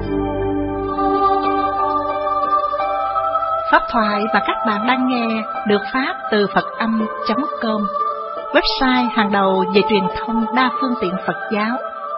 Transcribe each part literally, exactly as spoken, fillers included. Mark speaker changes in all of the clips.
Speaker 1: Pháp thoại và các bạn đang nghe được phát từ Phật âm chấm com, website hàng đầu về truyền thông đa phương tiện Phật giáo.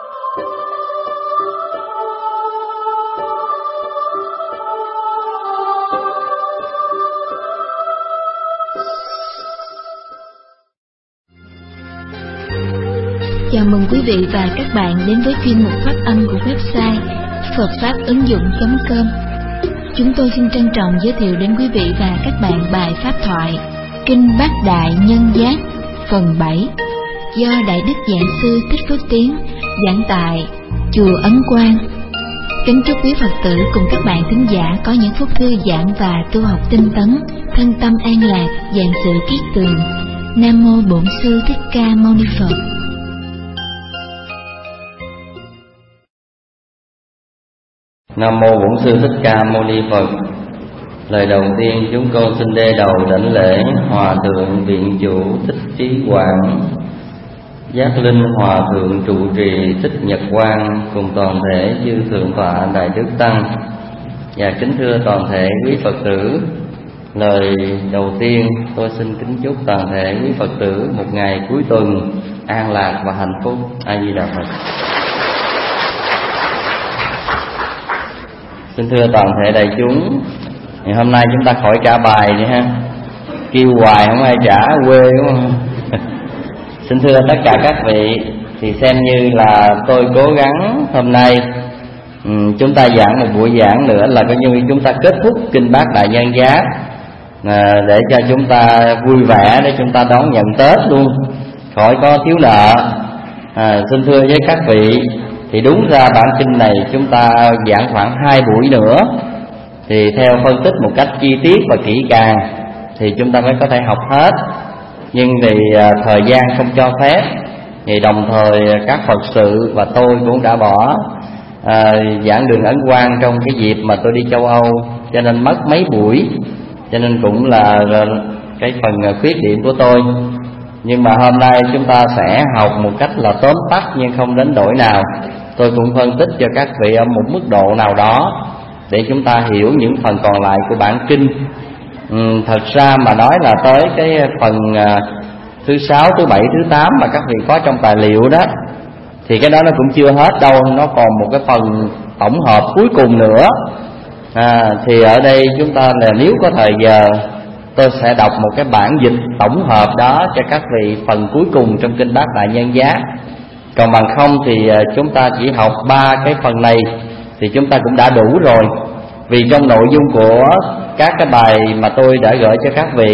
Speaker 2: Chào mừng quý vị và các bạn đến với chuyên mục phát âm của website phật pháp ứng dụng chấm com. Chúng tôi xin trân trọng giới thiệu đến quý vị và các bạn bài pháp thoại Kinh Bát Đại Nhân Giác phần bảy do Đại Đức Giảng Sư Thích Phước Tiến giảng tại Chùa Ấn Quang. Kính chúc quý Phật tử cùng các bạn thính giả có những phút thư giãn và tu học tinh tấn, thân tâm an lạc, vạn sự kiết tường. Nam mô Bổn Sư Thích Ca Mâu Ni Phật.
Speaker 3: Nam mô Bổn Sư Thích Ca Mâu Ni Phật. Lời đầu tiên chúng con xin đê đầu đảnh lễ Hòa thượng Viện Chủ Thích Trí Quảng, Giác Linh Hòa thượng trụ trì Thích Nhật Quang cùng toàn thể chư thượng tọa Đại Đức Tăng. Và kính thưa toàn thể quý Phật tử, lời đầu tiên tôi xin kính chúc toàn thể quý Phật tử một ngày cuối tuần an lạc và hạnh phúc. A Di Đà Phật. Xin thưa toàn thể đại chúng, ngày hôm nay chúng ta khỏi trả bài đi ha, kêu hoài không ai trả, quê đúng không? Xin thưa tất cả các vị, thì xem như là tôi cố gắng hôm nay um, chúng ta giảng một buổi giảng nữa là coi như chúng ta kết thúc Kinh Bát Đại Nhân Giác, à, để cho chúng ta vui vẻ, để chúng ta đón nhận Tết luôn, khỏi có thiếu nợ. À, xin thưa với các vị, thì đúng ra bản kinh này chúng ta giảng khoảng hai buổi nữa, thì theo phân tích một cách chi tiết và kỹ càng thì chúng ta mới có thể học hết. Nhưng vì à, thời gian không cho phép, thì đồng thời các Phật sự và tôi cũng đã bỏ à, giảng đường Ấn Quang trong cái dịp mà tôi đi châu Âu, cho nên mất mấy buổi, cho nên cũng là, là cái phần khuyết điểm của tôi. Nhưng mà hôm nay chúng ta sẽ học một cách là tóm tắt nhưng không đến đổi nào. Tôi cũng phân tích cho các vị ở một mức độ nào đó để chúng ta hiểu những phần còn lại của bản kinh. Ừ, thật ra mà nói là tới cái phần uh, thứ sáu, thứ bảy, thứ tám mà các vị có trong tài liệu đó, thì cái đó nó cũng chưa hết đâu, nó còn một cái phần tổng hợp cuối cùng nữa. À, thì ở đây chúng ta là nếu có thời giờ, tôi sẽ đọc một cái bản dịch tổng hợp đó cho các vị phần cuối cùng trong Kinh Bát Đại Nhân Giác. Còn bằng không thì chúng ta chỉ học ba cái phần này thì chúng ta cũng đã đủ rồi. Vì trong nội dung của các cái bài mà tôi đã gửi cho các vị,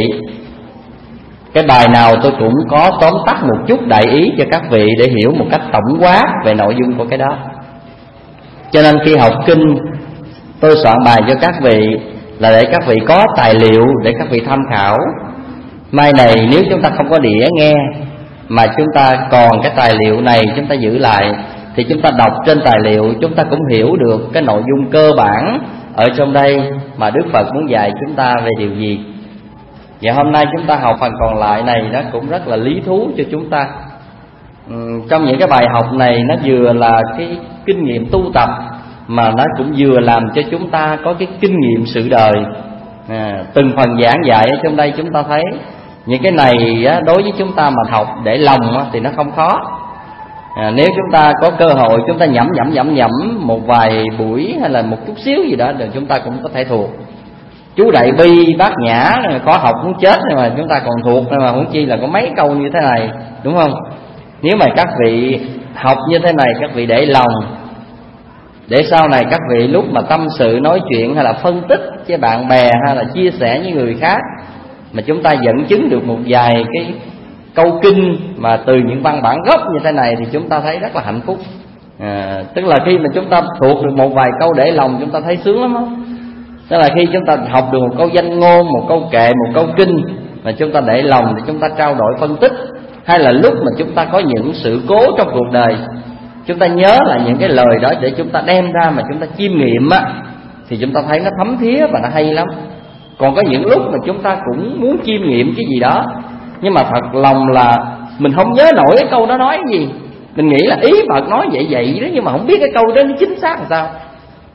Speaker 3: cái bài nào tôi cũng có tóm tắt một chút đại ý cho các vị để hiểu một cách tổng quát về nội dung của cái đó. Cho nên khi học kinh, tôi soạn bài cho các vị là để các vị có tài liệu để các vị tham khảo. Mai này nếu chúng ta không có đĩa nghe mà chúng ta còn cái tài liệu này chúng ta giữ lại, thì chúng ta đọc trên tài liệu chúng ta cũng hiểu được cái nội dung cơ bản ở trong đây mà Đức Phật muốn dạy chúng ta về điều gì. Và hôm nay chúng ta học phần còn lại này nó cũng rất là lý thú cho chúng ta. uhm, Trong những cái bài học này nó vừa là cái kinh nghiệm tu tập, mà nó cũng vừa làm cho chúng ta có cái kinh nghiệm sự đời. à, Từng phần giảng dạy ở trong đây chúng ta thấy những cái này á, đối với chúng ta mà học để lòng á, thì nó không khó. à, Nếu chúng ta có cơ hội chúng ta nhẩm nhẩm nhẩm nhẩm một vài buổi hay là một chút xíu gì đó, thì chúng ta cũng có thể thuộc. Chú Đại Bi, Bát Nhã có học muốn chết nhưng mà chúng ta còn thuộc, nhưng mà huống chi là có mấy câu như thế này, đúng không? Nếu mà các vị học như thế này, các vị để lòng, để sau này các vị lúc mà tâm sự nói chuyện hay là phân tích với bạn bè hay là chia sẻ với người khác, mà chúng ta dẫn chứng được một vài cái câu kinh mà từ những văn bản gốc như thế này, thì chúng ta thấy rất là hạnh phúc. à, Tức là khi mà chúng ta thuộc được một vài câu để lòng, chúng ta thấy sướng lắm đó. Tức là khi chúng ta học được một câu danh ngôn, một câu kệ, một câu kinh mà chúng ta để lòng thì chúng ta trao đổi phân tích, hay là lúc mà chúng ta có những sự cố trong cuộc đời, chúng ta nhớ lại những cái lời đó để chúng ta đem ra mà chúng ta chiêm nghiệm á, thì chúng ta thấy nó thấm thía và nó hay lắm. Còn có những lúc mà chúng ta cũng muốn chiêm nghiệm cái gì đó, nhưng mà thật lòng là mình không nhớ nổi cái câu đó nói gì. Mình nghĩ là ý Phật nói vậy vậy đó, nhưng mà không biết cái câu đó nó chính xác làm sao.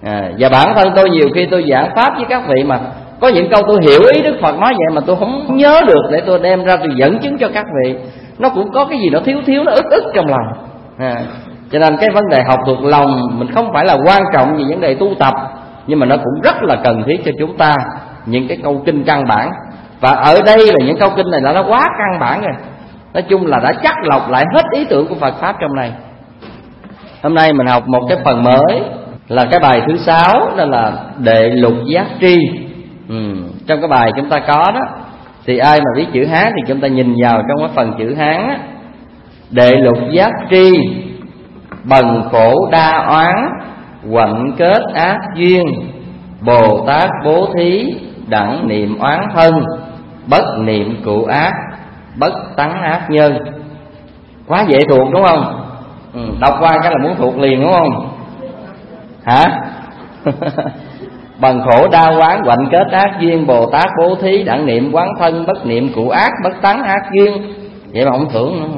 Speaker 3: à, Và bản thân tôi nhiều khi tôi giảng pháp với các vị mà có những câu tôi hiểu ý Đức Phật nói vậy mà tôi không nhớ được, để tôi đem ra tôi dẫn chứng cho các vị. Nó cũng có cái gì nó thiếu thiếu, nó ức ức trong lòng. à, Cho nên cái vấn đề học thuộc lòng mình không phải là quan trọng vì vấn đề tu tập, nhưng mà nó cũng rất là cần thiết cho chúng ta những cái câu kinh căn bản. Và ở đây là những câu kinh này là nó quá căn bản rồi. Nói chung là đã chắc lọc lại hết ý tưởng của Phật Pháp trong này. Hôm nay mình học một cái phần mới là cái bài thứ sáu, đó là Đệ Lục Giác Tri. ừ. Trong cái bài chúng ta có đó, thì ai mà biết chữ Hán thì chúng ta nhìn vào trong cái phần chữ Hán á. Đệ Lục Giác Tri, bần khổ đa oán, quạnh kết ác duyên, Bồ Tát bố thí, đẳng niệm oán thân, bất niệm cụ ác, bất tắng ác nhân. Quá dễ thuộc đúng không? ừ, Đọc qua cái là muốn thuộc liền đúng không? Hả? Bần khổ đa oán, quạnh kết ác duyên, Bồ Tát bố thí, đẳng niệm oán thân, bất niệm cụ ác, bất tắng ác duyên. Vậy mà không thưởng nữa.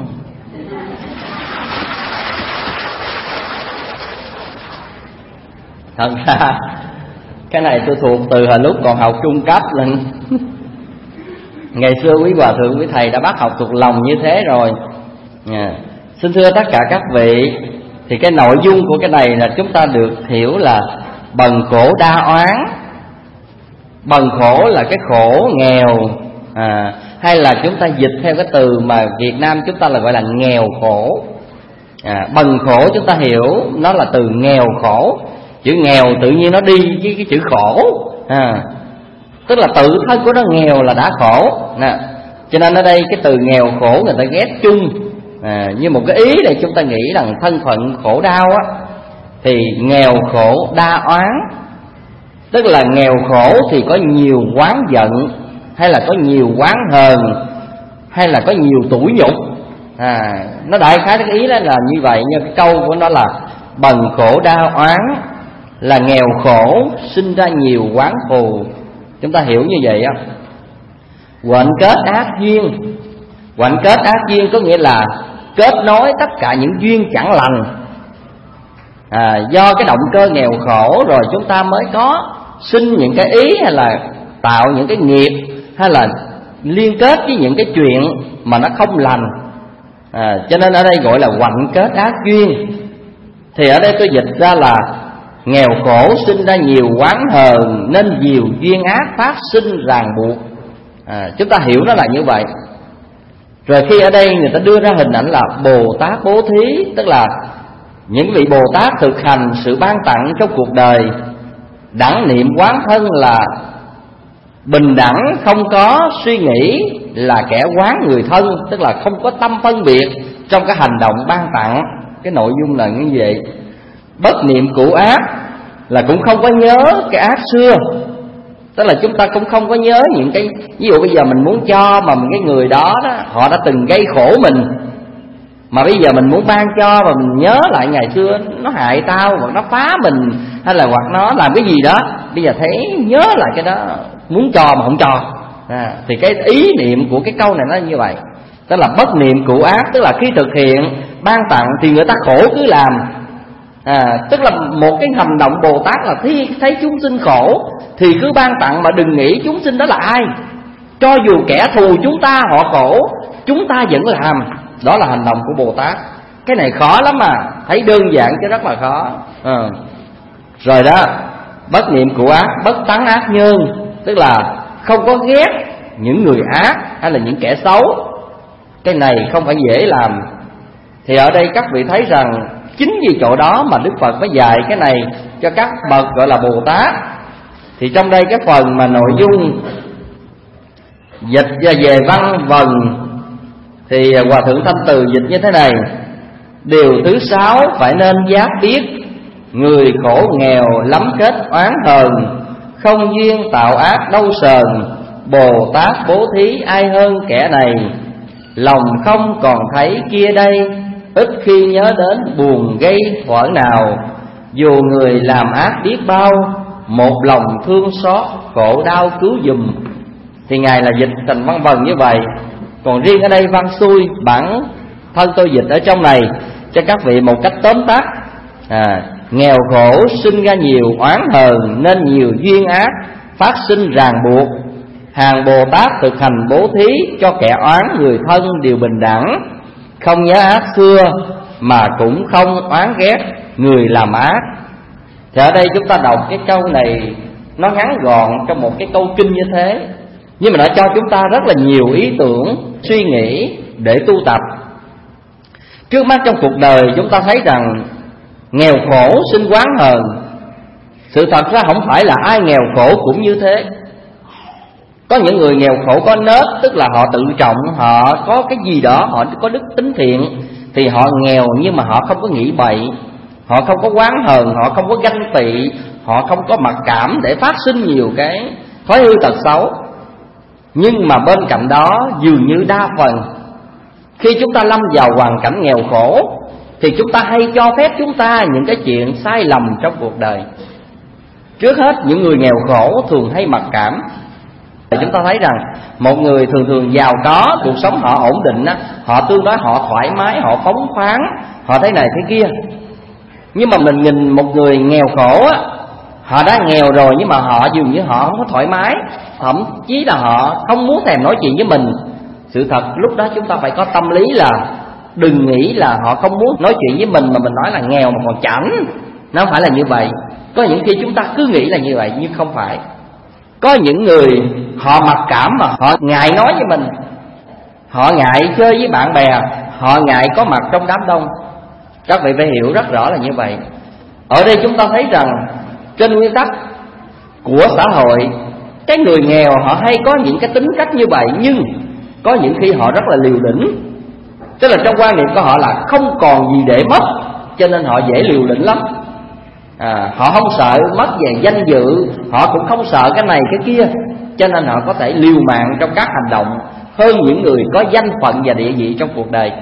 Speaker 3: Thật ra cái này tôi thuộc từ hồi lúc còn học trung cấp lên. Ngày xưa quý hòa thượng quý thầy đã bắt học thuộc lòng như thế rồi. à, Xin thưa tất cả các vị, thì cái nội dung của cái này là chúng ta được hiểu là bần khổ đa oán. Bần khổ là cái khổ nghèo, à, hay là chúng ta dịch theo cái từ mà Việt Nam chúng ta là gọi là nghèo khổ. à, Bần khổ chúng ta hiểu nó là từ nghèo khổ. Chữ nghèo tự nhiên nó đi với cái chữ khổ, à, tức là tự thân của nó nghèo là đã khổ nè. Cho nên ở đây cái từ nghèo khổ người ta ghép chung, à, như một cái ý để chúng ta nghĩ rằng thân phận khổ đau á, thì nghèo khổ đa oán, tức là nghèo khổ thì có nhiều oán giận, hay là có nhiều oán hờn, hay là có nhiều tủi nhục. à, Nó đại khái cái ý đó là như vậy. Nhưng cái câu của nó là bần khổ đa oán là nghèo khổ sinh ra nhiều oán thù. Chúng ta hiểu như vậy á. Quạnh kết ác duyên. Quạnh kết ác duyên có nghĩa là kết nối tất cả những duyên chẳng lành. à, Do cái động cơ nghèo khổ rồi chúng ta mới có sinh những cái ý, hay là tạo những cái nghiệp, hay là liên kết với những cái chuyện mà nó không lành. à, Cho nên ở đây gọi là quạnh kết ác duyên. Thì ở đây tôi dịch ra là nghèo khổ sinh ra nhiều oán hờn, nên nhiều duyên ác phát sinh ràng buộc. à, Chúng ta hiểu nó là như vậy. Rồi khi ở đây người ta đưa ra hình ảnh là Bồ Tát bố thí, tức là những vị Bồ Tát thực hành sự ban tặng trong cuộc đời. Đẳng niệm oán thân là bình đẳng, không có suy nghĩ là kẻ oán người thân, tức là không có tâm phân biệt trong cái hành động ban tặng. Cái nội dung là như vậy. Bất niệm cụ ác là cũng không có nhớ cái ác xưa, tức là chúng ta cũng không có nhớ những cái, ví dụ bây giờ mình muốn cho mà cái người đó, đó họ đã từng gây khổ mình, mà bây giờ mình muốn ban cho mà mình nhớ lại ngày xưa nó hại tao, hoặc nó phá mình, hay là hoặc nó làm cái gì đó, bây giờ thấy nhớ lại cái đó, muốn cho mà không cho. à, Thì cái ý niệm của cái câu này nó như vậy. Tức là bất niệm cụ ác, tức là khi thực hiện ban tặng thì người ta khổ cứ làm. à, Tức là một cái hành động Bồ Tát là thấy, thấy chúng sinh khổ thì cứ ban tặng, mà đừng nghĩ chúng sinh đó là ai. Cho dù kẻ thù chúng ta họ khổ, chúng ta vẫn làm. Đó là hành động của Bồ Tát. Cái này khó lắm mà, thấy đơn giản chứ rất là khó. à. Rồi đó, bất niệm cụ ác, bất tắng ác nhân, tức là không có ghét những người ác hay là những kẻ xấu. Cái này không phải dễ làm. Thì ở đây các vị thấy rằng chính vì chỗ đó mà Đức Phật mới dạy cái này cho các bậc gọi là Bồ Tát. Thì trong đây cái phần mà nội dung dịch ra về văn vần thì Hòa Thượng Thanh Từ dịch như thế này: điều thứ sáu phải nên giác biết, người khổ nghèo lắm kết oán hờn, không duyên tạo ác đâu sờn, Bồ Tát bố thí ai hơn kẻ này, lòng không còn thấy kia đây, ít khi nhớ đến buồn gây thuở nào, dù người làm ác biết bao, một lòng thương xót khổ đau cứu giùm. Thì Ngài là dịch thành văn vần như vậy. Còn riêng ở đây văn xuôi, bản thân tôi dịch ở trong này cho các vị một cách tóm tắt. à, nghèo khổ sinh ra nhiều oán hờn, nên nhiều duyên ác phát sinh ràng buộc. Hàng Bồ Tát thực hành bố thí, cho kẻ oán người thân đều bình đẳng, không nhớ ác xưa mà cũng không oán ghét người làm ác. Thì ở đây chúng ta đọc cái câu này nó ngắn gọn trong một cái câu kinh như thế, nhưng mà nó cho chúng ta rất là nhiều ý tưởng, suy nghĩ để tu tập. Trước mắt trong cuộc đời chúng ta thấy rằng nghèo khổ sinh oán hờn. Sự thật ra không phải là ai nghèo khổ cũng như thế. Có những người nghèo khổ có nết, tức là họ tự trọng, họ có cái gì đó, họ có đức tính thiện, thì họ nghèo nhưng mà họ không có nghĩ bậy, họ không có oán hờn, họ không có ganh tị, họ không có mặc cảm để phát sinh nhiều cái thói hư tật xấu. Nhưng mà bên cạnh đó dường như đa phần khi chúng ta lâm vào hoàn cảnh nghèo khổ thì chúng ta hay cho phép chúng ta những cái chuyện sai lầm trong cuộc đời. Trước hết, những người nghèo khổ thường hay mặc cảm. Chúng ta thấy rằng một người thường thường giàu có, cuộc sống họ ổn định, họ tương đối họ thoải mái, họ phóng khoáng, họ thế này thế kia. Nhưng mà mình nhìn một người nghèo khổ, họ đã nghèo rồi nhưng mà họ dường như họ không có thoải mái, thậm chí là họ không muốn thèm nói chuyện với mình. Sự thật lúc đó chúng ta phải có tâm lý là đừng nghĩ là họ không muốn nói chuyện với mình mà mình nói là nghèo mà còn chảnh. Nó không phải là như vậy. Có những khi chúng ta cứ nghĩ là như vậy nhưng không phải. Có những người họ mặc cảm mà họ ngại nói với mình, họ ngại chơi với bạn bè, họ ngại có mặt trong đám đông. Các vị phải hiểu rất rõ là như vậy. Ở đây chúng ta thấy rằng trên nguyên tắc của xã hội, cái người nghèo họ hay có những cái tính cách như vậy, nhưng có những khi họ rất là liều lĩnh. Tức là trong quan niệm của họ là không còn gì để mất, cho nên họ dễ liều lĩnh lắm. à, Họ không sợ mất về danh dự, họ cũng không sợ cái này cái kia, cho nên họ có thể liều mạng trong các hành động hơn những người có danh phận và địa vị trong cuộc đời.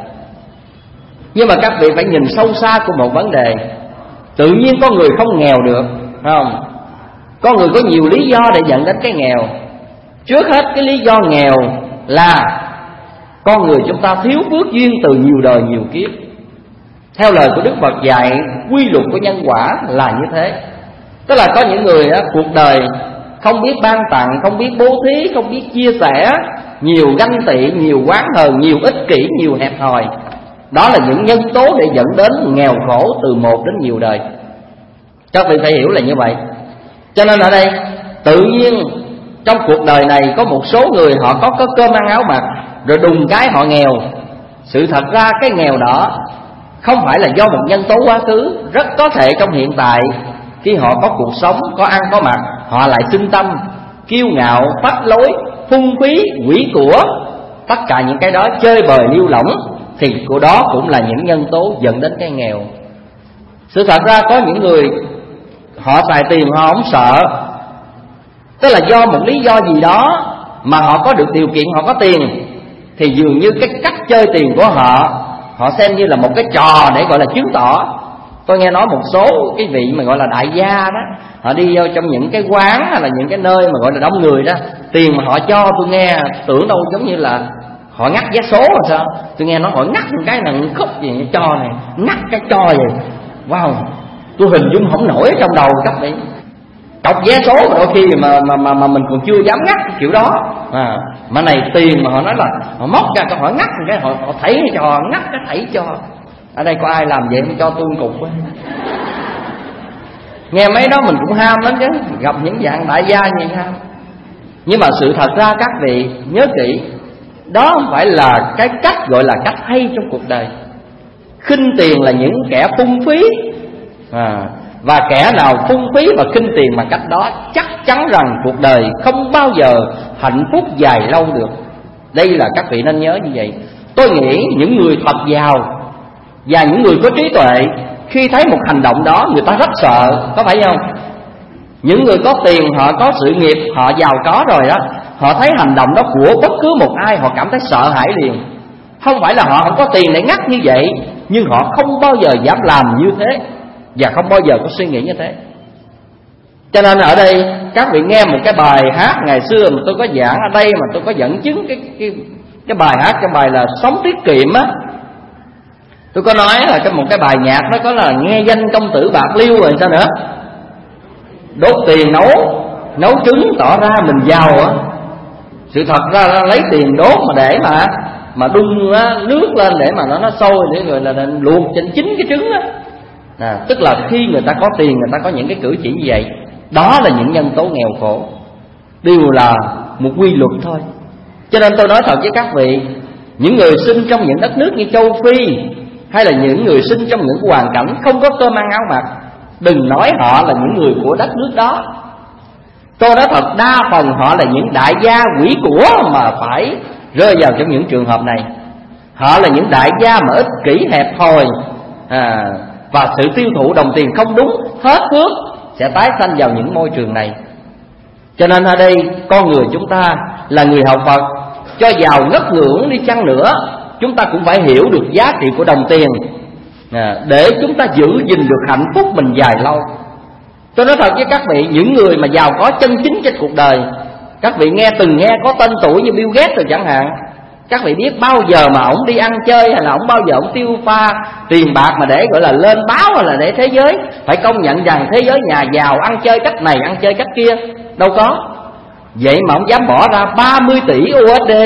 Speaker 3: Nhưng mà các vị phải nhìn sâu xa của một vấn đề. Tự nhiên có người không nghèo được, phải không? Có người có nhiều lý do để dẫn đến cái nghèo. Trước hết cái lý do nghèo là con người chúng ta thiếu phước duyên từ nhiều đời nhiều kiếp. Theo lời của Đức Phật dạy, quy luật của nhân quả là như thế. Tức là có những người đó, cuộc đời không biết ban tặng, không biết bố thí, không biết chia sẻ, nhiều ganh tị, nhiều oán hờn, nhiều ích kỷ, nhiều hẹp hòi. Đó là những nhân tố để dẫn đến nghèo khổ từ một đến nhiều đời. Các vị phải hiểu là như vậy. Cho nên ở đây tự nhiên trong cuộc đời này có một số người họ có, có cơm ăn áo mặc, rồi đùng cái họ nghèo. Sự thật ra cái nghèo đó không phải là do một nhân tố quá khứ. Rất có thể trong hiện tại, khi họ có cuộc sống, có ăn có mặc, họ lại sinh tâm, kiêu ngạo, phách lối, phung phí, quỷ của. Tất cả những cái đó chơi bời liêu lỏng, thì của đó cũng là những nhân tố dẫn đến cái nghèo. Sự thật ra có những người họ xài tiền họ không sợ, tức là do một lý do gì đó mà họ có được điều kiện, họ có tiền, thì dường như cái cách chơi tiền của họ, họ xem như là một cái trò để gọi là chứng tỏ. Tôi nghe nói một số cái vị mà gọi là đại gia đó, họ đi vô trong những cái quán hay là những cái nơi mà gọi là đông người đó, tiền mà họ cho tôi nghe tưởng đâu giống như là họ ngắt vé số rồi sao. Tôi nghe nói họ ngắt một cái này khúc gì cho này, ngắt cái cho vậy. Wow, tôi hình dung không nổi trong đầu các vị. Cọc vé số mà đôi khi mà mà mà, mà mình còn chưa dám ngắt cái kiểu đó. À, mà này tiền mà họ nói là họ móc ra cho họ ngắt cái họ họ thảy cho, ngắt cái thảy cho. Ở đây có ai làm vậy không cho tôi một cục á. Nghe mấy đó mình cũng ham lắm chứ, gặp những dạng đại gia như vậy ham. Nhưng mà sự thật ra các vị nhớ kỹ, đó không phải là cái cách gọi là cách hay trong cuộc đời. Khinh tiền là những kẻ phung phí, à, và kẻ nào phung phí và khinh tiền bằng cách đó chắc chắn rằng cuộc đời không bao giờ hạnh phúc dài lâu được. Đây là các vị nên nhớ như vậy. Tôi nghĩ những người thật giàu và những người có trí tuệ, khi thấy một hành động đó người ta rất sợ, có phải không? Những người có tiền, họ có sự nghiệp, họ giàu có rồi đó, họ thấy hành động đó của bất cứ một ai họ cảm thấy sợ hãi liền. Không phải là họ không có tiền để ngắt như vậy, nhưng họ không bao giờ dám làm như thế, và không bao giờ có suy nghĩ như thế. Cho nên ở đây các vị nghe một cái bài hát ngày xưa mà tôi có giảng ở đây, mà tôi có dẫn chứng cái cái, cái bài hát, cái bài là Sống Tiết Kiệm á. Tôi có nói là cái một cái bài nhạc nó có là nghe danh công tử bạc liêu rồi sao nữa. Đốt tiền nấu nấu trứng tỏ ra mình giàu á. Sự thật ra là lấy tiền đốt mà để mà mà đun nước lên để mà nó nó sôi để rồi là, là luộc trên chín cái trứng á. À, tức là khi người ta có tiền, người ta có những cái cử chỉ như vậy. Đó là những nhân tố nghèo khổ, đều là một quy luật thôi. Cho nên tôi nói thật với các vị, những người sinh trong những đất nước như châu Phi, hay là những người sinh trong những hoàn cảnh không có cơm ăn áo mặc, đừng nói họ là những người của đất nước đó. Tôi nói thật, đa phần họ là những đại gia quỷ của mà phải rơi vào trong những trường hợp này. Họ là những đại gia mà ích kỷ hẹp hòi, à, và sự tiêu thụ đồng tiền không đúng, hết phước sẽ tái sanh vào những môi trường này. Cho nên ở đây con người chúng ta là người học Phật, cho giàu ngất ngưỡng đi chăng nữa, chúng ta cũng phải hiểu được giá trị của đồng tiền, à, để chúng ta giữ gìn được hạnh phúc mình dài lâu. Tôi nói thật với các vị, những người mà giàu có chân chính trên cuộc đời, các vị nghe từng nghe có tên tuổi như Bill Gates rồi chẳng hạn. Các vị biết bao giờ mà ổng đi ăn chơi, hay là ổng bao giờ ổng tiêu pha tiền bạc mà để gọi là lên báo, hay là để thế giới phải công nhận rằng thế giới nhà giàu ăn chơi cách này, ăn chơi cách kia? Đâu có. Vậy mà ổng dám bỏ ra ba mươi tỷ u ét đê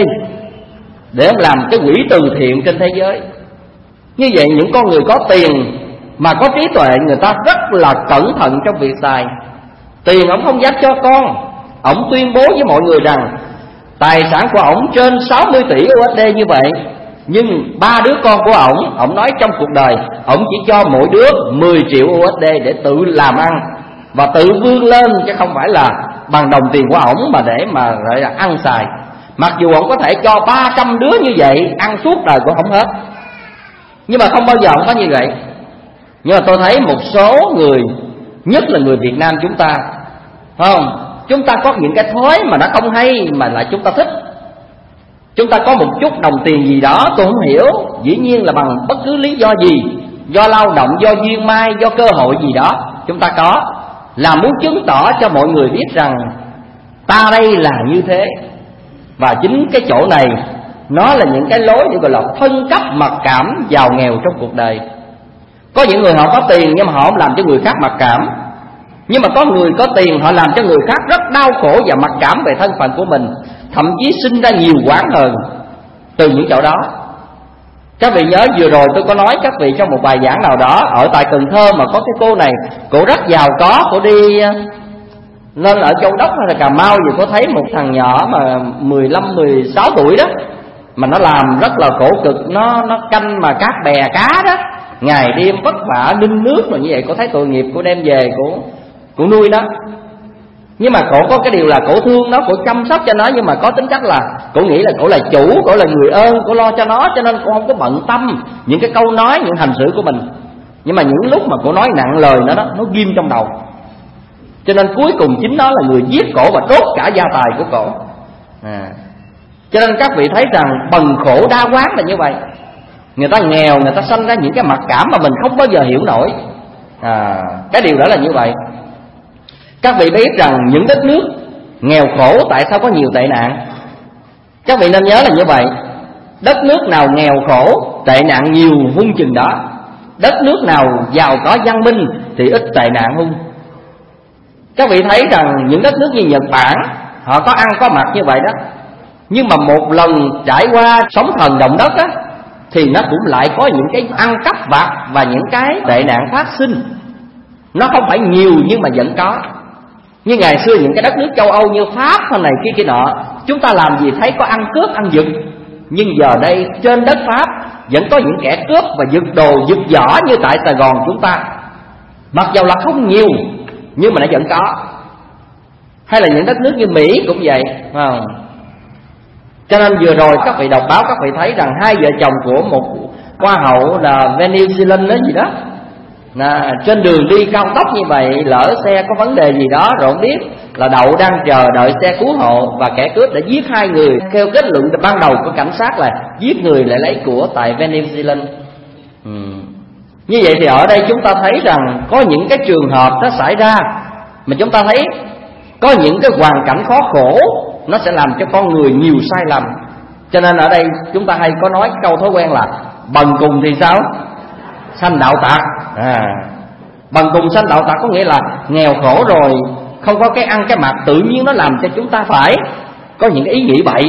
Speaker 3: để ông làm cái quỹ từ thiện trên thế giới. Như vậy những con người có tiền mà có trí tuệ, người ta rất là cẩn thận trong việc xài tiền. Ổng không dám cho con. Ổng tuyên bố với mọi người rằng tài sản của ổng trên sáu mươi tỷ u ét đê như vậy, nhưng ba đứa con của ổng, ổng nói trong cuộc đời ổng chỉ cho mỗi đứa mười triệu u ét đê để tự làm ăn và tự vươn lên, chứ không phải là bằng đồng tiền của ổng mà để mà gọi là ăn xài. Mặc dù ổng có thể cho ba trăm đứa như vậy ăn suốt đời của ổng hết, nhưng mà không bao giờ ổng có như vậy. Nhưng mà tôi thấy một số người, nhất là người Việt Nam chúng ta, phải không? Chúng ta có những cái thói mà nó không hay mà lại chúng ta thích. Chúng ta có một chút đồng tiền gì đó, tôi không hiểu, dĩ nhiên là bằng bất cứ lý do gì, do lao động, do duyên may, do cơ hội gì đó, chúng ta có, là muốn chứng tỏ cho mọi người biết rằng ta đây là như thế. Và chính cái chỗ này nó là những cái lối để gọi là phân cấp mặc cảm giàu nghèo trong cuộc đời. Có những người họ có tiền nhưng mà họ không làm cho người khác mặc cảm. Nhưng mà có người có tiền họ làm cho người khác rất đau khổ và mặc cảm về thân phận của mình, thậm chí sinh ra nhiều oán hờn từ những chỗ đó. Các vị nhớ vừa rồi tôi có nói các vị trong một bài giảng nào đó, ở tại Cần Thơ mà có cái cô này, cô rất giàu có, cô đi lên ở Châu Đốc hay là Cà Mau gì, có thấy một thằng nhỏ mà mười lăm mười sáu tuổi đó, mà nó làm rất là khổ cực, nó nó canh mà cát bè cá đó, ngày đêm vất vả ninh nước rồi như vậy. Cô thấy tội nghiệp, cô đem về cô cô nuôi nó. Nhưng mà cổ có cái điều là cổ thương nó, cổ chăm sóc cho nó, nhưng mà có tính cách là cổ nghĩ là cổ là chủ, cổ là người ơn, cổ lo cho nó, cho nên cổ không có bận tâm những cái câu nói, những hành xử của mình. Nhưng mà những lúc mà cổ nói nặng lời nó đó, nó ghim trong đầu, cho nên cuối cùng chính nó là người giết cổ và đốt cả gia tài của cổ. À, cho nên các vị thấy rằng bần khổ đa quán là như vậy. Người ta nghèo, người ta sanh ra những cái mặc cảm mà mình không bao giờ hiểu nổi. À, cái điều đó là như vậy. Các vị biết rằng những đất nước nghèo khổ tại sao có nhiều tệ nạn? Các vị nên nhớ là như vậy. Đất nước nào nghèo khổ, tệ nạn nhiều hung chừng đó. Đất nước nào giàu có văn minh thì ít tệ nạn hung. Các vị thấy rằng những đất nước như Nhật Bản, họ có ăn có mặc như vậy đó, nhưng mà một lần trải qua sóng thần động đất á, thì nó cũng lại có những cái ăn cắp vặt và những cái tệ nạn phát sinh. Nó không phải nhiều nhưng mà vẫn có. Như ngày xưa những cái đất nước châu Âu như Pháp hay này kia kia nọ, chúng ta làm gì thấy có ăn cướp, ăn giật. Nhưng giờ đây trên đất Pháp vẫn có những kẻ cướp và giật đồ, giật giỏ như tại Sài Gòn chúng ta. Mặc dầu là không nhiều nhưng mà nó vẫn có. Hay là những đất nước như Mỹ cũng vậy, phải không? Cho nên vừa rồi các vị đọc báo, các vị thấy rằng hai vợ chồng của một hoa hậu là Venezuela đó gì đó, là trên đường đi cao tốc như vậy, lỡ xe có vấn đề gì đó rồi không biết, là đậu đang chờ đợi xe cứu hộ, và kẻ cướp đã giết hai người. Theo kết luận ban đầu của cảnh sát là giết người lại lấy của tại Venezuela. ừ. Như vậy thì ở đây chúng ta thấy rằng có những cái trường hợp nó xảy ra mà chúng ta thấy có những cái hoàn cảnh khó khổ, nó sẽ làm cho con người nhiều sai lầm. Cho nên ở đây chúng ta hay có nói câu thói quen là bần cùng thì sao? sanh đạo tặc. à, Bằng cùng sanh đạo tặc có nghĩa là nghèo khổ rồi không có cái ăn cái mặc, tự nhiên nó làm cho chúng ta phải có những cái ý nghĩ bậy.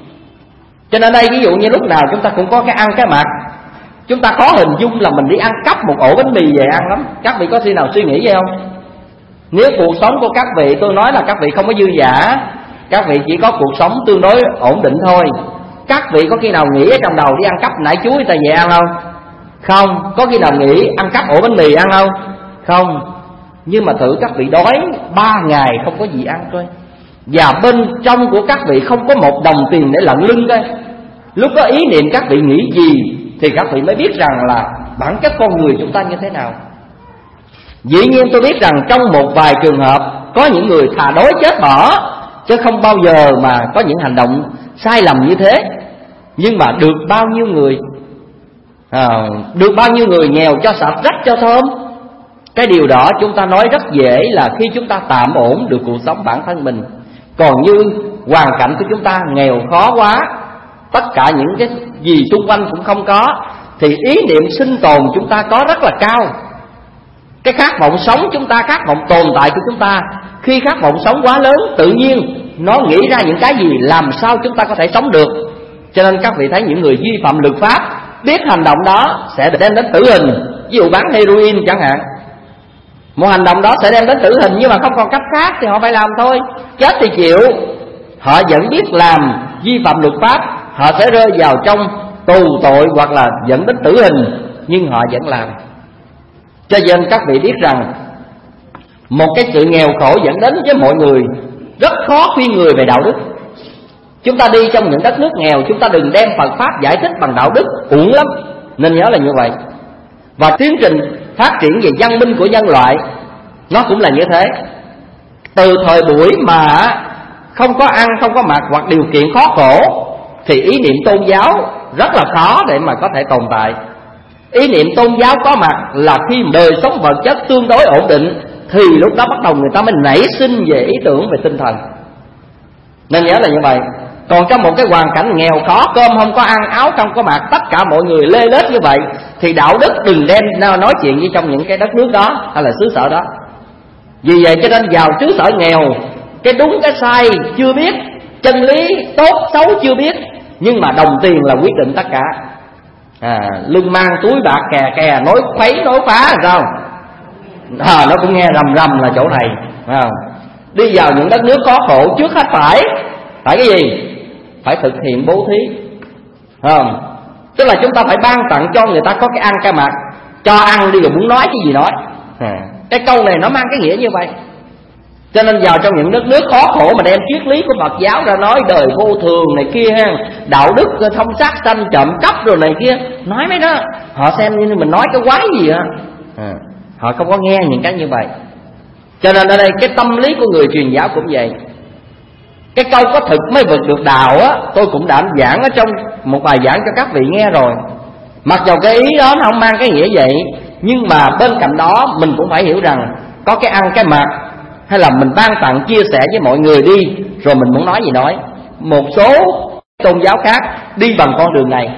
Speaker 3: Cho nên đây ví dụ như lúc nào chúng ta cũng có cái ăn cái mặc, chúng ta có hình dung là mình đi ăn cắp một ổ bánh mì về ăn lắm. Các vị có khi nào suy nghĩ vậy không? Nếu cuộc sống của các vị, tôi nói là các vị không có dư dả, các vị chỉ có cuộc sống tương đối ổn định thôi, các vị có khi nào nghĩ ở trong đầu đi ăn cắp nải chuối người ta về ăn không? Không. Có khi nào nghĩ ăn cắp ổ bánh mì ăn không? Không. Nhưng mà thử các vị đói ba ngày không có gì ăn coi, và bên trong của các vị không có một đồng tiền để lận lưng coi, lúc đó ý niệm các vị nghĩ gì thì các vị mới biết rằng là bản chất con người chúng ta như thế nào. Dĩ nhiên tôi biết rằng trong một vài trường hợp có những người thà đói chết bỏ, chứ không bao giờ mà có những hành động sai lầm như thế. Nhưng mà được bao nhiêu người à, được bao nhiêu người nghèo cho sạch rách cho thơm. Cái điều đó chúng ta nói rất dễ là khi chúng ta tạm ổn được cuộc sống bản thân mình. Còn như hoàn cảnh của chúng ta nghèo khó quá, tất cả những cái gì xung quanh cũng không có, thì ý niệm sinh tồn chúng ta có rất là cao. Cái khát vọng sống chúng ta, khát vọng tồn tại của chúng ta, khi khát vọng sống quá lớn, tự nhiên nó nghĩ ra những cái gì làm sao chúng ta có thể sống được. Cho nên các vị thấy những người vi phạm luật pháp biết hành động đó sẽ đem đến tử hình. Ví dụ bán heroin chẳng hạn, một hành động đó sẽ đem đến tử hình, nhưng mà không còn cách khác thì họ phải làm thôi. Chết thì chịu. Họ vẫn biết làm vi phạm luật pháp, họ sẽ rơi vào trong tù tội hoặc là dẫn đến tử hình, nhưng họ vẫn làm. Cho nên các vị biết rằng một cái sự nghèo khổ dẫn đến với mọi người rất khó khuyên người về đạo đức. Chúng ta đi trong những đất nước nghèo, chúng ta đừng đem Phật Pháp giải thích bằng đạo đức, uổng lắm. Nên nhớ là như vậy. Và tiến trình phát triển về văn minh của nhân loại nó cũng là như thế. Từ thời buổi mà không có ăn, không có mặc hoặc điều kiện khó khổ, thì ý niệm tôn giáo rất là khó để mà có thể tồn tại. Ý niệm tôn giáo có mặt là khi đời sống vật chất tương đối ổn định, thì lúc đó bắt đầu người ta mới nảy sinh về ý tưởng về tinh thần. Nên nhớ là như vậy. Còn trong một cái hoàn cảnh nghèo khó, cơm không có ăn, áo không có mặc, tất cả mọi người lê lết như vậy, thì đạo đức đừng đem nói chuyện với trong những cái đất nước đó hay là xứ sở đó. Vì vậy cho nên vào xứ sở nghèo, cái đúng cái sai chưa biết, chân lý tốt xấu chưa biết, nhưng mà đồng tiền là quyết định tất cả. à, Lưng mang túi bạc kè kè, nói khuấy nói phá làm sao à, nó cũng nghe rầm rầm là chỗ này. à, Đi vào những đất nước khó khổ, trước hết phải Phải cái gì? Phải thực hiện bố thí, không? Tức là chúng ta phải ban tặng cho người ta có cái ăn cái mặc. Cho ăn đi rồi muốn nói cái gì nói. à, Cái câu này nó mang cái nghĩa như vậy. Cho nên vào trong những đất nước khó khổ mà đem triết lý của Phật giáo ra nói đời vô thường này kia ha, đạo đức thông sát sanh trộm cắp rồi này kia, nói mấy đó họ xem như mình nói cái quái gì á. à, Họ không có nghe những cái như vậy. Cho nên ở đây cái tâm lý của người truyền giáo cũng vậy. Cái câu có thực mới vượt được đạo á, tôi cũng đã giảng ở trong một bài giảng cho các vị nghe rồi. Mặc dù cái ý đó nó không mang cái nghĩa vậy, nhưng mà bên cạnh đó mình cũng phải hiểu rằng có cái ăn cái mặc, hay là mình ban tặng chia sẻ với mọi người đi, rồi mình muốn nói gì nói. Một số tôn giáo khác đi bằng con đường này.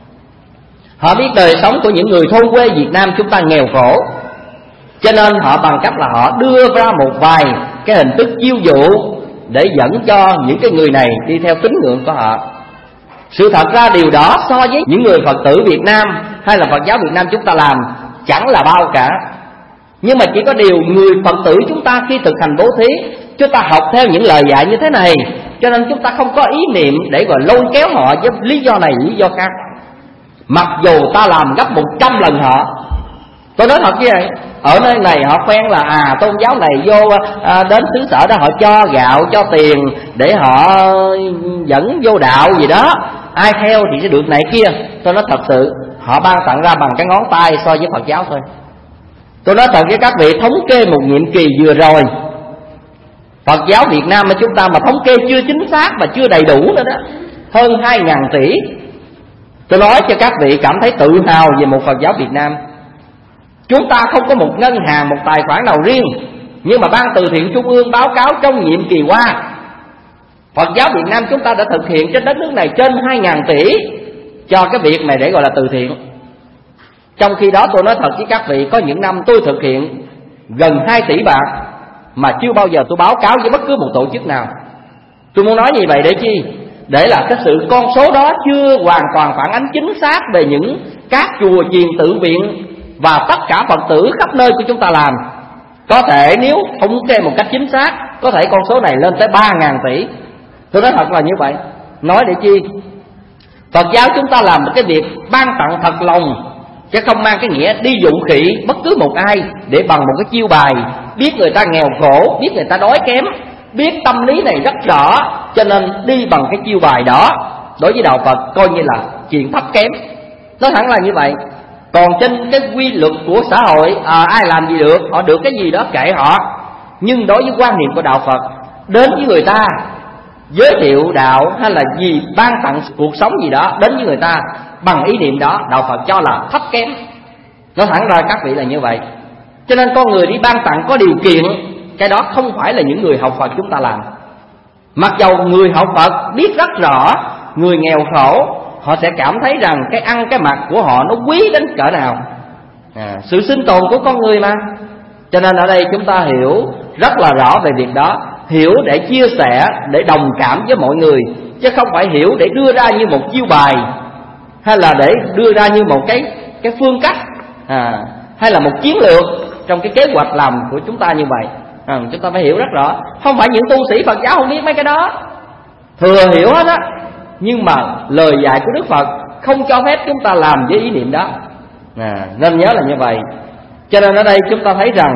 Speaker 3: Họ biết đời sống của những người thôn quê Việt Nam chúng ta nghèo khổ, cho nên họ bằng cách là họ đưa ra một vài cái hình thức chiêu dụ để dẫn cho những cái người này đi theo tín ngưỡng của họ. Sự thật ra điều đó so với những người Phật tử Việt Nam hay là Phật giáo Việt Nam chúng ta làm chẳng là bao cả. Nhưng mà chỉ có điều người Phật tử chúng ta khi thực hành bố thí, chúng ta học theo những lời dạy như thế này, cho nên chúng ta không có ý niệm để gọi lôi kéo họ với lý do này lý do khác. Mặc dù ta làm gấp một trăm lần họ. Tôi nói thật như vậy. Ở nơi này họ quen là à tôn giáo này vô à, đến xứ sở đó họ cho gạo, cho tiền để họ dẫn vô đạo gì đó, ai theo thì sẽ được này kia. Tôi nói thật sự họ ban tặng ra bằng cái ngón tay so với Phật giáo thôi. Tôi nói thật với các vị, thống kê một nhiệm kỳ vừa rồi, Phật giáo Việt Nam mà chúng ta mà thống kê chưa chính xác và chưa đầy đủ nữa đó, hơn hai ngàn tỷ. Tôi nói cho các vị cảm thấy tự hào về một Phật giáo Việt Nam. Chúng ta không có một ngân hàng, một tài khoản nào riêng, nhưng mà Ban Từ Thiện Trung ương báo cáo trong nhiệm kỳ qua, Phật giáo Việt Nam chúng ta đã thực hiện trên đất nước này trên hai ngàn tỷ cho cái việc này để gọi là từ thiện.
Speaker 4: Trong khi đó tôi nói thật với các vị, có những năm tôi thực hiện gần hai tỷ bạc mà chưa bao giờ tôi báo cáo với bất cứ một tổ chức nào. Tôi muốn nói như vậy để chi? Để là cái sự con số đó chưa hoàn toàn phản ánh chính xác về những các chùa chiền tự viện và tất cả Phật tử khắp nơi của chúng ta làm. Có thể nếu thống kê một cách chính xác, có thể con số này lên tới ba ngàn tỷ. Tôi nói thật là như vậy. Nói để chi? Phật giáo chúng ta làm một cái việc ban tặng thật lòng, chứ không mang cái nghĩa đi dụ khỉ bất cứ một ai để bằng một cái chiêu bài biết người ta nghèo khổ, biết người ta đói kém, biết tâm lý này rất rõ, cho nên đi bằng cái chiêu bài đó. Đối với đạo Phật coi như là chuyện thấp kém. Nói thẳng là như vậy. Còn trên cái quy luật của xã hội, à, ai làm gì được, họ được cái gì đó kệ họ. Nhưng đối với quan niệm của đạo Phật, đến với người ta giới thiệu đạo hay là gì, ban tặng cuộc sống gì đó đến với người ta bằng ý niệm đó, đạo Phật cho là thấp kém. Nói thẳng ra các vị là như vậy. Cho nên con người đi ban tặng có điều kiện, cái đó không phải là những người học Phật chúng ta làm. Mặc dầu người học Phật biết rất rõ người nghèo khổ, họ sẽ cảm thấy rằng cái ăn cái mặc của họ nó quý đến cỡ nào, à, sự sinh tồn của con người mà. Cho nên ở đây chúng ta hiểu rất là rõ về việc đó, hiểu để chia sẻ, để đồng cảm với mọi người, chứ không phải hiểu để đưa ra như một chiêu bài, hay là để đưa ra như một cái cái phương cách, à, hay là một chiến lược trong cái kế hoạch làm của chúng ta như vậy. À, chúng ta phải hiểu rất rõ. Không phải những tu sĩ Phật giáo không biết mấy cái đó, thừa hiểu hết á, nhưng mà lời dạy của Đức Phật không cho phép chúng ta làm với ý niệm đó, à, nên nhớ là như vậy. Cho nên ở đây chúng ta thấy rằng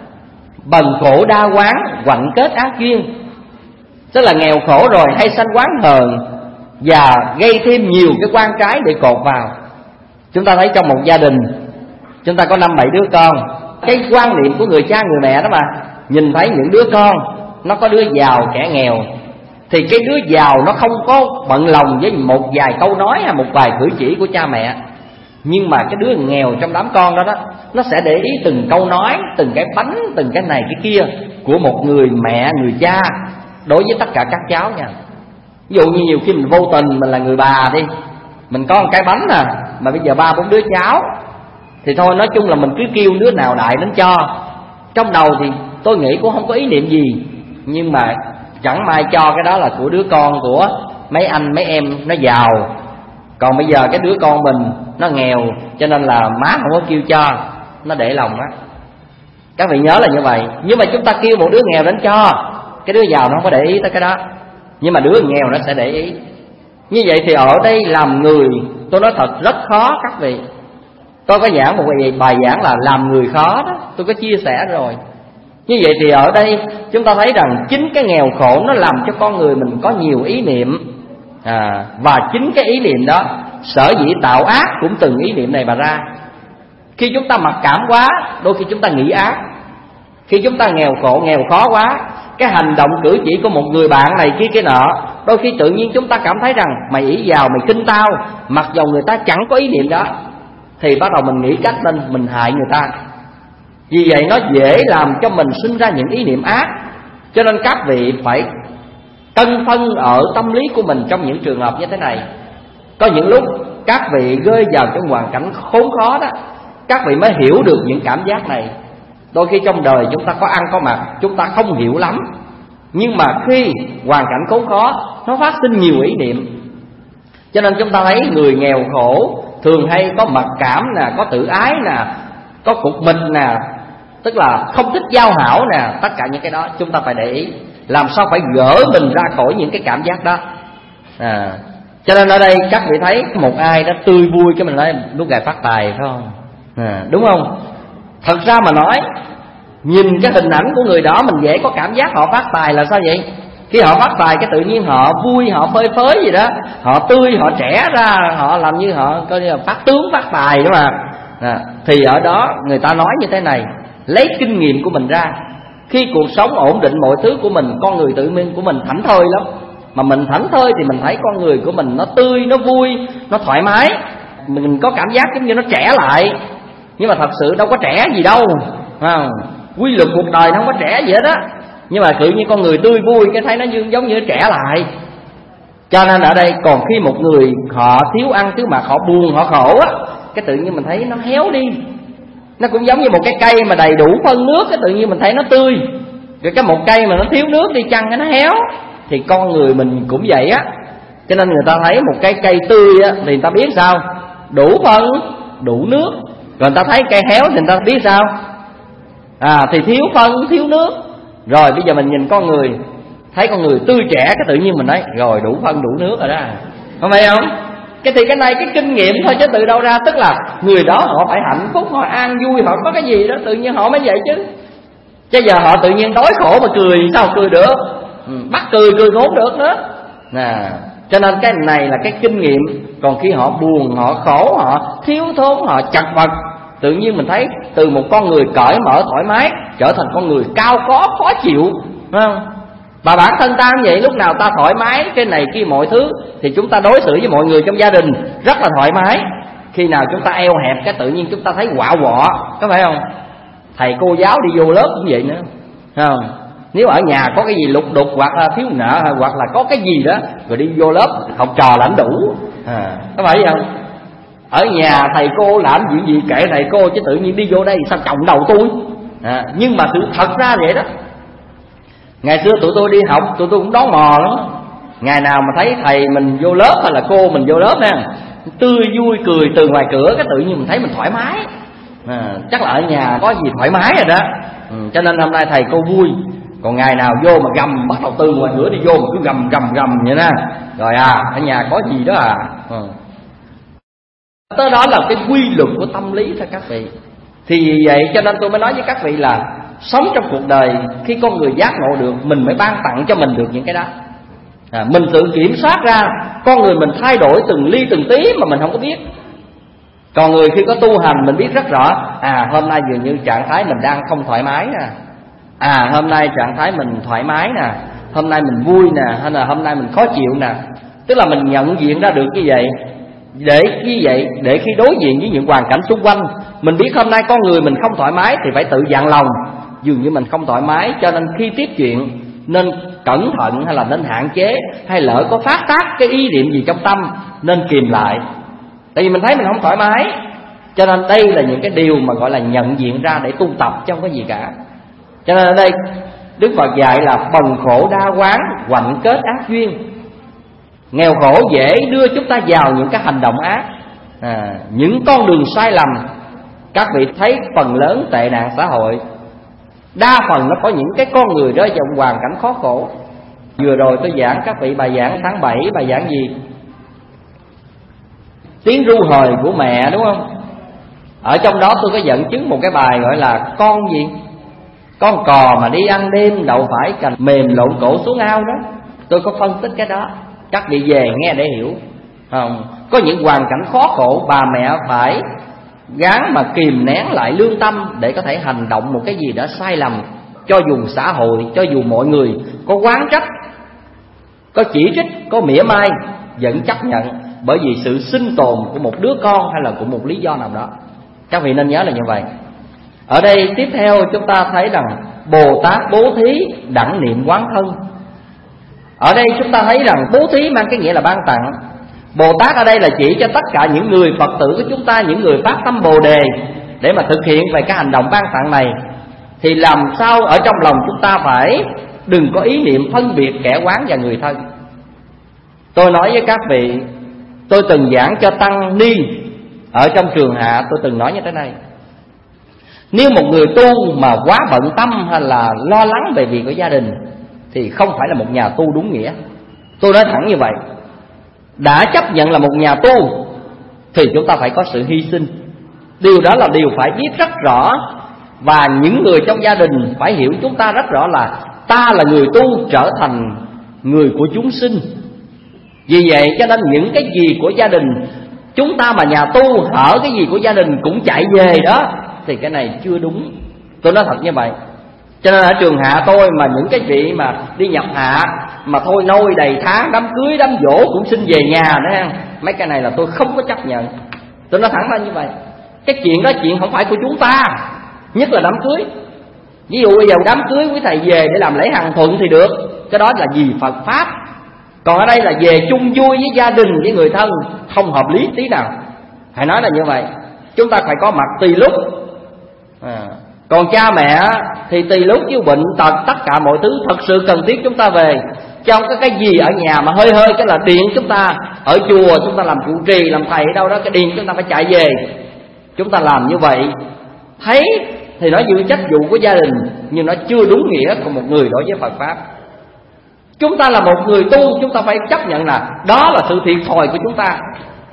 Speaker 4: bần khổ đa quán, quạnh kết ác duyên. Tức là nghèo khổ rồi hay sanh quán hờn và gây thêm nhiều cái quan trái để cột vào. Chúng ta thấy trong một gia đình chúng ta có năm bảy đứa con, cái quan niệm của người cha người mẹ đó mà, nhìn thấy những đứa con nó có đứa giàu kẻ nghèo, thì cái đứa giàu nó không có bận lòng với một vài câu nói hay một vài cử chỉ của cha mẹ, nhưng mà cái đứa nghèo trong đám con đó đó, nó sẽ để ý từng câu nói, từng cái bánh, từng cái này cái kia của một người mẹ, người cha đối với tất cả các cháu nha. Ví dụ như nhiều khi mình vô tình mình là người bà đi, mình có một cái bánh à, mà bây giờ ba bốn đứa cháu, thì thôi nói chung là mình cứ kêu đứa nào đại đến cho. Trong đầu thì tôi nghĩ cũng không có ý niệm gì, nhưng mà chẳng may cho cái đó là của đứa con của mấy anh mấy em nó giàu, còn bây giờ cái đứa con mình nó nghèo, cho nên là má không có kêu cho, nó để lòng á. Các vị nhớ là như vậy. Nhưng mà chúng ta kêu một đứa nghèo đến cho, cái đứa giàu nó không có để ý tới cái đó, nhưng mà đứa nghèo nó sẽ để ý. Như vậy thì ở đây làm người, tôi nói thật rất khó các vị. Tôi có giảng một bài giảng là làm người khó đó, tôi có chia sẻ rồi. Như vậy thì ở đây chúng ta thấy rằng chính cái nghèo khổ nó làm cho con người mình có nhiều ý niệm, à, và chính cái ý niệm đó sở dĩ tạo ác cũng từng ý niệm này mà ra. Khi chúng ta mặc cảm quá, đôi khi chúng ta nghĩ ác. Khi chúng ta nghèo khổ, nghèo khó quá, cái hành động cử chỉ của một người bạn này kia cái nọ, đôi khi tự nhiên chúng ta cảm thấy rằng mày ỷ vào, mày khinh tao, mặc dầu người ta chẳng có ý niệm đó, thì bắt đầu mình nghĩ cách nên mình hại người ta. Vì vậy nó dễ làm cho mình sinh ra những ý niệm ác. Cho nên các vị phải cân phân ở tâm lý của mình trong những trường hợp như thế này. Có những lúc các vị rơi vào trong hoàn cảnh khốn khó đó, các vị mới hiểu được những cảm giác này. Đôi khi trong đời chúng ta có ăn có mặc, chúng ta không hiểu lắm, nhưng mà khi hoàn cảnh khốn khó, nó phát sinh nhiều ý niệm. Cho nên chúng ta thấy người nghèo khổ thường hay có mặc cảm nè, có tự ái nè, có cục mịch nè, tức là không thích giao hảo nè. Tất cả những cái đó chúng ta phải để ý, làm sao phải gỡ mình ra khỏi những cái cảm giác đó, à. Cho nên ở đây các vị thấy một ai đó tươi vui, cái mình nói lúc gài phát tài phải không, à, đúng không? Thật ra mà nói, nhìn cái hình ảnh của người đó mình dễ có cảm giác họ phát tài là sao vậy? Khi họ phát tài cái tự nhiên họ vui, họ phơi phới gì đó, họ tươi, họ trẻ ra, họ làm như họ coi như là phát tướng phát tài đó mà, à, thì ở đó người ta nói như thế này, lấy kinh nghiệm của mình ra. Khi cuộc sống ổn định mọi thứ của mình, con người tự nhiên của mình thảnh thơi lắm. Mà mình thảnh thơi thì mình thấy con người của mình nó tươi, nó vui, nó thoải mái, mình có cảm giác giống như nó trẻ lại. Nhưng mà thật sự đâu có trẻ gì đâu, à, quy luật cuộc đời nó không có trẻ gì hết á. Nhưng mà tự nhiên con người tươi vui cái thấy nó giống như nó trẻ lại. Cho nên ở đây còn khi một người họ thiếu ăn thiếu mặc, họ buồn, họ khổ á, cái tự nhiên mình thấy nó héo đi. Nó cũng giống như một cái cây mà đầy đủ phân nước, cái tự nhiên mình thấy nó tươi. Rồi cái một cây mà nó thiếu nước đi chăng nó héo. Thì con người mình cũng vậy á. Cho nên người ta thấy một cái cây tươi á, thì người ta biết sao? Đủ phân, đủ nước. Rồi người ta thấy cây héo thì người ta biết sao? À thì thiếu phân, thiếu nước. Rồi bây giờ mình nhìn con người, thấy con người tươi trẻ, cái tự nhiên mình nói rồi đủ phân đủ nước rồi đó. Không phải không? Cái thì cái này cái kinh nghiệm thôi chứ từ đâu ra. Tức là người đó họ phải hạnh phúc, họ an vui, họ có cái gì đó tự nhiên họ mới vậy chứ. Chứ giờ họ tự nhiên đói khổ mà cười sao cười được? Ừ, bắt cười cười ngốn được nữa nè. Cho nên cái này là cái kinh nghiệm. Còn khi họ buồn, họ khổ, họ thiếu thốn, họ chật vật, tự nhiên mình thấy từ một con người cởi mở thoải mái trở thành con người cao có khó chịu, phải không? Và bản thân ta cũng vậy, lúc nào ta thoải mái cái này kia mọi thứ thì chúng ta đối xử với mọi người trong gia đình rất là thoải mái. Khi nào chúng ta eo hẹp cái tự nhiên chúng ta thấy quạo quọ, có phải không? Thầy cô giáo đi vô lớp cũng vậy nữa, phải không? Nếu ở nhà có cái gì lục đục hoặc là thiếu nợ hoặc là có cái gì đó rồi đi vô lớp học trò lãnh đủ, à, có phải không? Ở nhà thầy cô làm chuyện gì kệ thầy cô, chứ tự nhiên đi vô đây sao chồng đầu tôi, à, nhưng mà sự thật ra vậy đó. Ngày xưa tụi tôi đi học tụi tôi cũng đón mò lắm. Ngày nào mà thấy thầy mình vô lớp hay là cô mình vô lớp nè, tươi vui cười từ ngoài cửa, cái tự nhiên mình thấy mình thoải mái, à, chắc là ở nhà có gì thoải mái rồi đó, ừ, cho nên hôm nay thầy cô vui. Còn ngày nào vô mà gầm, bắt đầu từ ngoài cửa đi vô mà cứ gầm gầm gầm vậy nè, rồi à ở nhà có gì đó à, ừ. Tới đó là cái quy luật của tâm lý thôi các vị. Thì vì vậy cho nên tôi mới nói với các vị là sống trong cuộc đời, khi con người giác ngộ được, mình mới ban tặng cho mình được những cái đó, à, mình tự kiểm soát ra. Con người mình thay đổi từng ly từng tí mà mình không có biết. Còn người khi có tu hành mình biết rất rõ, à hôm nay dường như trạng thái mình đang không thoải mái nè, à hôm nay trạng thái mình thoải mái nè, hôm nay mình vui nè, hay là hôm nay mình khó chịu nè. Tức là mình nhận diện ra được như vậy. Để như vậy, để khi đối diện với những hoàn cảnh xung quanh, mình biết hôm nay con người mình không thoải mái thì phải tự dặn lòng, dường như mình không thoải mái, cho nên khi tiếp chuyện nên cẩn thận hay là nên hạn chế, hay lỡ có phát tác cái ý niệm gì trong tâm nên kìm lại. Tại vì mình thấy mình không thoải mái, cho nên đây là những cái điều mà gọi là nhận diện ra để tu tập, chứ không có gì cả. Cho nên ở đây Đức Phật dạy là bần khổ đa quán, hoạnh kết ác duyên. Nghèo khổ dễ đưa chúng ta vào những cái hành động ác, à, những con đường sai lầm. Các vị thấy phần lớn tệ nạn xã hội đa phần nó có những cái con người rơi vào hoàn cảnh khó khổ. Vừa rồi tôi giảng các vị bài giảng tháng bảy, bài giảng gì? Tiếng ru hời của mẹ, đúng không? Ở trong đó tôi có dẫn chứng một cái bài gọi là con gì? Con cò mà đi ăn đêm đậu phải cành mềm lộn cổ xuống ao đó. Tôi có phân tích cái đó, các vị về nghe để hiểu, không? Có những hoàn cảnh khó khổ bà mẹ phải gắng mà kìm nén lại lương tâm để có thể hành động một cái gì đó sai lầm. Cho dù xã hội, cho dù mọi người có oán trách, có chỉ trích, có mỉa mai, vẫn chấp nhận, bởi vì sự sinh tồn của một đứa con hay là của một lý do nào đó. Các vị nên nhớ là như vậy. Ở đây tiếp theo chúng ta thấy rằng Bồ Tát bố thí đẳng niệm quán thân. Ở đây chúng ta thấy rằng bố thí mang cái nghĩa là ban tặng. Bồ Tát ở đây là chỉ cho tất cả những người Phật tử của chúng ta, những người phát tâm Bồ Đề để mà thực hiện về cái hành động ban tặng này. Thì làm sao ở trong lòng chúng ta phải đừng có ý niệm phân biệt kẻ oán và người thân. Tôi nói với các vị, tôi từng giảng cho tăng ni ở trong trường hạ, tôi từng nói như thế này: nếu một người tu mà quá bận tâm hay là lo lắng về việc của gia đình thì không phải là một nhà tu đúng nghĩa. Tôi nói thẳng như vậy. Đã chấp nhận là một nhà tu thì chúng ta phải có sự hy sinh. Điều đó là điều phải biết rất rõ. Và những người trong gia đình phải hiểu chúng ta rất rõ là ta là người tu trở thành người của chúng sinh. Vì vậy cho nên những cái gì của gia đình, chúng ta mà nhà tu hở cái gì của gia đình cũng chạy về đó, thì cái này chưa đúng. Tôi nói thật như vậy. Cho nên ở trường hạ tôi mà những cái chị mà đi nhập hạ mà thôi nôi đầy tháng, đám cưới đám dỗ cũng xin về nhà nữa, mấy cái này là tôi không có chấp nhận. Tôi nói thẳng ra như vậy. Cái chuyện đó chuyện không phải của chúng ta, nhất là đám cưới. Ví dụ bây giờ đám cưới quý thầy về để làm lễ hằng thuận thì được, cái đó là vì Phật Pháp. Còn ở đây là về chung vui với gia đình, với người thân, không hợp lý tí nào. Hãy nói là như vậy. chúng ta phải có mặt tùy lúc. à, Còn cha mẹ thì tùy lúc chứ bệnh tật tất cả mọi thứ thật sự cần thiết chúng ta về. Trong cái cái gì ở nhà mà hơi hơi cái là điện chúng ta, ở chùa chúng ta làm trụ trì, làm thầy ở đâu đó, cái điện chúng ta phải chạy về. Chúng ta làm như vậy thấy thì nó như trách vụ của gia đình, nhưng nó chưa đúng nghĩa của một người đối với Phật Pháp. Chúng ta là một người tu, chúng ta phải chấp nhận là đó là sự thiệt thòi của chúng ta,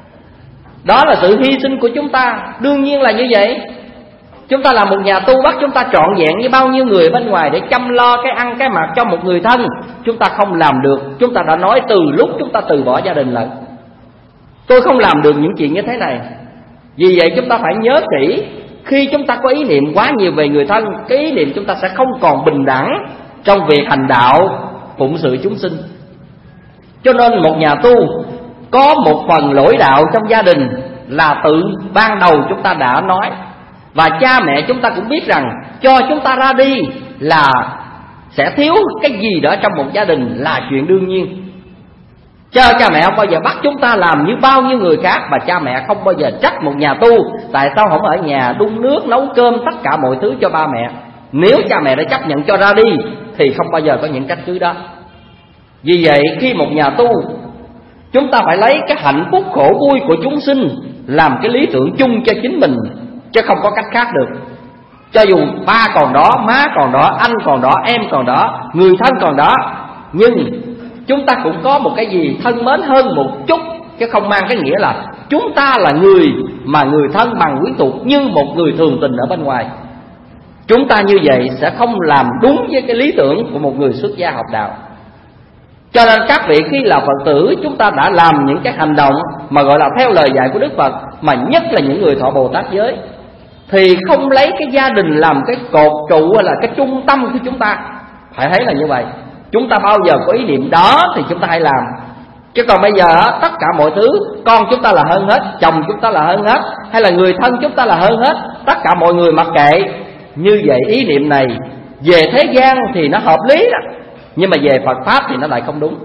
Speaker 4: đó là sự hy sinh của chúng ta. Đương nhiên là như vậy. Chúng ta là một nhà tu, bắt chúng ta trọn vẹn như bao nhiêu người bên ngoài để chăm lo cái ăn cái mặc cho một người thân. Chúng ta không làm được. Chúng ta đã nói từ lúc chúng ta từ bỏ gia đình là tôi không làm được những chuyện như thế này. Vì vậy chúng ta phải nhớ kỹ, khi chúng ta có ý niệm quá nhiều về người thân, cái ý niệm chúng ta sẽ không còn bình đẳng trong việc hành đạo phụng sự chúng sinh. Cho nên một nhà tu có một phần lỗi đạo trong gia đình là tự ban đầu chúng ta đã nói. Và cha mẹ chúng ta cũng biết rằng cho chúng ta ra đi là sẽ thiếu cái gì đó trong một gia đình là chuyện đương nhiên. Cho cha mẹ không bao giờ bắt chúng ta làm như bao nhiêu người khác. Và cha mẹ không bao giờ trách một nhà tu tại sao không ở nhà đun nước nấu cơm tất cả mọi thứ cho ba mẹ. Nếu cha mẹ đã chấp nhận cho ra đi thì không bao giờ có những trách cứ đó. Vì vậy khi một nhà tu, chúng ta phải lấy cái hạnh phúc khổ vui của chúng sinh làm cái lý tưởng chung cho chính mình, chứ không có cách khác được. Cho dù ba còn đó, má còn đó, anh còn đó, em còn đó, người thân còn đó, nhưng chúng ta cũng có một cái gì thân mến hơn một chút, chứ không mang cái nghĩa là chúng ta là người mà người thân bằng quyến thuộc như một người thường tình ở bên ngoài. Chúng ta như vậy sẽ không làm đúng với cái lý tưởng của một người xuất gia học đạo. Cho nên các vị khi là Phật tử, chúng ta đã làm những cái hành động mà gọi là theo lời dạy của Đức Phật, mà nhất là những người thọ Bồ Tát giới, thì không lấy cái gia đình làm cái cột trụ hay là cái trung tâm của chúng ta. Phải thấy là như vậy. Chúng ta bao giờ có ý niệm đó thì chúng ta hãy làm. Chứ còn bây giờ tất cả mọi thứ, con chúng ta là hơn hết, chồng chúng ta là hơn hết, hay là người thân chúng ta là hơn hết, tất cả mọi người mặc kệ. Như vậy ý niệm này về thế gian thì nó hợp lý đó, nhưng mà về Phật Pháp thì nó lại không đúng.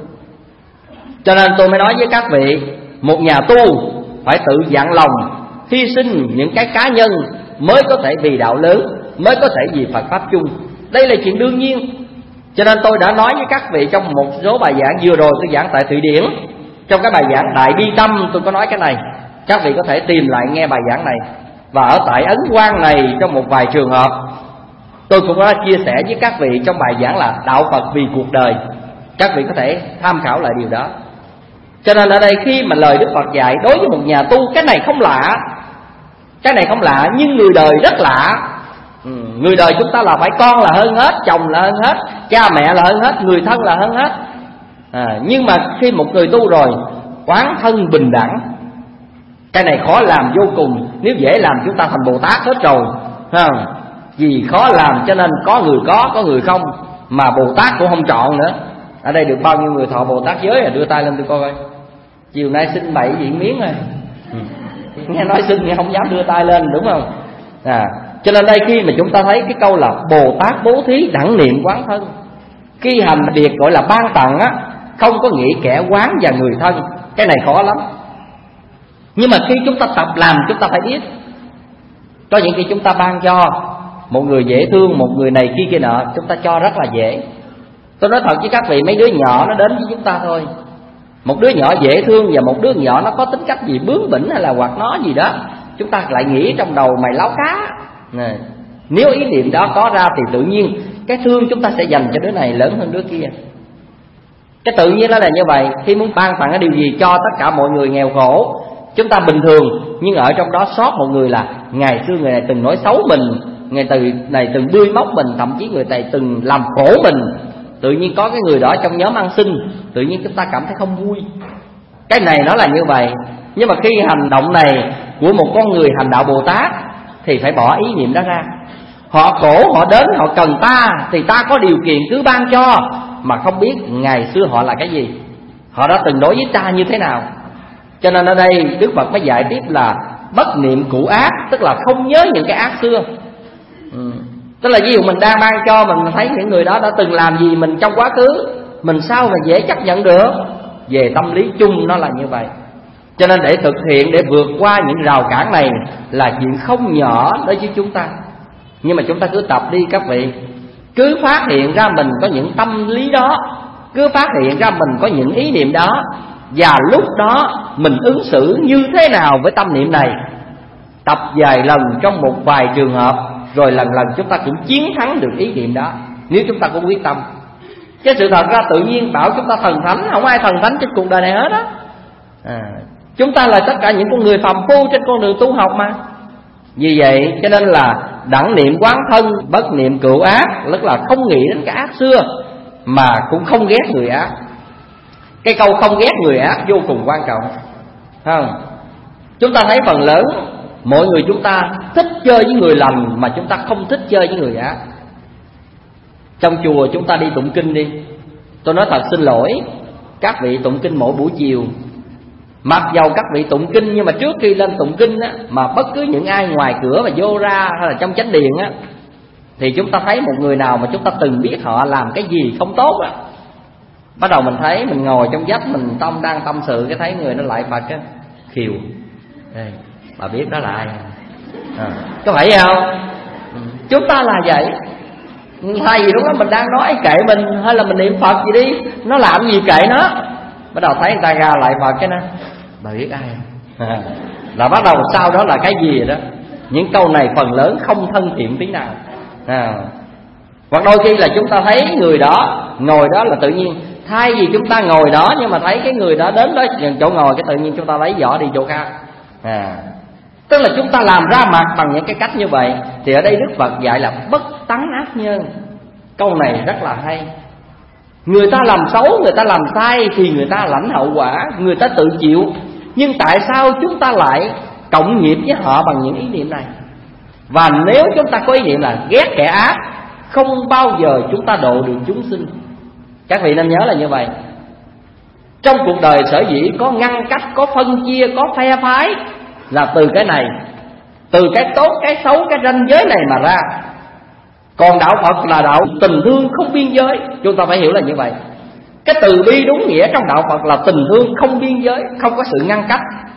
Speaker 4: Cho nên tôi mới nói với các vị, một nhà tu phải tự dặn lòng hy sinh những cái cá nhân mới có thể vì đạo lớn, mới có thể vì Phật Pháp chung. Đây là chuyện đương nhiên. Cho nên tôi đã nói với các vị trong một số bài giảng vừa rồi tôi giảng tại Thụy Điển. Trong cái bài giảng Đại Bi Tâm tôi có nói cái này, các vị có thể tìm lại nghe bài giảng này. Và ở tại Ấn Quang này trong một vài trường hợp tôi cũng đã chia sẻ với các vị trong bài giảng là Đạo Phật vì cuộc đời. Các vị có thể tham khảo lại điều đó. Cho nên ở đây khi mà lời Đức Phật dạy đối với một nhà tu, cái này không lạ, cái này không lạ, nhưng người đời rất lạ. ừ, Người đời chúng ta là phải con là hơn hết, chồng là hơn hết, cha mẹ là hơn hết, người thân là hơn hết. à, Nhưng mà khi một người tu rồi, quán thân bình đẳng, cái này khó làm vô cùng. Nếu dễ làm chúng ta thành Bồ Tát hết rồi, không? Vì khó làm cho nên có người có, có người không, mà Bồ Tát cũng không chọn nữa. Ở đây được bao nhiêu người thọ Bồ Tát giới à? Đưa tay lên tôi coi coi. Chiều nay xin bậy diện miếng rồi. ừ. Nghe nói xin nghe không dám đưa tay lên, đúng không? à, Cho nên đây khi mà chúng ta thấy cái câu là Bồ Tát bố thí đẳng niệm quán thân, khi hành việc gọi là ban tặng á, không có nghĩ kẻ quán và người thân. Cái này khó lắm. Nhưng mà khi chúng ta tập làm chúng ta phải biết, có những khi chúng ta ban cho một người dễ thương, một người này kia kia nọ, chúng ta cho rất là dễ. Tôi nói thật với các vị, mấy đứa nhỏ nó đến với chúng ta thôi. Một đứa nhỏ dễ thương và một đứa nhỏ nó có tính cách gì bướng bỉnh hay là hoặc nó gì đó, chúng ta lại nghĩ trong đầu mày láo cá này. Nếu ý niệm đó có ra thì tự nhiên cái thương chúng ta sẽ dành cho đứa này lớn hơn đứa kia. Cái tự nhiên đó là như vậy. Khi muốn ban tặng cái điều gì cho tất cả mọi người nghèo khổ, chúng ta bình thường, nhưng ở trong đó sót một người là ngày xưa người này từng nói xấu mình, người từ này từng bươi móc mình, thậm chí người này từng làm khổ mình. Tự nhiên có cái người đó trong nhóm ăn xin, tự nhiên chúng ta cảm thấy không vui. Cái này nó là như vậy. Nhưng mà khi hành động này của một con người hành đạo Bồ Tát thì phải bỏ ý niệm đó ra. Họ khổ, họ đến, họ cần ta thì ta có điều kiện cứ ban cho, mà không biết ngày xưa họ là cái gì, họ đã từng đối với ta như thế nào. Cho nên ở đây Đức Phật mới dạy tiếp là bất niệm cũ ác, tức là không nhớ những cái ác xưa. ừ. Tức là ví dụ mình đang ban cho, mình thấy những người đó đã từng làm gì mình trong quá khứ, mình sao mà dễ chấp nhận được. Về tâm lý chung nó là như vậy. Cho nên để thực hiện, để vượt qua những rào cản này là chuyện không nhỏ đối với chúng ta. Nhưng mà chúng ta cứ tập đi các vị. Cứ phát hiện ra mình có những tâm lý đó, cứ phát hiện ra mình có những ý niệm đó, và lúc đó mình ứng xử như thế nào với tâm niệm này. Tập vài lần trong một vài trường hợp, rồi lần lần chúng ta cũng chiến thắng được ý niệm đó, nếu chúng ta có quyết tâm. Chứ sự thật ra tự nhiên bảo chúng ta thần thánh, không ai thần thánh trên cuộc đời này hết á. à, Chúng ta là tất cả những con người phàm phu trên con đường tu học mà. Vì vậy cho nên là đẳng niệm quán thân, bất niệm cựu ác, tức là không nghĩ đến cái ác xưa mà cũng không ghét người ác. Cái câu không ghét người ác vô cùng quan trọng, không? Chúng ta thấy phần lớn mọi người chúng ta thích chơi với người lành, mà chúng ta không thích chơi với người ác. Trong chùa chúng ta đi tụng kinh đi, tôi nói thật xin lỗi các vị tụng kinh mỗi buổi chiều. Mặc dầu các vị tụng kinh, nhưng mà trước khi lên tụng kinh á, mà bất cứ những ai ngoài cửa mà vô ra hay là trong chánh điện á, thì chúng ta thấy một người nào mà chúng ta từng biết họ làm cái gì không tốt á, bắt đầu mình thấy mình ngồi trong giấc mình tâm đang tâm sự, cái thấy người nó lại Phật á, khiều. Đây, bà biết đó là ai à, có phải không? Chúng ta là vậy. Thay vì lúc đó mình đang nói kệ mình, hay là mình niệm Phật gì đi, nó làm gì kệ nó. Bắt đầu thấy người ta ra lại Phật cái nó, bà biết ai à, là bắt đầu sau đó là cái gì đó. Những câu này phần lớn không thân thiện tí nào à. Hoặc đôi khi là chúng ta thấy người đó ngồi đó là tự nhiên, thay vì chúng ta ngồi đó nhưng mà thấy cái người đó đến đó chỗ ngồi, cái tự nhiên chúng ta lấy vỏ đi chỗ khác à. Tức là chúng ta làm ra mặt bằng những cái cách như vậy. Thì ở đây Đức Phật dạy là bất tắng ác nhân. Câu này rất là hay. Người ta làm xấu, người ta làm sai thì người ta lãnh hậu quả, người ta tự chịu. Nhưng tại sao chúng ta lại cộng nghiệp với họ bằng những ý niệm này? Và nếu chúng ta có ý niệm là ghét kẻ ác, không bao giờ chúng ta độ được chúng sinh. Các vị nên nhớ là như vậy. Trong cuộc đời sở dĩ có ngăn cách, có phân chia, có phe phái là từ cái này, từ cái tốt, cái xấu, cái ranh giới này mà ra. Còn đạo Phật là đạo tình thương không biên giới. Chúng ta phải hiểu là như vậy. Cái từ bi đúng nghĩa trong đạo Phật là tình thương không biên giới, không có sự ngăn cách.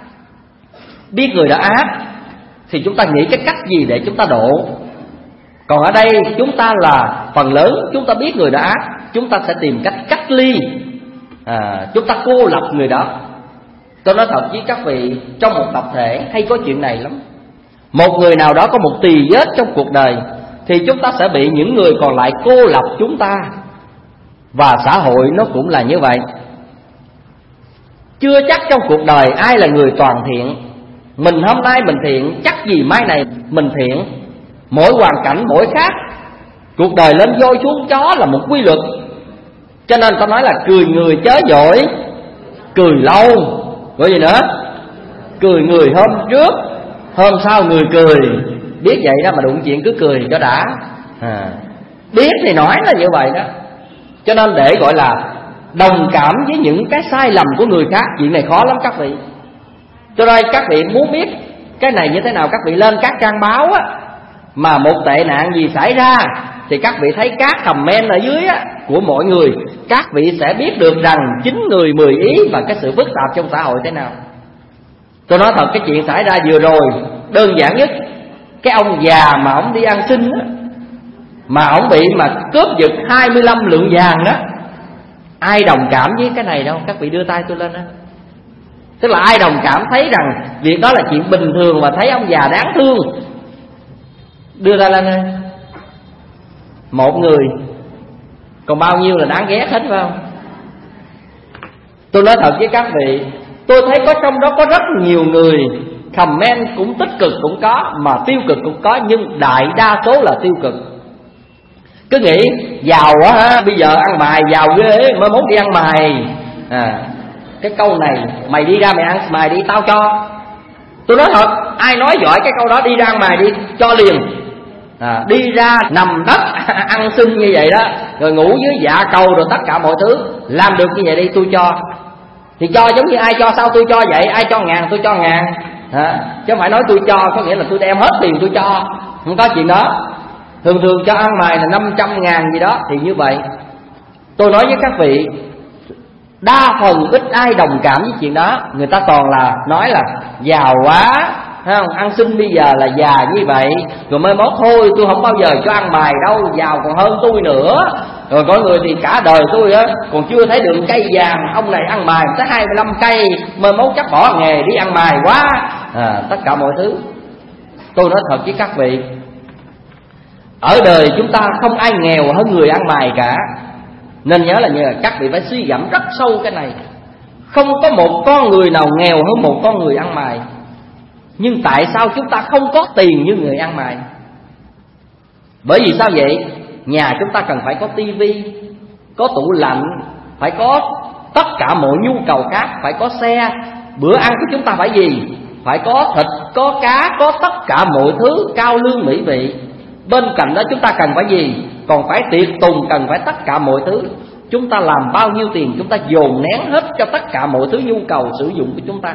Speaker 4: Biết người đã ác thì chúng ta nghĩ cái cách gì để chúng ta độ. Còn ở đây chúng ta là phần lớn chúng ta biết người đã ác, chúng ta sẽ tìm cách cách ly à, chúng ta cô lập người đó. Tôi nói thật với các vị, trong một tập thể hay có chuyện này lắm. Một người nào đó có một tỳ vết trong cuộc đời thì chúng ta sẽ bị những người còn lại cô lập chúng ta. Và xã hội nó cũng là như vậy. Chưa chắc trong cuộc đời ai là người toàn thiện. Mình hôm nay mình thiện, chắc gì mai này mình thiện. Mỗi hoàn cảnh mỗi khác. Cuộc đời lên voi xuống chó là một quy luật. Cho nên ta nói là cười người chớ vội, cười lâu. Gọi gì nữa? Cười người hôm trước, hôm sau người cười. Biết vậy đó mà đụng chuyện cứ cười cho đã à. Biết thì nói là như vậy đó. Cho nên để gọi là đồng cảm với những cái sai lầm của người khác, chuyện này khó lắm các vị. Cho nên các vị muốn biết cái này như thế nào, các vị lên các trang báo á, mà một tệ nạn gì xảy ra thì các vị thấy các comment ở dưới á, của mọi người, các vị sẽ biết được rằng chín người mười ý và cái sự phức tạp trong xã hội thế nào. Tôi nói thật, cái chuyện xảy ra vừa rồi đơn giản nhất, cái ông già mà ông đi ăn xin á, mà ông bị mà cướp giật hai mươi lăm lượng vàng đó, ai đồng cảm với cái này đâu? Các vị đưa tay tôi lên đó. Tức là ai đồng cảm thấy rằng việc đó là chuyện bình thường và thấy ông già đáng thương? Đưa ra lên đây. Một người, còn bao nhiêu là đáng ghét hết phải không? Tôi nói thật với các vị, tôi thấy có trong đó có rất nhiều người comment cũng tích cực cũng có, mà tiêu cực cũng có, nhưng đại đa số là tiêu cực. Cứ nghĩ giàu quá ha, bây giờ ăn mày giàu ghê, mới muốn đi ăn mày à. Cái câu này, mày đi ra mày ăn mày đi tao cho. Tôi nói thật, ai nói giỏi cái câu đó đi ra ăn mày đi, cho liền à. Đi ra nằm đất ăn xin như vậy đó, rồi ngủ dưới dạ cầu rồi tất cả mọi thứ, làm được như vậy đi tôi cho. Thì cho giống như ai cho sao tôi cho vậy, ai cho ngàn tôi cho ngàn à. Chứ không phải nói tôi cho có nghĩa là tôi đem hết tiền tôi cho, không có chuyện đó. Thường thường cho ăn mày là năm trăm ngàn gì đó thì như vậy. Tôi nói với các vị, Đa phần ít ai đồng cảm với chuyện đó. Người ta toàn là nói là giàu quá, thấy không? Ăn xin bây giờ là già như vậy, rồi mai mốt thôi tôi không bao giờ cho ăn mày đâu, giàu còn hơn tôi nữa. Rồi có người thì cả đời tôi á còn chưa thấy được cây vàng, ông này ăn mài tới hai mươi lăm cây, mai mốt chắc bỏ nghề đi ăn mài quá. à, Tất cả mọi thứ. Tôi nói thật với các vị, ở đời chúng ta không ai nghèo hơn người ăn mài cả. Nên nhớ là như là các vị phải suy gẫm rất sâu cái này. Không có một con người nào nghèo hơn một con người ăn mài. Nhưng tại sao chúng ta không có tiền như người ăn mài? Bởi vì sao vậy? Nhà chúng ta cần phải có tivi, có tủ lạnh, phải có tất cả mọi nhu cầu khác, phải có xe. Bữa ăn của chúng ta phải gì? Phải có thịt, có cá, có tất cả mọi thứ cao lương mỹ vị. Bên cạnh đó chúng ta cần phải gì? Còn phải tiệc tùng, cần phải tất cả mọi thứ. Chúng ta làm bao nhiêu tiền chúng ta dồn nén hết cho tất cả mọi thứ nhu cầu sử dụng của chúng ta.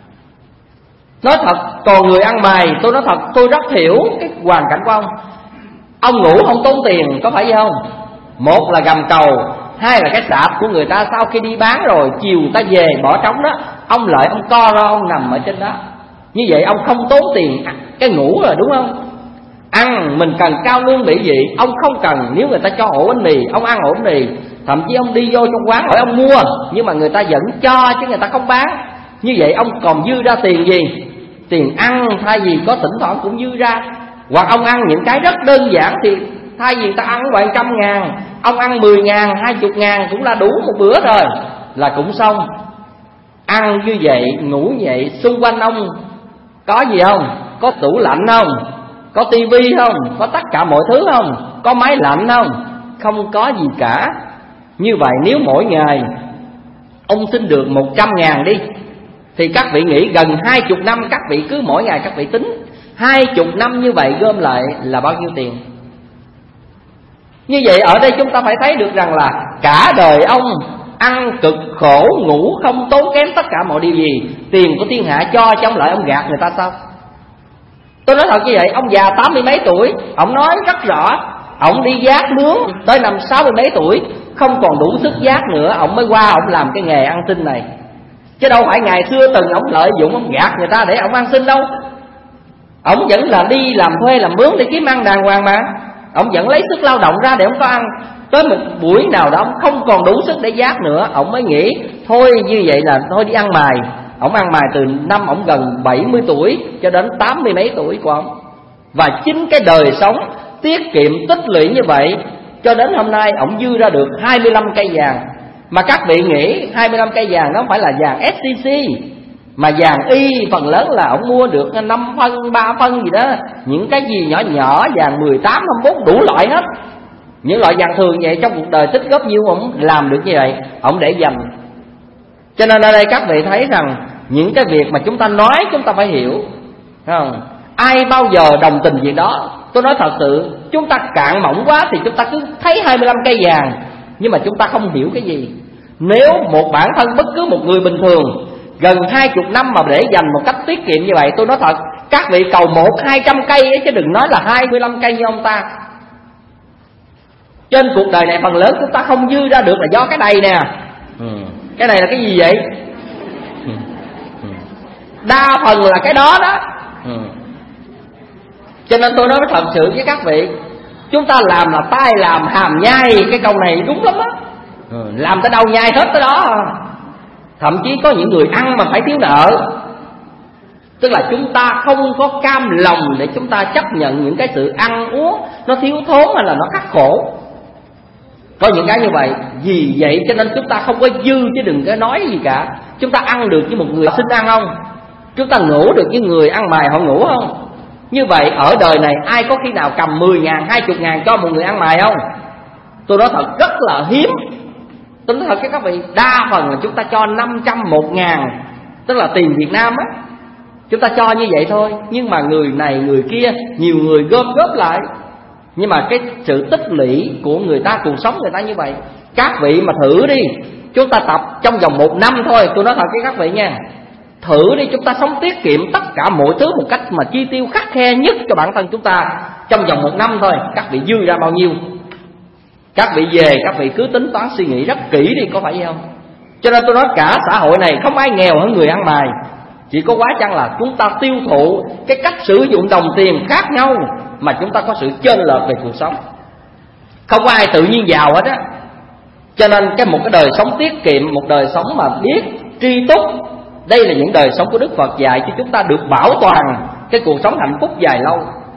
Speaker 4: Nói thật, còn người ăn mày, tôi nói thật, tôi rất hiểu cái hoàn cảnh của ông. Ông ngủ không tốn tiền, có phải vậy không? Một là gầm cầu, hai là cái sạp của người ta sau khi đi bán rồi, chiều ta về bỏ trống đó, ông lợi ông co ra ông nằm ở trên đó. Như vậy ông không tốn tiền cái ngủ rồi, đúng không? Ăn mình cần cao lương mỹ vị, ông không cần. Nếu người ta cho ổ bánh mì, ông ăn ổ bánh mì. Thậm chí ông đi vô trong quán hỏi ông mua, nhưng mà người ta vẫn cho chứ người ta không bán. Như vậy ông còn dư ra tiền gì? Tiền ăn, thay vì có thỉnh thoảng cũng dư ra. Hoặc ông ăn những cái rất đơn giản thì thay vì ta ăn khoảng trăm ngàn, ông ăn mười ngàn, hai chục ngàn cũng là đủ một bữa rồi, là cũng xong. Ăn như vậy, ngủ như vậy, xung quanh ông có gì không? Có tủ lạnh không? Có tivi không? Có tất cả mọi thứ không? Có máy lạnh không? Không có gì cả. Như vậy nếu mỗi ngày ông xin được một trăm ngàn đi, thì các vị nghĩ gần hai chục năm các vị cứ mỗi ngày các vị tính, hai chục năm như vậy gom lại là bao nhiêu tiền? Như vậy ở đây chúng ta phải thấy được rằng là cả đời ông ăn cực khổ, ngủ không tốn kém tất cả mọi điều gì. Tiền của thiên hạ cho cho ông lợi ông gạt người ta sao? Tôi nói thật như vậy, ông già tám mươi mấy tuổi, ông nói rất rõ, ông đi vác mướn tới năm sáu mươi mấy tuổi, không còn đủ sức vác nữa, ông mới qua ông làm cái nghề ăn xin này. Chứ đâu phải ngày xưa từng ông lợi dụng ông gạt người ta để ông ăn xin đâu. Ông vẫn là đi làm thuê làm mướn để kiếm ăn đàng hoàng mà. Ông vẫn lấy sức lao động ra để ông có ăn. Tới một buổi nào đó ông không còn đủ sức để vác nữa, ông mới nghĩ thôi như vậy là thôi đi ăn mài. Ông ăn mài từ năm ông gần bảy mươi tuổi cho đến tám mươi mấy tuổi của ông. Và chính cái đời sống tiết kiệm tích lũy như vậy, cho đến hôm nay ông dư ra được hai mươi lăm cây vàng. Mà các vị nghĩ hai mươi lăm cây vàng nó không phải là vàng ét xê xê, mà vàng y phần lớn là ông mua được năm phân, ba phân gì đó. Những cái gì nhỏ nhỏ vàng mười tám, hai mươi bốn đủ loại hết. Những loại vàng thường vậy trong cuộc đời tích góp nhiêu ông làm được như vậy, ông để dành. Cho nên ở đây các vị thấy rằng những cái việc mà chúng ta nói chúng ta phải hiểu, thấy không? Ai bao giờ đồng tình việc đó? Tôi nói thật sự, chúng ta cạn mỏng quá thì chúng ta cứ thấy hai mươi lăm cây vàng, nhưng mà chúng ta không hiểu cái gì. Nếu một bản thân bất cứ một người bình thường gần hai chục năm mà để dành một cách tiết kiệm như vậy, tôi nói thật, các vị cầu một hai trăm cây ấy, chứ đừng nói là hai mươi lăm cây như ông ta. Trên cuộc đời này phần lớn chúng ta không dư ra được là do cái này nè. ừ. Cái này là cái gì vậy? Đa phần là cái đó đó. ừ. Cho nên tôi nói thật sự với các vị, chúng ta làm là tay làm hàm nhai. Cái câu này đúng lắm á. ừ. Làm tới đâu nhai hết tới đó. Thậm chí có những người ăn mà phải thiếu nợ. Tức là chúng ta không có cam lòng để chúng ta chấp nhận những cái sự ăn uống nó thiếu thốn hay là nó khắc khổ. Có những cái như vậy. Vì vậy cho nên chúng ta không có dư chứ đừng có nói gì cả. Chúng ta ăn được với một người xin ăn không? Chúng ta ngủ được với người ăn mài họ ngủ không? Như vậy ở đời này ai có khi nào cầm mười ngàn, hai mươi ngàn cho một người ăn mài không? Tôi nói thật rất là hiếm. Tính thật với các vị, đa phần là chúng ta cho năm trăm, một ngàn, tức là tiền Việt Nam á, chúng ta cho như vậy thôi. Nhưng mà người này người kia, nhiều người gom góp lại. Nhưng mà cái sự tích lũy của người ta, cuộc sống người ta như vậy. Các vị mà thử đi, chúng ta tập trong vòng một năm thôi. Tôi nói thật với các vị nha, thử đi, chúng ta sống tiết kiệm tất cả mọi thứ một cách mà chi tiêu khắt khe nhất cho bản thân chúng ta. Trong vòng một năm thôi, các vị dư ra bao nhiêu? Các vị về, các vị cứ tính toán suy nghĩ rất kỹ đi, có phải vậy không? Cho nên tôi nói cả xã hội này không ai nghèo hơn người ăn mày, chỉ có quá chăng là chúng ta tiêu thụ cái cách sử dụng đồng tiền khác nhau mà chúng ta có sự chênh lệch về cuộc sống. Không có ai tự nhiên giàu hết á. Cho nên cái một cái đời sống tiết kiệm, một đời sống mà biết tri túc, đây là những đời sống của Đức Phật dạy cho chúng ta được bảo toàn cái cuộc sống hạnh phúc dài lâu.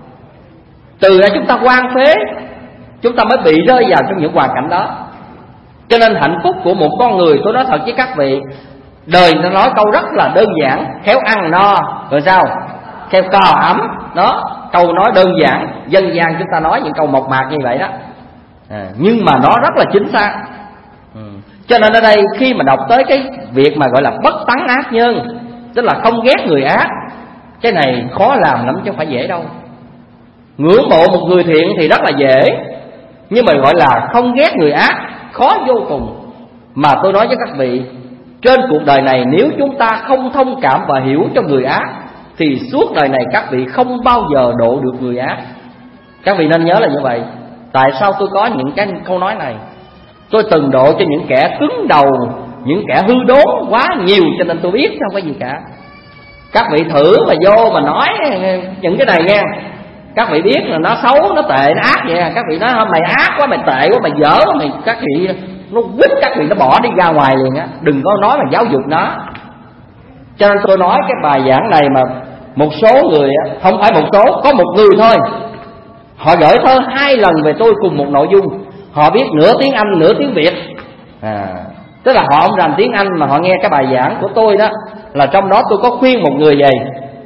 Speaker 4: Từ đó chúng ta hoang phế, chúng ta mới bị rơi vào trong những hoàn cảnh đó. Cho nên hạnh phúc của một con người, tôi nói thật với các vị, đời nó nói câu rất là đơn giản: khéo ăn no, rồi sao? Khéo cò ấm. Đó, câu nói đơn giản, dân gian chúng ta nói những câu mộc mạc như vậy đó, à, nhưng mà nó rất là chính xác. ừ. Cho nên ở đây khi mà đọc tới cái việc mà gọi là bất tấn ác nhân, tức là không ghét người ác, cái này khó làm lắm chứ không phải dễ đâu. Ngưỡng mộ một người thiện thì rất là dễ, nhưng mà gọi là không ghét người ác khó vô cùng. Mà tôi nói với các vị, trên cuộc đời này nếu chúng ta không thông cảm và hiểu cho người ác thì suốt đời này các vị không bao giờ độ được người ác. Các vị nên nhớ là như vậy. Tại sao tôi có những cái câu nói này? Tôi từng độ cho những kẻ cứng đầu, những kẻ hư đốn quá nhiều, cho nên tôi biết không có gì cả. Các vị thử mà vô mà nói những cái này nha, các vị biết là nó xấu, nó tệ, nó ác vậy. Các vị nói hôm mày ác quá, mày tệ quá, mày dở quá, mày, các vị nó quýt các vị nó bỏ đi ra ngoài liền á. Đừng có nói mà giáo dục nó. Cho nên tôi nói cái bài giảng này mà một số người, không phải một số, có một người thôi, họ gửi thơ hai lần về tôi cùng một nội dung. Họ biết nửa tiếng Anh nửa tiếng Việt, à, tức là họ không rành tiếng Anh mà họ nghe cái bài giảng của tôi đó. Là trong đó tôi có khuyên một người vậy.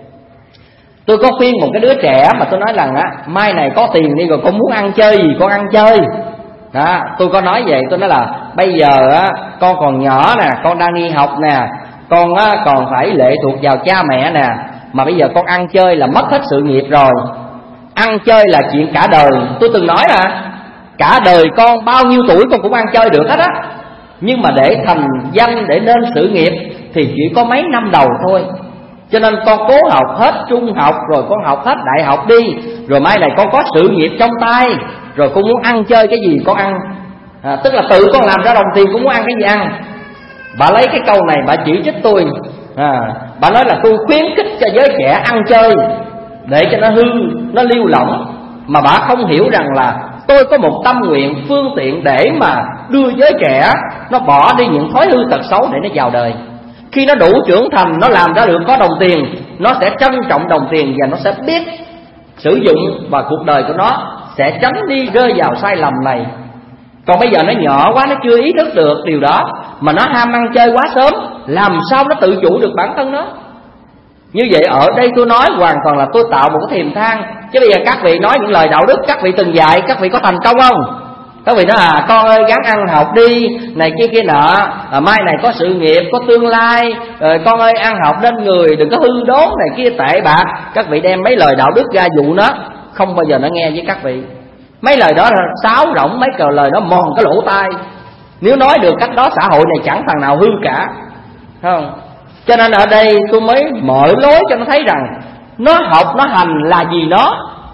Speaker 4: Tôi có khuyên một cái đứa trẻ mà tôi nói rằng á, mai này có tiền đi rồi con muốn ăn chơi gì con ăn chơi đó. Tôi có nói vậy, tôi nói là bây giờ á, con còn nhỏ nè, con đang đi học nè, con á, còn phải lệ thuộc vào cha mẹ nè, mà bây giờ con ăn chơi là mất hết sự nghiệp rồi. Ăn chơi là chuyện cả đời. Tôi từng nói là cả đời con bao nhiêu tuổi con cũng ăn chơi được hết á, nhưng mà để thành danh, để nên sự nghiệp thì chỉ có mấy năm đầu thôi. Cho nên con cố học hết trung học, rồi con học hết đại học đi, rồi mai này con có sự nghiệp trong tay, rồi con muốn ăn chơi cái gì con ăn, à, tức là tự con làm ra đồng tiền cũng muốn ăn cái gì ăn. Bà lấy cái câu này bà chỉ trích tôi, à, bà nói là tôi khuyến khích cho giới trẻ ăn chơi để cho nó hư, nó liêu lỏng. Mà bà không hiểu rằng là tôi có một tâm nguyện phương tiện để mà đưa giới trẻ nó bỏ đi những thói hư tật xấu để nó vào đời. Khi nó đủ trưởng thành, nó làm ra được có đồng tiền, nó sẽ trân trọng đồng tiền và nó sẽ biết sử dụng, và cuộc đời của nó sẽ tránh đi rơi vào sai lầm này. Còn bây giờ nó nhỏ quá, nó chưa ý thức được điều đó, mà nó ham ăn chơi quá sớm, làm sao nó tự chủ được bản thân nó. Như vậy ở đây tôi nói hoàn toàn là tôi tạo một cái thềm thang. Chứ bây giờ các vị nói những lời đạo đức các vị từng dạy, các vị có thành công không? Các vị nói à, con ơi gắng ăn học đi, này kia kia nọ, à, mai này có sự nghiệp, có tương lai, rồi con ơi ăn học nên người, đừng có hư đốn này kia tệ bạc. Các vị đem mấy lời đạo đức ra dụ nó, không bao giờ nó nghe với các vị. Mấy lời đó là sáo rỗng, mấy cờ lời đó mòn cái lỗ tai. Nếu nói được cách đó xã hội này chẳng thằng nào hư cả, không? Cho nên ở đây tôi mới mở lối cho nó thấy rằng nó học, nó hành là gì nó.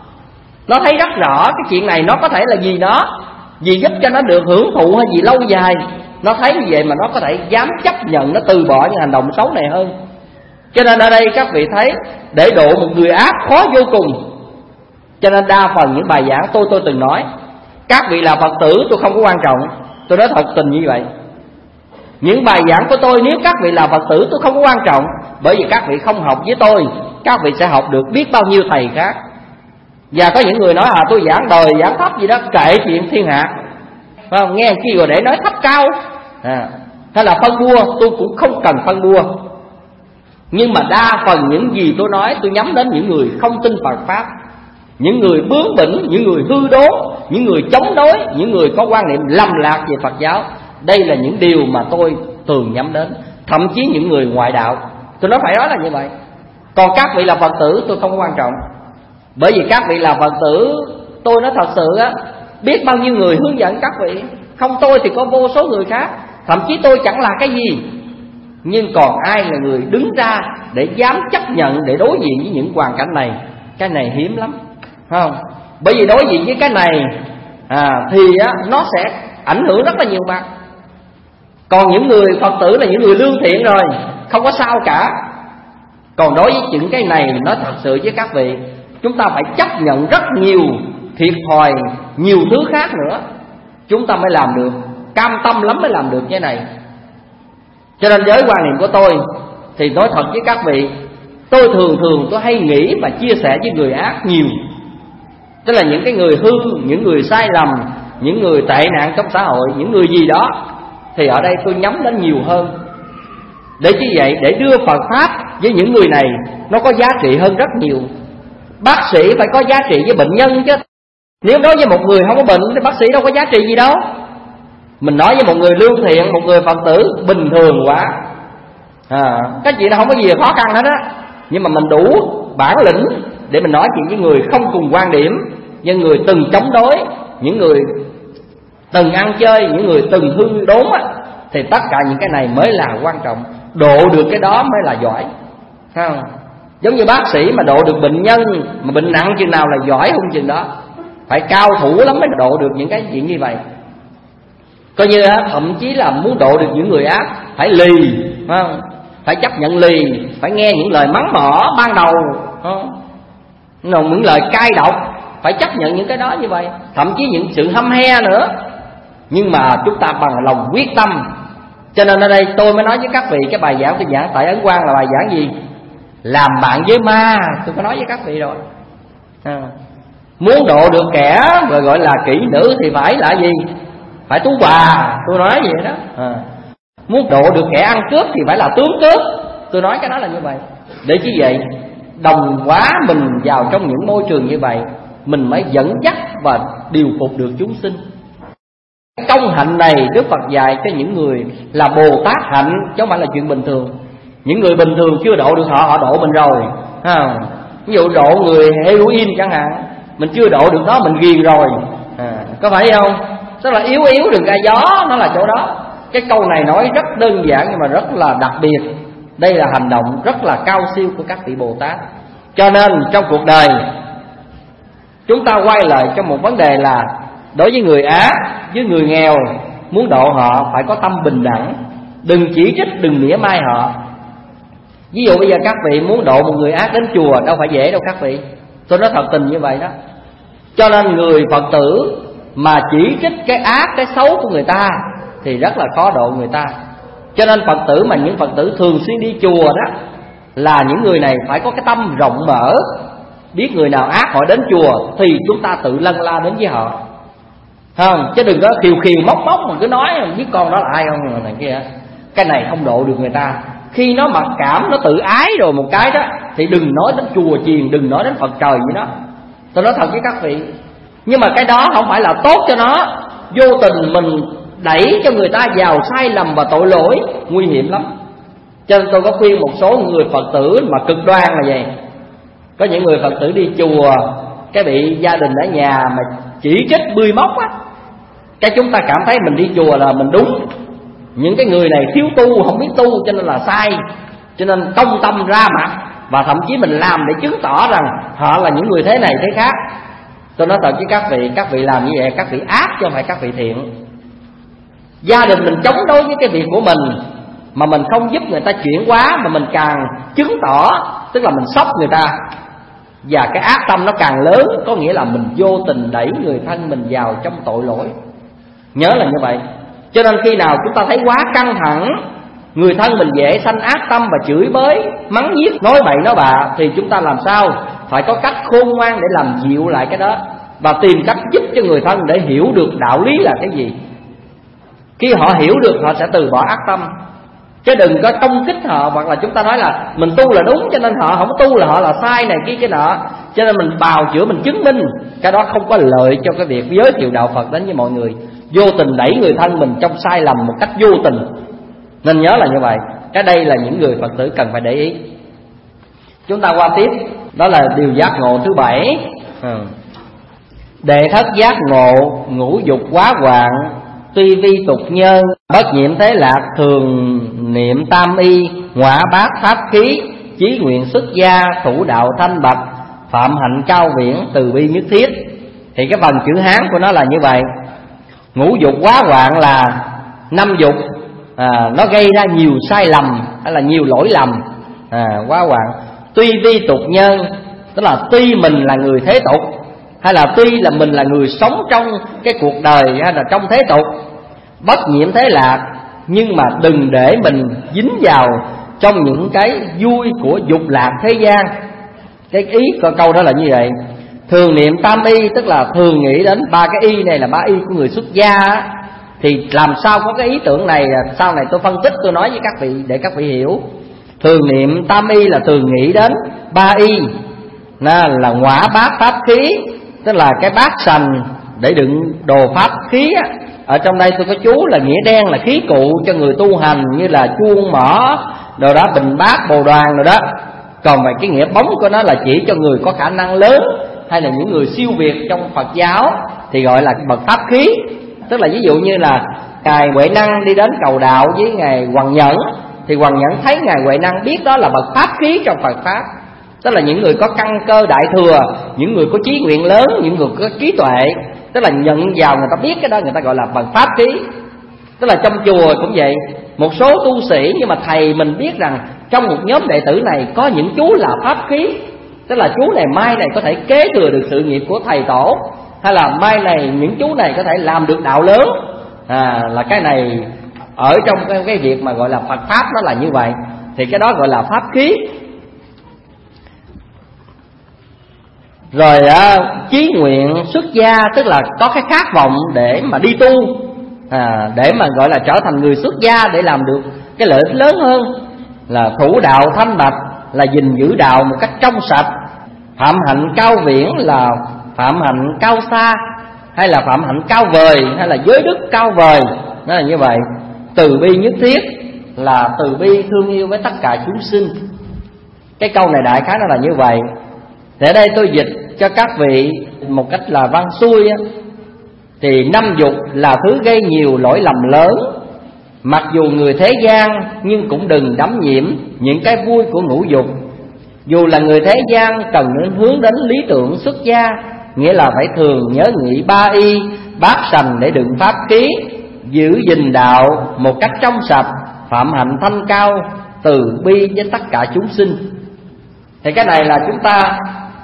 Speaker 4: Nó thấy rất rõ cái chuyện này nó có thể là gì nó, gì giúp cho nó được hưởng thụ hay gì lâu dài. Nó thấy như vậy mà nó có thể dám chấp nhận, nó từ bỏ những hành động xấu này hơn. Cho nên ở đây các vị thấy, để độ một người ác khó vô cùng. Cho nên đa phần những bài giảng tôi tôi từng nói, các vị là Phật tử tôi không có quan trọng. Tôi nói thật tình như vậy. Những bài giảng của tôi nếu các vị là Phật tử tôi không có quan trọng, bởi vì các vị không học với tôi, các vị sẽ học được biết bao nhiêu thầy khác. Và có những người nói à tôi giảng đời giảng thấp gì đó, kệ chuyện thiên hạ, phải không? Nghe chi rồi để nói thấp cao, à, hay là phân bua, tôi cũng không cần phân bua. Nhưng mà đa phần những gì tôi nói tôi nhắm đến những người không tin Phật Pháp, những người bướng bỉnh, những người hư đốn, những người chống đối, những người có quan niệm lầm lạc về Phật giáo. Đây là những điều mà tôi thường nhắm đến. Thậm chí những người ngoại đạo, tôi nói phải nói là như vậy. Còn các vị là Phật tử tôi không quan trọng, bởi vì các vị là Phật tử tôi nói thật sự á, biết bao nhiêu người hướng dẫn các vị. Không tôi thì có vô số người khác. Thậm chí tôi chẳng là cái gì, nhưng còn ai là người đứng ra để dám chấp nhận, để đối diện với những hoàn cảnh này. Cái này hiếm lắm, không? Bởi vì đối diện với cái này à, thì á, nó sẽ ảnh hưởng rất là nhiều mặt. Còn những người Phật tử là những người lương thiện rồi, không có sao cả. Còn đối với những cái này, nói thật sự với các vị, chúng ta phải chấp nhận rất nhiều thiệt thòi, nhiều thứ khác nữa, chúng ta mới làm được, cam tâm lắm mới làm được cái này. Cho nên với quan niệm của tôi thì nói thật với các vị, tôi thường thường tôi hay nghĩ và chia sẻ với người ác nhiều. Tức là những cái người hư, những người sai lầm, những người tệ nạn trong xã hội, những người gì đó, thì ở đây tôi nhắm đến nhiều hơn. Để như vậy, để đưa Phật Pháp với những người này nó có giá trị hơn rất nhiều. Bác sĩ phải có giá trị với bệnh nhân chứ. Nếu đối với một người không có bệnh thì bác sĩ đâu có giá trị gì đâu. Mình nói với một người lương thiện, một người Phật tử bình thường quá, à, cái chuyện đó không có gì khó khăn hết á. Nhưng mà mình đủ bản lĩnh để mình nói chuyện với người không cùng quan điểm, với người từng chống đối, những người từng ăn chơi, những người từng hư đốn á, thì tất cả những cái này mới là quan trọng. Độ được cái đó mới là giỏi, thấy không? Giống như bác sĩ mà độ được bệnh nhân, mà bệnh nặng chừng nào là giỏi không chừng đó. Phải cao thủ lắm mới độ được những cái chuyện như vậy. Coi như thậm chí là muốn độ được những người ác phải lì, phải không? Phải chấp nhận lì, phải nghe những lời mắng mỏ ban đầu, không? Những lời cay độc, phải chấp nhận những cái đó như vậy. Thậm chí những sự hăm he nữa. Nhưng mà chúng ta bằng lòng quyết tâm. Cho nên ở đây tôi mới nói với các vị, cái bài giảng tôi giảng tại Ấn Quang là bài giảng gì? Làm bạn với ma. Tôi có nói với các vị rồi, à, muốn độ được kẻ rồi gọi là kỹ nữ thì phải là gì? Phải tú bà. Tôi nói vậy đó, à, muốn độ được kẻ ăn cướp thì phải là tướng cướp. Tôi nói cái đó là như vậy. Để chứ vậy, đồng hóa mình vào trong những môi trường như vậy, mình mới dẫn dắt và điều phục được chúng sinh. Công hạnh này Đức Phật dạy cho những người là Bồ Tát hạnh, chứ không phải là chuyện bình thường. Những người bình thường chưa độ được họ, họ độ mình rồi, à, ví dụ độ người heroin chẳng hạn, mình chưa độ được nó mình ghiền rồi, à, có phải không? Rất là yếu yếu đừng gai gió, nó là chỗ đó. Cái câu này nói rất đơn giản nhưng mà rất là đặc biệt. Đây là hành động rất là cao siêu của các vị Bồ Tát. Cho nên trong cuộc đời chúng ta quay lại cho một vấn đề là đối với người ác, với người nghèo, muốn độ họ phải có tâm bình đẳng, đừng chỉ trích, đừng mỉa mai họ. Ví dụ bây giờ các vị muốn độ một người ác đến chùa đâu phải dễ đâu các vị. Tôi nói thật tình như vậy đó. Cho nên người Phật tử mà chỉ trích cái ác, cái xấu của người ta thì rất là khó độ người ta. Cho nên Phật tử mà những Phật tử thường xuyên đi chùa đó là những người này phải có cái tâm rộng mở, biết người nào ác họ đến chùa thì chúng ta tự lân la đến với họ, không? Chứ đừng có khiều khiều móc móc mà cứ nói biết con đó là ai không này kia. Cái này không độ được người ta. Khi nó mặc cảm, nó tự ái rồi một cái đó thì đừng nói đến chùa chiền, đừng nói đến Phật trời với nó. Tôi nói thật với các vị. Nhưng mà cái đó không phải là tốt cho nó. Vô tình mình đẩy cho người ta vào sai lầm và tội lỗi, nguy hiểm lắm. Cho nên tôi có khuyên một số người Phật tử mà cực đoan là vậy. Có những người Phật tử đi chùa, cái bị gia đình ở nhà mà chỉ trích bươi móc á, cái chúng ta cảm thấy mình đi chùa là mình đúng. Những cái người này thiếu tu, không biết tu cho nên là sai. Cho nên công tâm ra mặt, và thậm chí mình làm để chứng tỏ rằng họ là những người thế này thế khác. Tôi nói thật với các vị, các vị làm như vậy các vị ác chứ không phải các vị thiện. Gia đình mình chống đối với cái việc của mình mà mình không giúp người ta chuyển hóa, mà mình càng chứng tỏ, tức là mình sốc người ta, và cái ác tâm nó càng lớn. Có nghĩa là mình vô tình đẩy người thân mình vào trong tội lỗi. Nhớ là như vậy. Cho nên khi nào chúng ta thấy quá căng thẳng, người thân mình dễ sanh ác tâm và chửi bới, mắng nhiếc, nói bậy nói bạ, thì chúng ta làm sao? Phải có cách khôn ngoan để làm dịu lại cái đó, và tìm cách giúp cho người thân để hiểu được đạo lý là cái gì. Khi họ hiểu được họ sẽ từ bỏ ác tâm. Chứ đừng có công kích họ, hoặc là chúng ta nói là mình tu là đúng cho nên họ không tu là họ là sai này kia cái nọ. Cho nên mình bào chữa, mình chứng minh. Cái đó không có lợi cho cái việc giới thiệu đạo Phật đến với mọi người. Vô tình đẩy người thân mình trong sai lầm một cách vô tình. Nên nhớ là như vậy. Cái đây là những người Phật tử cần phải để ý. Chúng ta qua tiếp. Đó là điều giác ngộ thứ bảy. ừ. Đệ thất giác ngộ, ngũ dục quá hoạn, tuy vi tục nhân, bất nhiễm thế lạc, thường niệm tam y, ngọa bát pháp khí, chí nguyện xuất gia, thủ đạo thanh bạch, phạm hạnh cao viễn, từ bi nhất thiết. Thì cái phần chữ Hán của nó là như vậy. Ngũ dục quá hoạn là năm dục à, nó gây ra nhiều sai lầm hay là nhiều lỗi lầm. à, Quá hoạn. Tuy vi tục nhân, tức là tuy mình là người thế tục, hay là tuy là mình là người sống trong cái cuộc đời hay là trong thế tục, bất nhiễm thế lạc, nhưng mà đừng để mình dính vào trong những cái vui của dục lạc thế gian. Cái ý của câu đó là như vậy. Thường niệm tam y, tức là thường nghĩ đến ba cái y này là ba y của người xuất gia á. Thì làm sao có cái ý tưởng này, sau này tôi phân tích tôi nói với các vị để các vị hiểu. Thường niệm tam y là thường nghĩ đến ba y, là, là ngõa bát pháp khí, tức là cái bát sành để đựng đồ pháp khí á. Ở trong đây tôi có chú là nghĩa đen là khí cụ cho người tu hành, như là chuông mỏ đồ đó, bình bát bồ đoàn rồi đó. Còn về cái nghĩa bóng của nó là chỉ cho người có khả năng lớn, hay là những người siêu việt trong Phật giáo thì gọi là bậc pháp khí. Tức là ví dụ như là ngài Huệ Năng đi đến cầu đạo với ngài Hoằng Nhẫn, thì Hoằng Nhẫn thấy ngài Huệ Năng biết đó là bậc pháp khí trong Phật pháp. Tức là những người có căn cơ đại thừa, những người có chí nguyện lớn, những người có trí tuệ, tức là nhận vào người ta biết cái đó, người ta gọi là bậc pháp khí. Tức là trong chùa cũng vậy, một số tu sĩ nhưng mà thầy mình biết rằng trong một nhóm đệ tử này có những chú là pháp khí. Tức là chú này mai này có thể kế thừa được sự nghiệp của thầy tổ, hay là mai này những chú này có thể làm được đạo lớn. à, Là cái này ở trong cái, cái việc mà gọi là Phật pháp nó là như vậy. Thì cái đó gọi là pháp khí. Rồi à, chí nguyện xuất gia, tức là có cái khát vọng để mà đi tu, à, để mà gọi là trở thành người xuất gia, để làm được cái lợi ích lớn hơn. Là thủ đạo thanh bạch, là gìn giữ đạo một cách trong sạch. Phạm hạnh cao viễn là phạm hạnh cao xa, hay là phạm hạnh cao vời, hay là giới đức cao vời, nó là như vậy. Từ bi nhất thiết là từ bi thương yêu với tất cả chúng sinh. Cái câu này đại khái nó là như vậy. Để đây tôi dịch cho các vị một cách là văn xuôi á. Thì năm dục là thứ gây nhiều lỗi lầm lớn. Mặc dù người thế gian nhưng cũng đừng đắm nhiễm những cái vui của ngũ dục. Dù là người thế gian cần nên hướng đến lý tưởng xuất gia, nghĩa là phải thường nhớ nghĩ ba y, bát sành để đựng pháp khí, giữ gìn đạo một cách trong sạch, phạm hạnh thanh cao, từ bi với tất cả chúng sinh. Thì cái này là chúng ta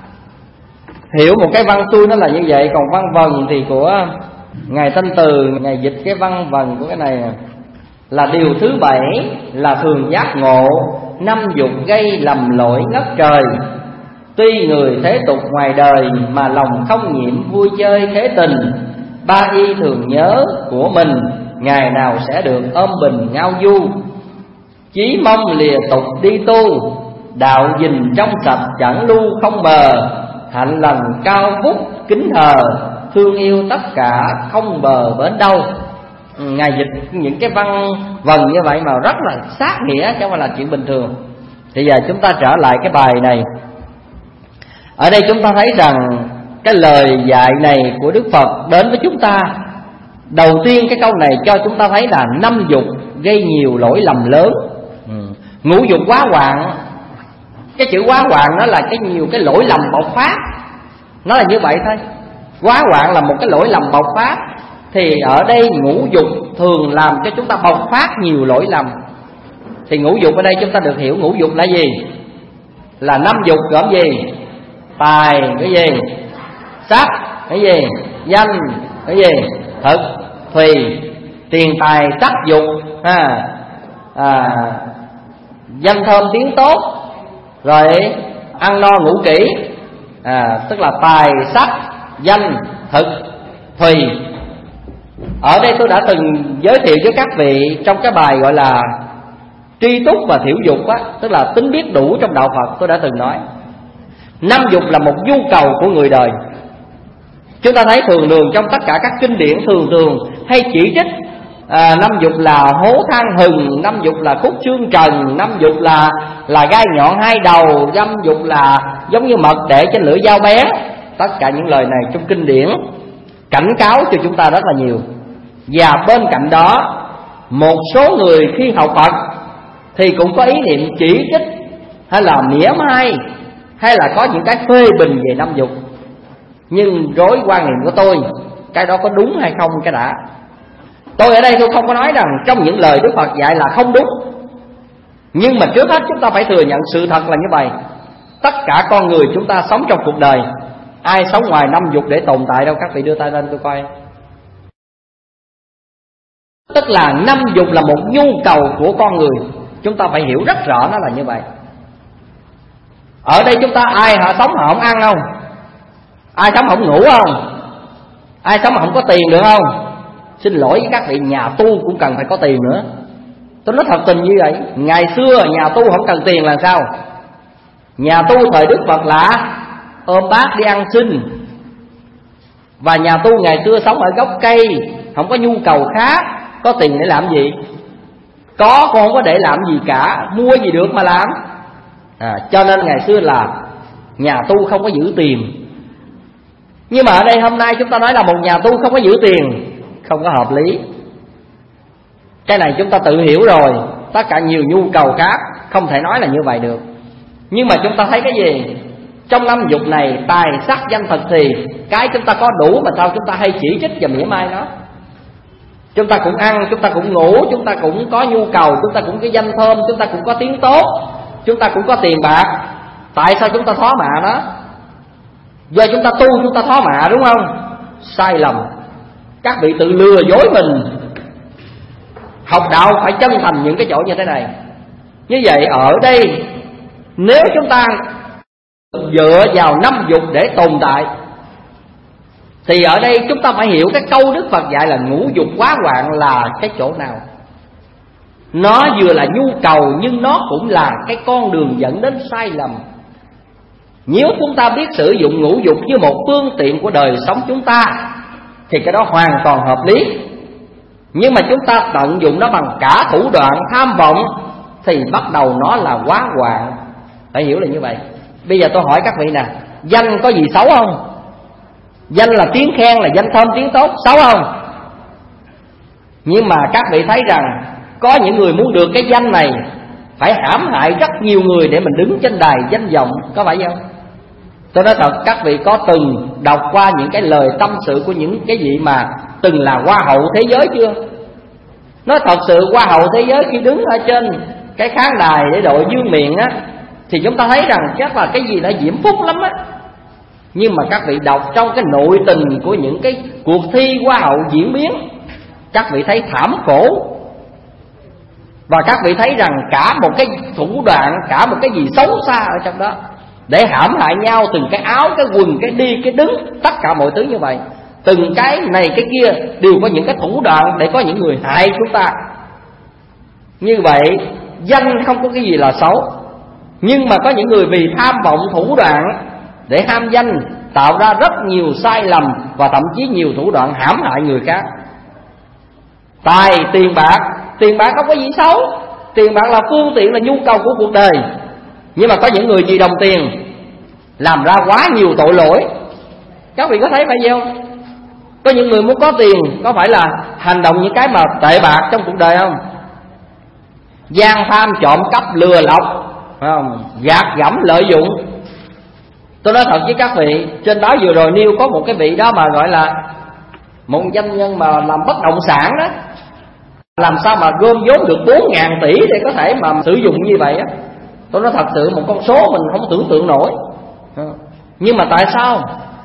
Speaker 4: hiểu một cái văn xuôi nó là như vậy. Còn văn vần thì của ngài Thanh Từ, ngài dịch cái văn vần của cái này là điều thứ bảy là thường giác ngộ, năm dục gây lầm lỗi ngất trời. Tuy người thế tục ngoài đời mà lòng không nhiễm vui chơi thế tình, ba y thường nhớ của mình ngày nào sẽ được ôm bình ngao du. Chí mong lìa tục đi tu, đạo gìn trong sạch chẳng lưu không bờ. Hạnh lành cao phúc kính thờ, thương yêu tất cả không bờ bến đâu. Ngài dịch những cái văn vần như vậy mà rất là sát nghĩa, chứ không phải là chuyện bình thường. Thì giờ chúng ta trở lại cái bài này. Ở đây chúng ta thấy rằng cái lời dạy này của Đức Phật đến với chúng ta, đầu tiên cái câu này cho chúng ta thấy là năm dục gây nhiều lỗi lầm lớn. Ngũ dục quá hoạn. Cái chữ quá hoạn nó là cái nhiều cái lỗi lầm bộc phát, nó là như vậy thôi. Quá hoạn là một cái lỗi lầm bộc phát. Thì ở đây ngũ dục thường làm cho chúng ta bộc phát nhiều lỗi lầm. Thì ngũ dục ở đây chúng ta được hiểu ngũ dục là gì? Là năm dục gồm gì? Tài cái gì? Sắc cái gì? Danh cái gì? Thực thùy. Tiền tài sắc dục ha. À, danh thơm tiếng tốt, rồi ăn no ngủ kỹ. À, tức là tài sắc danh thực thùy. Ở đây tôi đã từng giới thiệu với các vị trong cái bài gọi là tri túc và thiểu dục á, tức là tính biết đủ trong đạo Phật. Tôi đã từng nói năm dục là một nhu cầu của người đời. Chúng ta thấy thường thường trong tất cả các kinh điển thường thường hay chỉ trích à, năm dục là hố than hừng, năm dục là khúc xương trần, năm dục là là gai nhọn hai đầu, năm dục là giống như mật để trên lưỡi dao bén. Tất cả những lời này trong kinh điển cảnh cáo cho chúng ta rất là nhiều. Và bên cạnh đó, một số người khi học Phật thì cũng có ý niệm chỉ trích hay là mỉa mai, hay là có những cái phê bình về năm dục. Nhưng rối quan niệm của tôi, cái đó có đúng hay không cái đã. Tôi ở đây tôi không có nói rằng trong những lời Đức Phật dạy là không đúng, nhưng mà trước hết chúng ta phải thừa nhận sự thật là như vậy. Tất cả con người chúng ta sống trong cuộc đời, ai sống ngoài năm dục để tồn tại đâu? Các vị đưa tay lên tôi coi. Tức là năm dục là một nhu cầu của con người. Chúng ta phải hiểu rất rõ nó là như vậy. Ở đây chúng ta ai họ sống họ không ăn không? Ai sống không ngủ không? Ai sống không có tiền được không? Xin lỗi với các vị, nhà tu cũng cần phải có tiền nữa. Tôi nói thật tình như vậy. Ngày xưa nhà tu không cần tiền là sao? Nhà tu thời Đức Phật là ôm bát đi ăn xin. Và nhà tu ngày xưa sống ở gốc cây, không có nhu cầu khác. Có tiền để làm gì? Có còn không có để làm gì cả. Mua gì được mà làm à, cho nên ngày xưa là nhà tu không có giữ tiền. Nhưng mà ở đây hôm nay chúng ta nói là một nhà tu không có giữ tiền, không có hợp lý. Cái này chúng ta tự hiểu rồi. Tất cả nhiều nhu cầu khác không thể nói là như vậy được. Nhưng mà chúng ta thấy cái gì? Trong năm dục này, tài sắc danh thực thì cái chúng ta có đủ mà sao chúng ta hay chỉ trích và mỉa mai nó. Chúng ta cũng ăn, chúng ta cũng ngủ, chúng ta cũng có nhu cầu, chúng ta cũng có danh thơm, chúng ta cũng có tiếng tốt, chúng ta cũng có tiền bạc. Tại sao chúng ta thó mạ nó? Do chúng ta tu chúng ta thó mạ, đúng không? Sai lầm. Các vị tự lừa dối mình. Học đạo phải chân thành những cái chỗ như thế này. Như vậy ở đây, nếu chúng ta dựa vào năm dục để tồn tại, thì ở đây chúng ta phải hiểu cái câu Đức Phật dạy là ngũ dục quá hoạn là cái chỗ nào. Nó vừa là nhu cầu, nhưng nó cũng là cái con đường dẫn đến sai lầm. Nếu chúng ta biết sử dụng ngũ dục như một phương tiện của đời sống chúng ta, thì cái đó hoàn toàn hợp lý. Nhưng mà chúng ta tận dụng nó bằng cả thủ đoạn tham vọng, thì bắt đầu nó là quá hoạn. Phải hiểu là như vậy. Bây giờ tôi hỏi các vị nè, danh có gì xấu không? Danh là tiếng khen, là danh thơm tiếng tốt, xấu không? Nhưng mà các vị thấy rằng có những người muốn được cái danh này phải hãm hại rất nhiều người để mình đứng trên đài danh vọng, có phải không? Tôi nói thật, các vị có từng đọc qua những cái lời tâm sự của những cái vị mà từng là hoa hậu thế giới chưa? Nói thật sự, hoa hậu thế giới khi đứng ở trên cái khán đài để đội dương miện á, thì chúng ta thấy rằng chắc là cái gì đã diễm phúc lắm á. Nhưng mà các vị đọc trong cái nội tình của những cái cuộc thi hoa hậu diễn biến, các vị thấy thảm khổ. Và các vị thấy rằng cả một cái thủ đoạn, cả một cái gì xấu xa ở trong đó, để hãm hại nhau, từng cái áo, cái quần, cái đi, cái đứng, tất cả mọi thứ như vậy. Từng cái này cái kia đều có những cái thủ đoạn để có những người hại chúng ta. Như vậy danh không có cái gì là xấu, nhưng mà có những người vì tham vọng thủ đoạn để ham danh, tạo ra rất nhiều sai lầm và thậm chí nhiều thủ đoạn hãm hại người khác. Tài, tiền bạc, tiền bạc không có gì xấu. Tiền bạc là phương tiện, là nhu cầu của cuộc đời. Nhưng mà có những người vì đồng tiền làm ra quá nhiều tội lỗi. Các vị có thấy phải không? Có những người muốn có tiền, có phải là hành động những cái mà tệ bạc trong cuộc đời không? Gian tham, trộm cắp, lừa lọc, không? Gạt gẫm, lợi dụng. Tôi nói thật với các vị, trên báo vừa rồi nêu có một cái vị đó mà gọi là một doanh nhân mà làm bất động sản đó, làm sao mà gom vốn được bốn ngàn tỷ để có thể mà sử dụng như vậy á. Tôi nói thật sự một con số mình không tưởng tượng nổi. Nhưng mà tại sao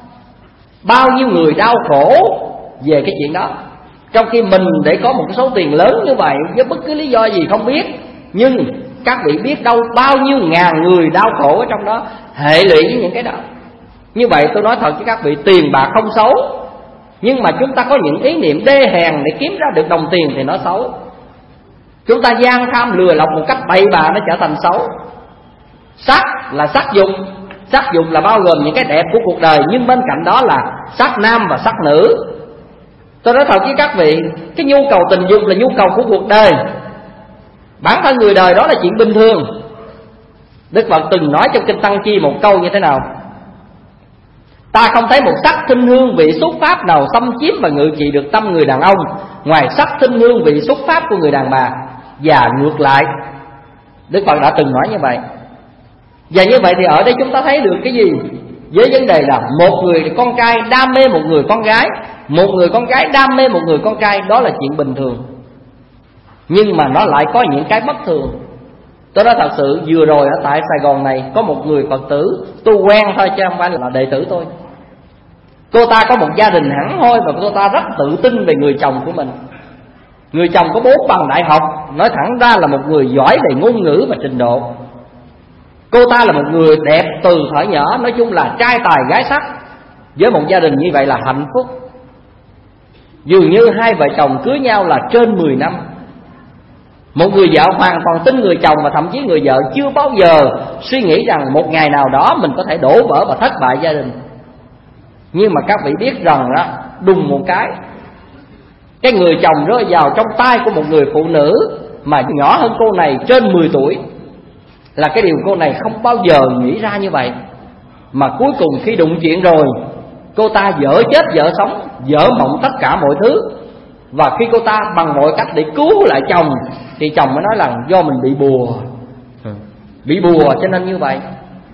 Speaker 4: bao nhiêu người đau khổ về cái chuyện đó, trong khi mình để có một cái số tiền lớn như vậy với bất cứ lý do gì không biết. Nhưng các vị biết đâu bao nhiêu ngàn người đau khổ ở trong đó, hệ lụy với những cái đó. Như vậy tôi nói thật với các vị, tiền bạc không xấu, nhưng mà chúng ta có những ý niệm đê hèn để kiếm ra được đồng tiền thì nó xấu. Chúng ta gian tham lừa lọc một cách bậy bạ nó trở thành xấu. Sắc là sắc dục. Sắc dục là bao gồm những cái đẹp của cuộc đời, nhưng bên cạnh đó là sắc nam và sắc nữ. Tôi nói thật với các vị, cái nhu cầu tình dục là nhu cầu của cuộc đời. Bản thân người đời đó là chuyện bình thường. Đức Phật từng nói trong Kinh Tăng Chi một câu như thế nào: ta không thấy một sắc thinh hương vị xúc pháp nào xâm chiếm và ngự trị được tâm người đàn ông ngoài sắc thinh hương vị xúc pháp của người đàn bà, và ngược lại. Đức Phật đã từng nói như vậy. Và như vậy thì ở đây chúng ta thấy được cái gì? Với vấn đề là một người con trai đam mê một người con gái, Một người con gái đam mê một người con trai, đó là chuyện bình thường. Nhưng mà nó lại có những cái bất thường. Tôi nói thật sự, vừa rồi ở tại Sài Gòn này có một người Phật tử, tôi quen thôi chứ không phải là đệ tử tôi. Cô ta có một gia đình hẳn hoi và cô ta rất tự tin về người chồng của mình. Người chồng có bốn bằng đại học, nói thẳng ra là một người giỏi về ngôn ngữ và trình độ. Cô ta là một người đẹp từ thuở nhỏ, nói chung là trai tài gái sắc. Với một gia đình như vậy là hạnh phúc. Dường như hai vợ chồng cưới nhau là trên mười năm. Một người vợ hoàn toàn tin người chồng, và thậm chí người vợ chưa bao giờ suy nghĩ rằng một ngày nào đó mình có thể đổ vỡ và thất bại gia đình. Nhưng mà các vị biết rằng đó, đùng một cái, cái người chồng rơi vào trong tay của một người phụ nữ mà nhỏ hơn cô này trên mười tuổi, là cái điều cô này không bao giờ nghĩ ra như vậy. Mà cuối cùng khi đụng chuyện rồi, cô ta dở chết dở sống, dở mộng tất cả mọi thứ. Và khi cô ta bằng mọi cách để cứu lại chồng, thì chồng mới nói là do mình bị bùa, bị bùa cho nên như vậy.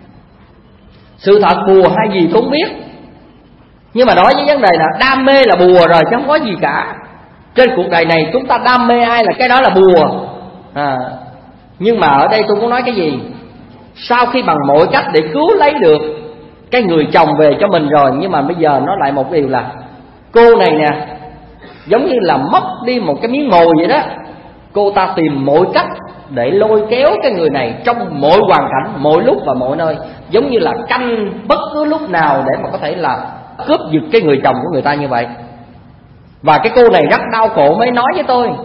Speaker 4: Sự thật bùa hay gì tôi không biết, nhưng mà đối với vấn đề là đam mê là bùa rồi chứ không có gì cả. Trên cuộc đời này chúng ta đam mê ai là cái đó là bùa à. Nhưng mà ở đây tôi muốn nói cái gì? Sau khi bằng mọi cách để cứu lấy được cái người chồng về cho mình rồi, nhưng mà bây giờ nó lại một điều là cô này nè, giống như là mất đi một cái miếng mồi vậy đó. Cô ta tìm mọi cách để lôi kéo cái người này trong mọi hoàn cảnh, mọi lúc và mọi nơi, giống như là canh bất cứ lúc nào để mà có thể là cướp giật cái người chồng của người ta như vậy. Và cái cô này rất đau khổ mới nói với tôi.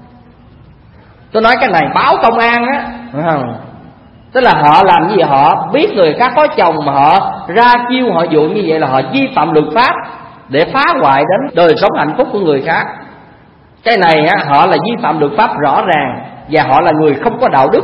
Speaker 4: Tôi nói cái này báo công an á, tức là họ làm gì, họ biết người khác có chồng mà họ ra chiêu họ dụ như vậy là họ vi phạm luật pháp để phá hoại đến đời sống hạnh phúc của người khác. Cái này á, họ là vi phạm luật pháp rõ ràng, và họ là người không có đạo đức.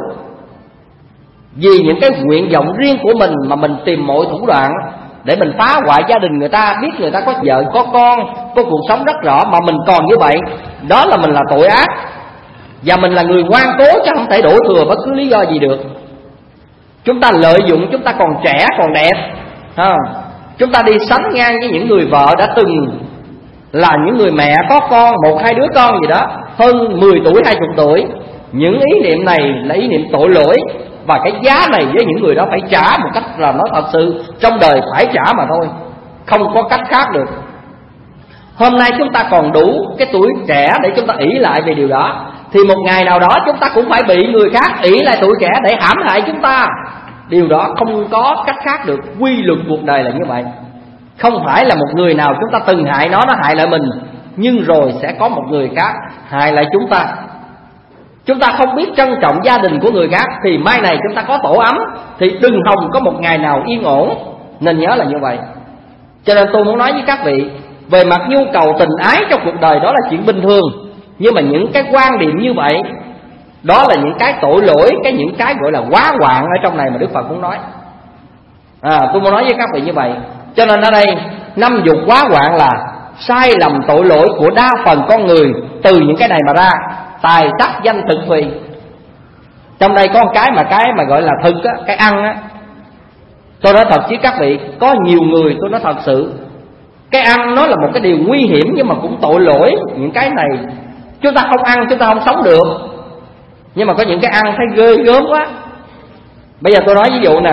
Speaker 4: Vì những cái nguyện vọng riêng của mình mà mình tìm mọi thủ đoạn để mình phá hoại gia đình người ta, biết người ta có vợ có con, có cuộc sống rất rõ mà mình còn như vậy, đó là mình là tội ác. Và mình là người ngoan cố chứ không thể đổ thừa bất cứ lý do gì được. Chúng ta lợi dụng chúng ta còn trẻ còn đẹp à, chúng ta đi sánh ngang với những người vợ đã từng là những người mẹ có con, một hai đứa con gì đó, hơn mười tuổi, hai mươi tuổi. Những ý niệm này là ý niệm tội lỗi, và cái giá này với những người đó phải trả một cách là nói thật sự trong đời phải trả mà thôi, không có cách khác được. Hôm nay chúng ta còn đủ cái tuổi trẻ để chúng ta ỷ lại về điều đó, thì một ngày nào đó chúng ta cũng phải bị người khác ỷ lại tuổi trẻ để hãm hại chúng ta. Điều đó không có cách khác được, quy luật cuộc đời là như vậy. Không phải là một người nào chúng ta từng hại nó, nó hại lại mình, nhưng rồi sẽ có một người khác hại lại chúng ta. Chúng ta không biết trân trọng gia đình của người khác, thì mai này chúng ta có tổ ấm thì đừng hòng có một ngày nào yên ổn. Nên nhớ là như vậy. Cho nên tôi muốn nói với các vị, về mặt nhu cầu tình ái trong cuộc đời đó là chuyện bình thường, nhưng mà những cái quan điểm như vậy, đó là những cái tội lỗi, cái những cái gọi là quá hoạn ở trong này mà Đức Phật muốn nói à, tôi muốn nói với các vị như vậy. Cho nên ở đây năm dục quá hoạn là sai lầm tội lỗi của đa phần con người từ những cái này mà ra. Tài sắc danh thực phì, trong đây có một cái mà cái mà gọi là thực á, cái ăn á. Tôi nói thật chứ các vị, có nhiều người, tôi nói thật sự, cái ăn nó là một cái điều nguy hiểm nhưng mà cũng tội lỗi. Những cái này chúng ta không ăn chúng ta không sống được, nhưng mà có những cái ăn thấy ghê gớm quá. Bây giờ tôi nói ví dụ nè,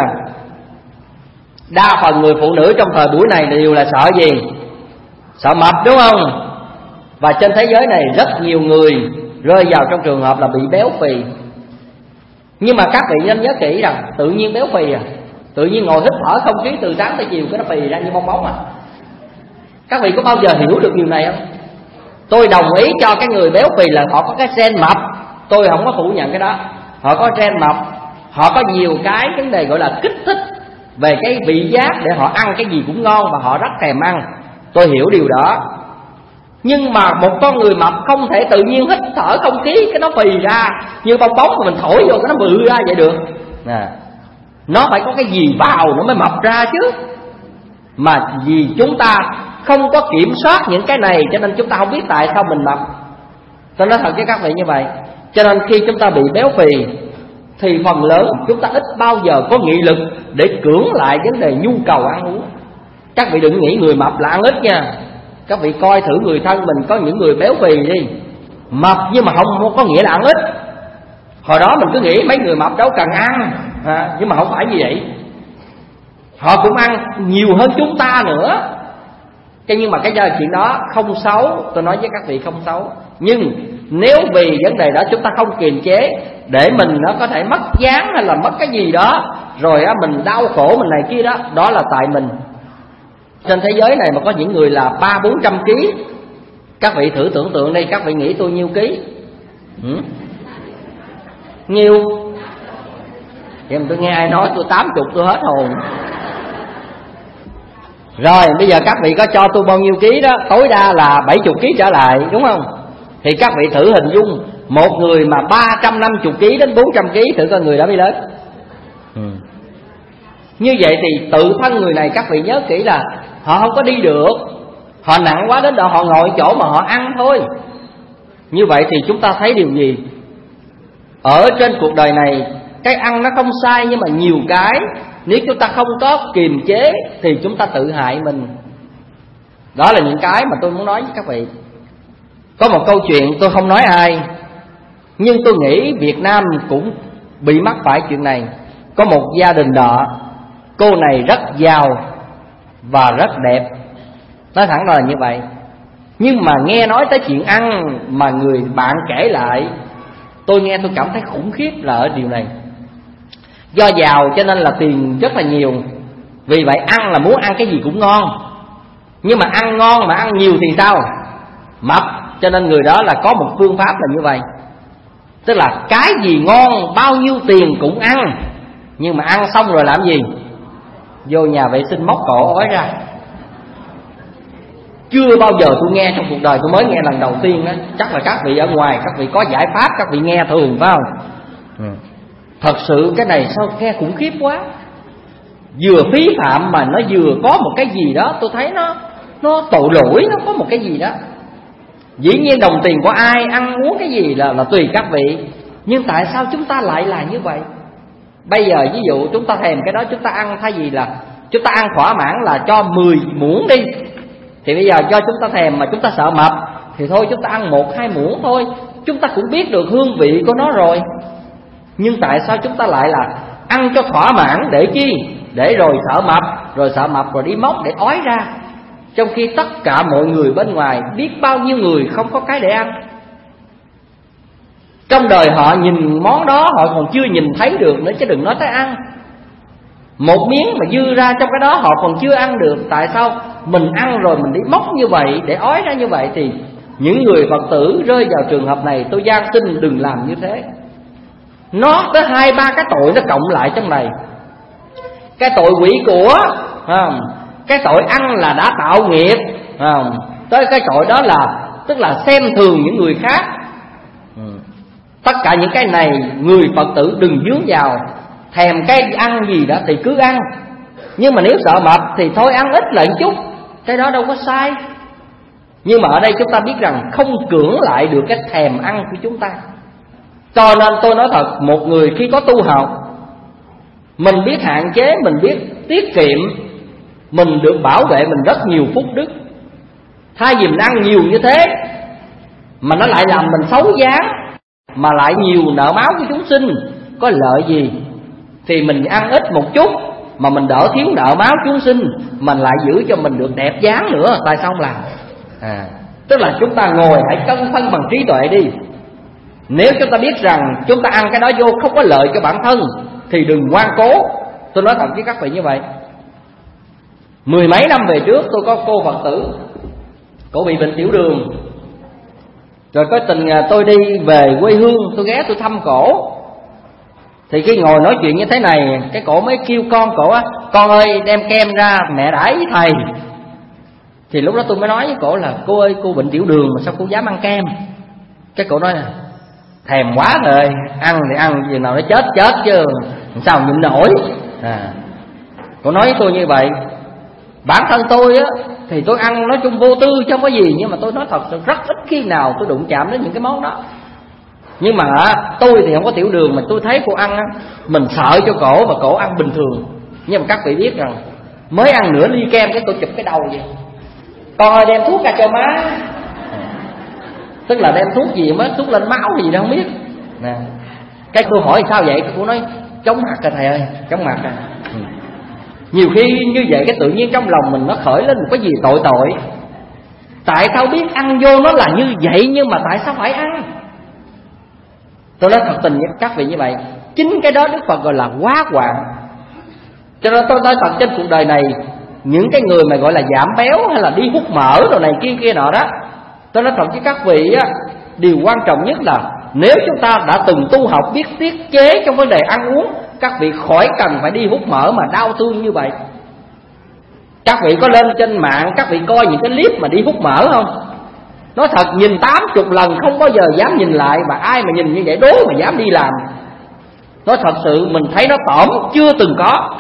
Speaker 4: đa phần người phụ nữ trong thời buổi này đều là sợ gì? Sợ mập, đúng không? Và trên thế giới này rất nhiều người rơi vào trong trường hợp là bị béo phì. Nhưng mà các vị nên nhớ kỹ rằng tự nhiên béo phì à, tự nhiên ngồi hít thở không khí từ sáng tới chiều cái nó phì ra như bong bóng à. Các vị có bao giờ hiểu được điều này không? Tôi đồng ý cho cái người béo phì là họ có cái gen mập, tôi không có phủ nhận cái đó. Họ có gen mập, họ có nhiều cái vấn đề gọi là kích thích về cái vị giác để họ ăn cái gì cũng ngon và họ rất thèm ăn. Tôi hiểu điều đó. Nhưng mà một con người mập không thể tự nhiên hít thở không khí cái nó phì ra như bong bóng mà mình thổi vô cái nó bự ra vậy được à. Nó phải có cái gì vào nó mới mập ra chứ. Mà vì chúng ta không có kiểm soát những cái này, cho nên chúng ta không biết tại sao mình mập. Tôi nói thật với các vị như vậy. Cho nên khi chúng ta bị béo phì thì phần lớn chúng ta ít bao giờ có nghị lực để cưỡng lại vấn đề nhu cầu ăn uống. Các vị đừng nghĩ người mập là ăn ít nha. Các vị coi thử người thân mình, có những người béo phì đi, mập nhưng mà không có nghĩa là ăn ít. Hồi đó mình cứ nghĩ mấy người mập đâu cần ăn à, nhưng mà không phải như vậy. Họ cũng ăn nhiều hơn chúng ta nữa. Cái nhưng mà cái chuyện đó không xấu, tôi nói với các vị không xấu. Nhưng nếu vì vấn đề đó chúng ta không kiềm chế để mình nó có thể mất dáng hay là mất cái gì đó, rồi á mình đau khổ mình này kia đó, đó là tại mình. Trên thế giới này mà có những người là ba bốn trăm ký, các vị thử tưởng tượng đây, các vị nghĩ tôi nhiêu ký? Ừ? Nhiêu? Vậy mà tôi nghe ai nói tôi tám chục tôi hết hồn. Rồi bây giờ các vị có cho tôi bao nhiêu ký đó, tối đa là bảy chục ký trở lại, đúng không? Thì các vị thử hình dung một người mà ba trăm năm mươi ký đến bốn trăm ký, thử coi người đó mới lớn. Ừ. Như vậy thì tự thân người này các vị nhớ kỹ là họ không có đi được, họ nặng quá đến độ họ ngồi chỗ mà họ ăn thôi. Như vậy thì chúng ta thấy điều gì? Ở trên cuộc đời này cái ăn nó không sai, nhưng mà nhiều cái nếu chúng ta không có kiềm chế thì chúng ta tự hại mình. Đó là những cái mà tôi muốn nói với các vị. Có một câu chuyện tôi không nói ai, nhưng tôi nghĩ Việt Nam cũng bị mắc phải chuyện này. Có một gia đình đó, cô này rất giàu và rất đẹp, nói thẳng ra là như vậy. Nhưng mà nghe nói tới chuyện ăn mà người bạn kể lại, tôi nghe tôi cảm thấy khủng khiếp là ở điều này. Do giàu cho nên là tiền rất là nhiều, vì vậy ăn là muốn ăn cái gì cũng ngon. Nhưng mà ăn ngon mà ăn nhiều thì sao? Mập. Cho nên người đó là có một phương pháp là như vậy. Tức là cái gì ngon bao nhiêu tiền cũng ăn, nhưng mà ăn xong rồi làm gì? Vô nhà vệ sinh móc cổ ói ra. Chưa bao giờ tôi nghe trong cuộc đời, tôi mới nghe lần đầu tiên đó. Chắc là các vị ở ngoài, các vị có giải pháp, các vị nghe thường phải không? Ừ. Thật sự cái này sao nghe khủng khiếp quá. Vừa phí phạm mà nó vừa có một cái gì đó, tôi thấy nó Nó tội lỗi, nó có một cái gì đó. Dĩ nhiên đồng tiền của ai, ăn uống cái gì là, là tùy các vị. Nhưng tại sao chúng ta lại là như vậy? Bây giờ ví dụ chúng ta thèm cái đó, chúng ta ăn thay vì là chúng ta ăn thỏa mãn là cho mười muỗng đi, thì bây giờ do chúng ta thèm mà chúng ta sợ mập, thì thôi chúng ta ăn một hai muỗng thôi. Chúng ta cũng biết được hương vị của nó rồi. Nhưng tại sao chúng ta lại là ăn cho thỏa mãn để chi? Để rồi sợ mập, rồi sợ mập rồi đi móc để ói ra. Trong khi tất cả mọi người bên ngoài, biết bao nhiêu người không có cái để ăn. Trong đời họ nhìn món đó họ còn chưa nhìn thấy được nữa, chứ đừng nói tới ăn. Một miếng mà dư ra trong cái đó họ còn chưa ăn được. Tại sao mình ăn rồi mình đi móc như vậy, để ói ra như vậy? Thì những người Phật tử rơi vào trường hợp này, tôi gian xin đừng làm như thế. Nó tới hai ba cái tội nó cộng lại trong này. Cái tội quỷ của, không? Cái tội ăn là đã tạo nghiệp, không? Tới cái tội đó là tức là xem thường những người khác. Tất cả những cái này người Phật tử đừng dướng vào. Thèm cái ăn gì đó thì cứ ăn, nhưng mà nếu sợ mập thì thôi ăn ít lại chút, cái đó đâu có sai. Nhưng mà ở đây chúng ta biết rằng không cưỡng lại được cái thèm ăn của chúng ta. Cho nên tôi nói thật, một người khi có tu học, mình biết hạn chế, mình biết tiết kiệm, mình được bảo vệ mình rất nhiều phúc đức. Thay vì mình ăn nhiều như thế mà nó lại làm mình xấu dáng, mà lại nhiều nợ máu của chúng sinh, có lợi gì? Thì mình ăn ít một chút mà mình đỡ thiếu nợ máu chúng sinh, mình lại giữ cho mình được đẹp dáng nữa. Tại sao không làm? À, tức là chúng ta ngồi hãy cân phân bằng trí tuệ đi. Nếu chúng ta biết rằng chúng ta ăn cái đó vô không có lợi cho bản thân thì đừng ngoan cố. Tôi nói thật với các vị như vậy. Mười mấy năm về trước tôi có cô Phật tử, cô bị bệnh tiểu đường. Rồi có tình tôi đi về quê hương, tôi ghé tôi thăm cổ. Thì khi ngồi nói chuyện như thế này, cái cổ mới kêu con cổ á: con ơi đem kem ra mẹ đãi với thầy. Thì lúc đó tôi mới nói với cổ là: cô ơi, cô bệnh tiểu đường mà sao cô dám ăn kem? Cái cổ nói là: thèm quá rồi, ăn thì ăn, gì nào nó chết chết chứ sao nhịn nổi. À, cổ nói với tôi như vậy. Bản thân tôi á thì tôi ăn nói chung vô tư chứ không có gì, nhưng mà tôi nói thật rất ít khi nào tôi đụng chạm đến những cái món đó. Nhưng mà tôi thì không có tiểu đường, mà tôi thấy cô ăn á, mình sợ cho cổ mà cổ ăn bình thường. Nhưng mà các vị biết rằng mới ăn nửa ly kem cái tôi chụp cái đầu vậy. con ơi đem thuốc ra cho má. Tức là đem thuốc gì mới thuốc lên máu gì đâu không biết nè. Cái tôi hỏi sao vậy, tôi nói chóng mặt rồi thầy ơi, chóng mặt rồi. Ừ. Nhiều khi như vậy cái tự nhiên trong lòng mình nó khởi lên một cái gì tội tội. Tại sao biết ăn vô nó là như vậy nhưng mà tại sao phải ăn? Tôi nói thật tình với các vị như vậy, chính cái đó Đức Phật gọi là quá hoạn. Cho nên tôi nói thật, trên cuộc đời này những cái người mà gọi là giảm béo hay là đi hút mỡ đồ này kia kia nọ đó, tôi nói thật với các vị á, điều quan trọng nhất là nếu chúng ta đã từng tu học biết tiết chế trong vấn đề ăn uống, các vị khỏi cần phải đi hút mỡ mà đau thương như vậy. Các vị có lên trên mạng các vị coi những cái clip mà đi hút mỡ không? Nói thật nhìn tám chục lần không bao giờ dám nhìn lại, mà ai mà nhìn như vậy đố mà dám đi làm. Nói thật sự mình thấy nó tởm chưa từng có.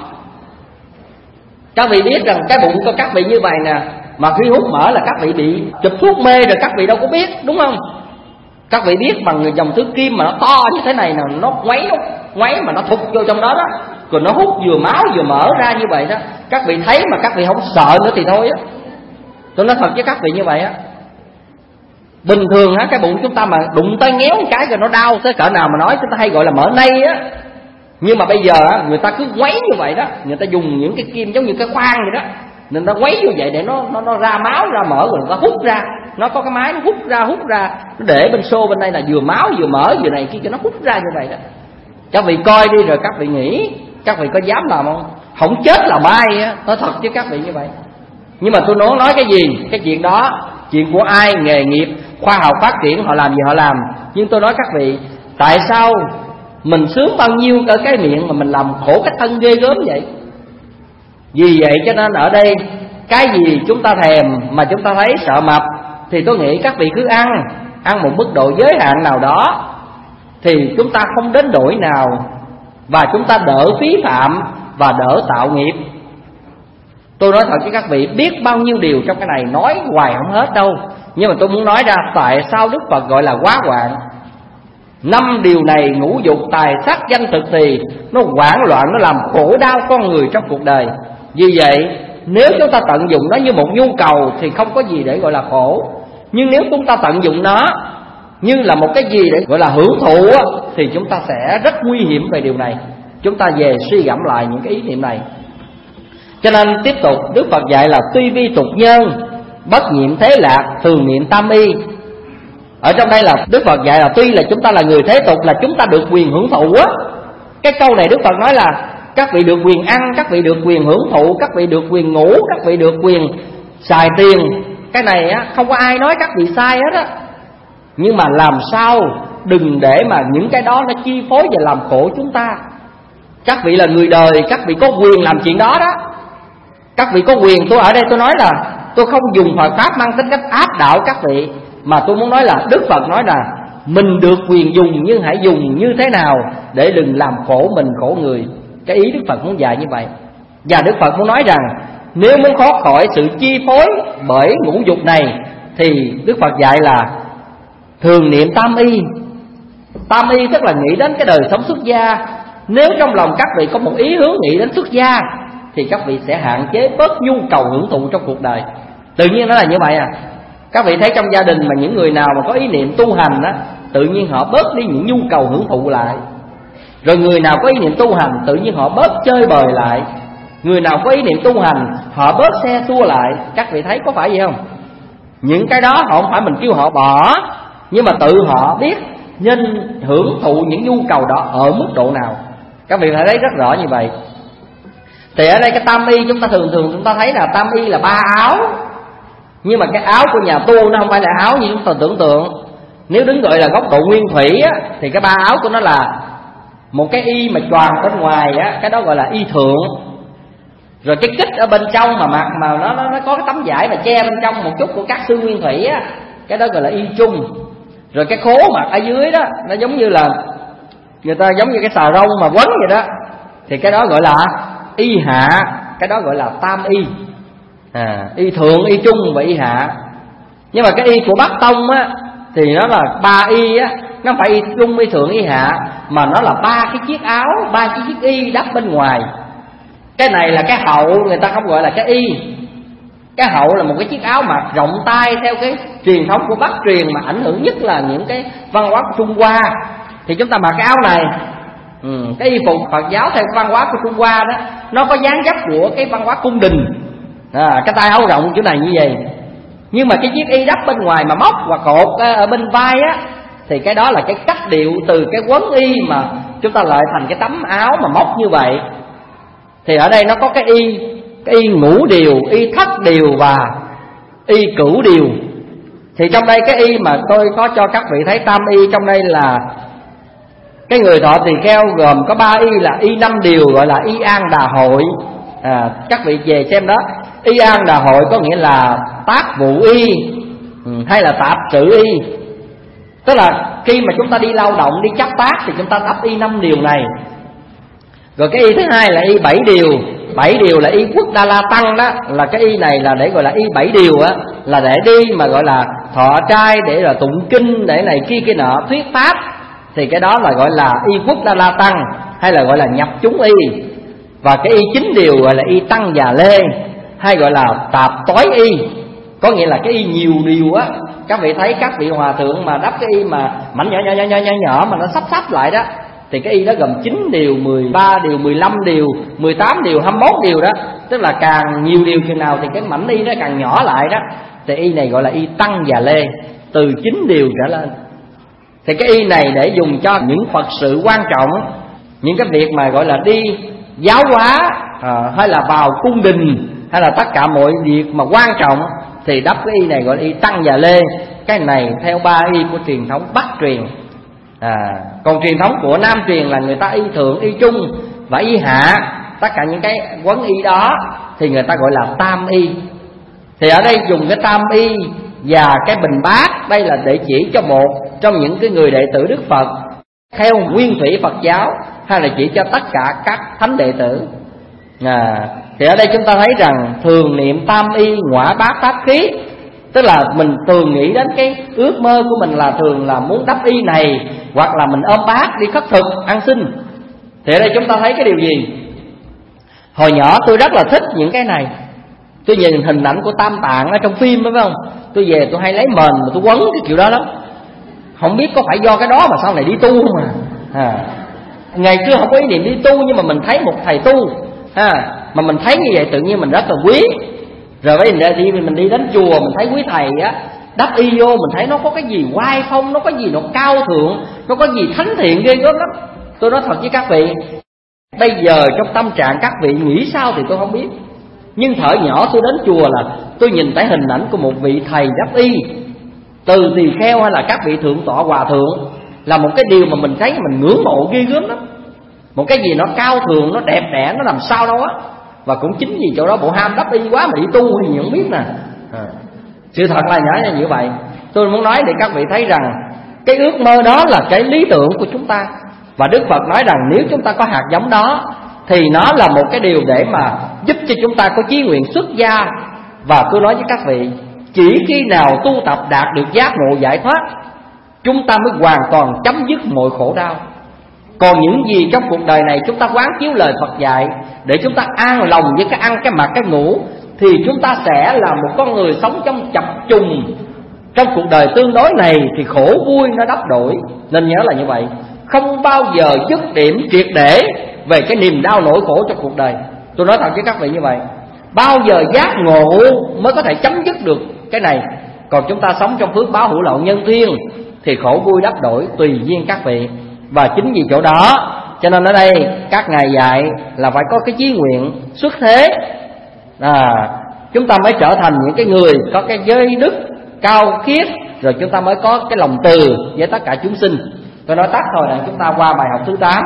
Speaker 4: Các vị biết rằng cái bụng của các vị như vậy nè, mà khi hút mỡ là các vị bị chụp thuốc mê rồi các vị đâu có biết, đúng không? Các vị biết bằng dòng thứ kim mà nó to như thế này nè, nó ngoáy nó ngoáy mà nó thụt vô trong đó đó, rồi nó hút vừa máu vừa mỡ ra như vậy đó. Các vị thấy mà các vị không sợ nữa thì thôi á. Tôi nói thật với các vị như vậy á. Bình thường á, cái bụng chúng ta mà đụng tới ngéo một cái rồi nó đau tới cỡ nào mà nói, chúng ta hay gọi là mỡ nây á. Nhưng mà bây giờ á, người ta cứ quấy như vậy đó, người ta dùng những cái kim giống như cái khoan vậy đó, nên ta quấy như vậy để nó nó nó ra máu ra mỡ rồi người ta hút ra. Nó có cái máy nó hút ra hút ra, nó để bên xô bên đây là vừa máu vừa mỡ vừa này kia cho nó hút ra như vậy đó. Các vị coi đi rồi các vị nghĩ các vị có dám làm không? Không chết là mai á, nói thật với các vị như vậy. Nhưng mà tôi nói nói cái gì, cái chuyện đó chuyện của ai, nghề nghiệp, khoa học phát triển họ làm gì họ làm. Nhưng tôi nói các vị, tại sao mình sướng bao nhiêu ở cái miệng mà mình làm khổ cái thân ghê gớm vậy? Vì vậy cho nên ở đây cái gì chúng ta thèm mà chúng ta thấy sợ mập thì tôi nghĩ các vị cứ ăn, ăn một mức độ giới hạn nào đó thì chúng ta không đến đổi nào, và chúng ta đỡ phí phạm và đỡ tạo nghiệp. Tôi nói thật với các vị, biết bao nhiêu điều trong cái này nói hoài không hết đâu. Nhưng mà tôi muốn nói ra tại sao Đức Phật gọi là quá hoạn. Năm điều này ngũ dục tài sắc danh thực thì nó hoảng loạn, nó làm khổ đau con người trong cuộc đời. Vì vậy nếu chúng ta tận dụng nó như một nhu cầu thì không có gì để gọi là khổ. Nhưng nếu chúng ta tận dụng nó như là một cái gì để gọi là hưởng thụ á, thì chúng ta sẽ rất nguy hiểm về điều này. Chúng ta về suy gẫm lại những cái ý niệm này. Cho nên tiếp tục Đức Phật dạy là tuy vi tục nhân, bất nhiệm thế lạc, thường niệm tam y. Ở trong đây là Đức Phật dạy là tuy là chúng ta là người thế tục là chúng ta được quyền hưởng thụ á. Cái câu này Đức Phật nói là các vị được quyền ăn, các vị được quyền hưởng thụ, các vị được quyền ngủ, các vị được quyền xài tiền. Cái này á không có ai nói các vị sai hết á. Nhưng mà làm sao đừng để mà những cái đó nó chi phối và làm khổ chúng ta. Các vị là người đời, các vị có quyền làm chuyện đó đó. Các vị có quyền, tôi ở đây tôi nói là tôi không dùng Phật Pháp mang tính cách áp đảo các vị, mà tôi muốn nói là Đức Phật nói là mình được quyền dùng nhưng hãy dùng như thế nào để đừng làm khổ mình khổ người. Cái ý Đức Phật muốn dạy như vậy. Và Đức Phật muốn nói rằng nếu muốn thoát khỏi sự chi phối bởi ngũ dục này thì Đức Phật dạy là thường niệm tam y. Tam y tức là nghĩ đến cái đời sống xuất gia. Nếu trong lòng các vị có một ý hướng nghĩ đến xuất gia thì các vị sẽ hạn chế bớt nhu cầu hưởng thụ trong cuộc đời. Tự nhiên nó là như vậy à. Các vị thấy trong gia đình mà những người nào mà có ý niệm tu hành á, tự nhiên họ bớt đi những nhu cầu hưởng thụ lại. Rồi người nào có ý niệm tu hành tự nhiên họ bớt chơi bời lại. Người nào có ý niệm tu hành họ bớt xe xua lại. Các vị thấy có phải vậy không? Những cái đó họ không phải mình kêu họ bỏ, nhưng mà tự họ biết nên hưởng thụ những nhu cầu đó ở mức độ nào. Các vị phải thấy rất rõ như vậy. Thì ở đây cái tam y chúng ta thường thường chúng ta thấy là tam y là ba áo. Nhưng mà cái áo của nhà tu nó không phải là áo như chúng ta tưởng tượng. Nếu đứng gọi là góc độ nguyên thủy á, thì cái ba áo của nó là một cái y mà choàng bên ngoài á, cái đó gọi là y thượng. Rồi cái kích ở bên trong mà mặc mà nó, nó nó có cái tấm vải mà che bên trong một chút của các sư nguyên thủy á, cái đó gọi là y trung. Rồi cái khố mặc ở dưới đó nó giống như là người ta giống như cái xà rông mà quấn vậy đó, thì cái đó gọi là y hạ. Cái đó gọi là tam y. À, y thượng, y trung và y hạ. Nhưng mà cái y của Bắc Tông á thì nó là ba y á, nó không phải y trung, y thượng, y hạ, mà nó là ba cái chiếc áo, ba cái chiếc y đắp bên ngoài. Cái này là cái hậu, người ta không gọi là cái y. Cái hậu là một cái chiếc áo mặc rộng tay theo cái truyền thống của Bắc truyền, mà ảnh hưởng nhất là những cái văn hóa của Trung Hoa. Thì chúng ta mặc cái áo này, ừ, cái y phục Phật giáo theo văn hóa của Trung Hoa đó, nó có dáng dấp của cái văn hóa cung đình, à, cái tay áo rộng chỗ này như vậy. Nhưng mà cái chiếc y đắp bên ngoài mà móc và cột ở bên vai á, thì cái đó là cái cách điệu từ cái quấn y mà chúng ta lại thành cái tấm áo mà móc như vậy. Thì ở đây nó có cái y, cái y ngũ điều, y thất điều và y cửu điều. Thì trong đây cái y mà tôi có cho các vị thấy tam y trong đây là cái người thọ tỳ kheo gồm có ba y là y năm điều, gọi là y an đà hội. À, các vị về xem đó. Y an đà hội có nghĩa là tác vụ y, ừ, hay là tạp sự y. Tức là khi mà chúng ta đi lao động, đi chấp tác thì chúng ta đắp y năm điều này. Rồi cái y thứ hai là y bảy điều. Bảy điều là y quốc Đa La Tăng đó, là cái y này là để gọi là y bảy điều á, là để đi mà gọi là thọ trai, để là tụng kinh, để này kia kia nọ, thuyết pháp. Thì cái đó là gọi là y quốc Đa La Tăng, hay là gọi là nhập chúng y. Và cái y chín điều gọi là y tăng già lê, hay gọi là tạp tối y, có nghĩa là cái y nhiều điều á. Các vị thấy các vị hòa thượng mà đắp cái y mà mảnh nhỏ nhỏ nhỏ nhỏ nhỏ, nhỏ mà nó sắp sắp lại đó, thì cái y đó gồm chín điều, mười ba điều, mười lăm điều, mười tám điều, hai mươi mốt điều đó. Tức là càng nhiều điều chừng nào thì cái mảnh y nó càng nhỏ lại đó. Thì y này gọi là y tăng già lê, từ chín điều trở lên. Thì cái y này để dùng cho những Phật sự quan trọng, những cái việc mà gọi là đi giáo hóa, à, hay là vào cung đình, hay là tất cả mọi việc mà quan trọng thì đắp cái y này gọi là y tăng già lê. Cái này theo ba y của truyền thống Bắc truyền. À, còn truyền thống của Nam truyền là người ta y thượng, y trung và y hạ. Tất cả những cái quấn y đó thì người ta gọi là tam y. Thì ở đây dùng cái tam y và cái bình bát, đây là để chỉ cho một trong những cái người đệ tử Đức Phật theo nguyên thủy Phật giáo, hay là chỉ cho tất cả các thánh đệ tử. À, thì ở đây chúng ta thấy rằng thường niệm tam y ngõa bát pháp khí, tức là mình thường nghĩ đến cái ước mơ của mình là thường là muốn đắp y này, hoặc là mình ôm bát đi khất thực ăn xin. Thì ở đây chúng ta thấy cái điều gì? Hồi nhỏ tôi rất là thích những cái này. Tôi nhìn hình ảnh của Tam Tạng ở trong phim phải không? Tôi về tôi hay lấy mền mà tôi quấn cái kiểu đó lắm. Không biết có phải do cái đó mà sau này đi tu không à, à. Ngày xưa không có ý niệm đi tu, nhưng mà mình thấy một thầy tu, à, mà mình thấy như vậy tự nhiên mình rất là quý. Rồi bây giờ đi mình đi đến chùa, mình thấy quý thầy á đắp y vô, mình thấy nó có cái gì oai phong, nó có gì nó cao thượng, nó có gì thánh thiện ghê gớm lắm. Tôi nói thật với các vị, bây giờ trong tâm trạng các vị nghĩ sao thì tôi không biết, nhưng thời nhỏ tôi đến chùa là tôi nhìn thấy hình ảnh của một vị thầy đắp y, từ tỳ kheo hay là các vị thượng tọa hòa thượng, là một cái điều mà mình thấy mình ngưỡng mộ ghê gớm lắm. Một cái gì nó cao thượng, nó đẹp đẽ, nó làm sao đâu á. Và cũng chính vì chỗ đó bộ ham đắp y quá mà đi tu thì không biết nè, à. Sự thật là nhỏ như vậy. Tôi muốn nói để các vị thấy rằng cái ước mơ đó là cái lý tưởng của chúng ta. Và Đức Phật nói rằng nếu chúng ta có hạt giống đó thì nó là một cái điều để mà giúp cho chúng ta có chí nguyện xuất gia. Và tôi nói với các vị, chỉ khi nào tu tập đạt được giác ngộ giải thoát, chúng ta mới hoàn toàn chấm dứt mọi khổ đau. Còn những gì trong cuộc đời này chúng ta quán chiếu lời Phật dạy để chúng ta an lòng với cái ăn, cái mặc, cái ngủ, thì chúng ta sẽ là một con người sống trong chập trùng. Trong cuộc đời tương đối này thì khổ vui nó đắp đổi. Nên nhớ là như vậy, không bao giờ dứt điểm triệt để về cái niềm đau nỗi khổ trong cuộc đời. Tôi nói thật với các vị như vậy, bao giờ giác ngộ mới có thể chấm dứt được cái này. Còn chúng ta sống trong phước báo hữu lậu nhân duyên thì khổ vui đắp đổi tùy duyên các vị. Và chính vì chỗ đó cho nên ở đây các ngài dạy là phải có cái chí nguyện xuất thế, à, chúng ta mới trở thành những cái người có cái giới đức cao khiết, rồi chúng ta mới có cái lòng từ với tất cả chúng sinh. Tôi nói tắt thôi, là chúng ta qua bài học thứ tám.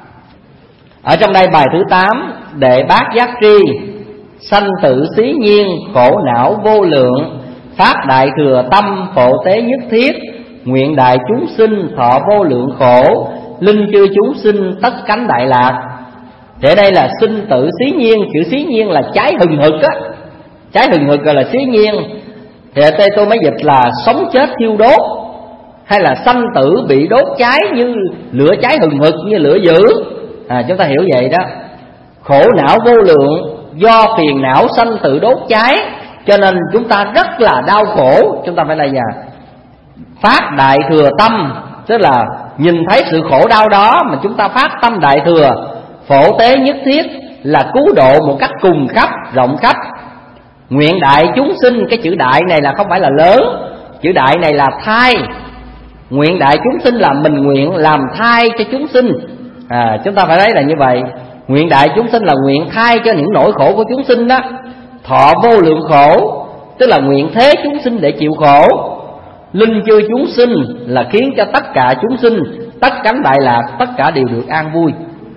Speaker 4: Ở trong đây bài thứ tám, đệ bát giác tri, sanh tử xí nhiên, khổ não vô lượng, pháp đại thừa tâm, phổ tế nhất thiết, nguyện đại chúng sinh thọ vô lượng khổ, linh chư chúng sinh tất cánh đại lạc. Để đây là sinh tử xí nhiên. Chữ xí nhiên là cháy hừng hực á, cháy hừng hực gọi là xí nhiên. Thì ở đây tôi mới dịch là sống chết thiêu đốt, hay là sanh tử bị đốt cháy như lửa cháy hừng hực, như lửa dữ, à, chúng ta hiểu vậy đó. Khổ não vô lượng, do phiền não sanh tử đốt cháy, Cho nên chúng ta rất là đau khổ. Chúng ta phải là gì? Phát đại thừa tâm, tức là nhìn thấy sự khổ đau đó mà chúng ta phát tâm đại thừa, phổ tế nhất thiết, là cứu độ một cách cùng khắp, rộng khắp. Nguyện đại chúng sinh, cái chữ đại này là không phải là lớn, chữ đại này là thai. Nguyện đại chúng sinh là mình nguyện làm thai cho chúng sinh. à, Chúng ta phải thấy là như vậy. Nguyện đại chúng sinh là nguyện thai cho những nỗi khổ của chúng sinh đó. Thọ vô lượng khổ, tức là nguyện thế chúng sinh để chịu khổ. Linh chư chúng sinh là khiến cho tất cả chúng sinh tất cánh đại lạc, tất cả đều được an vui.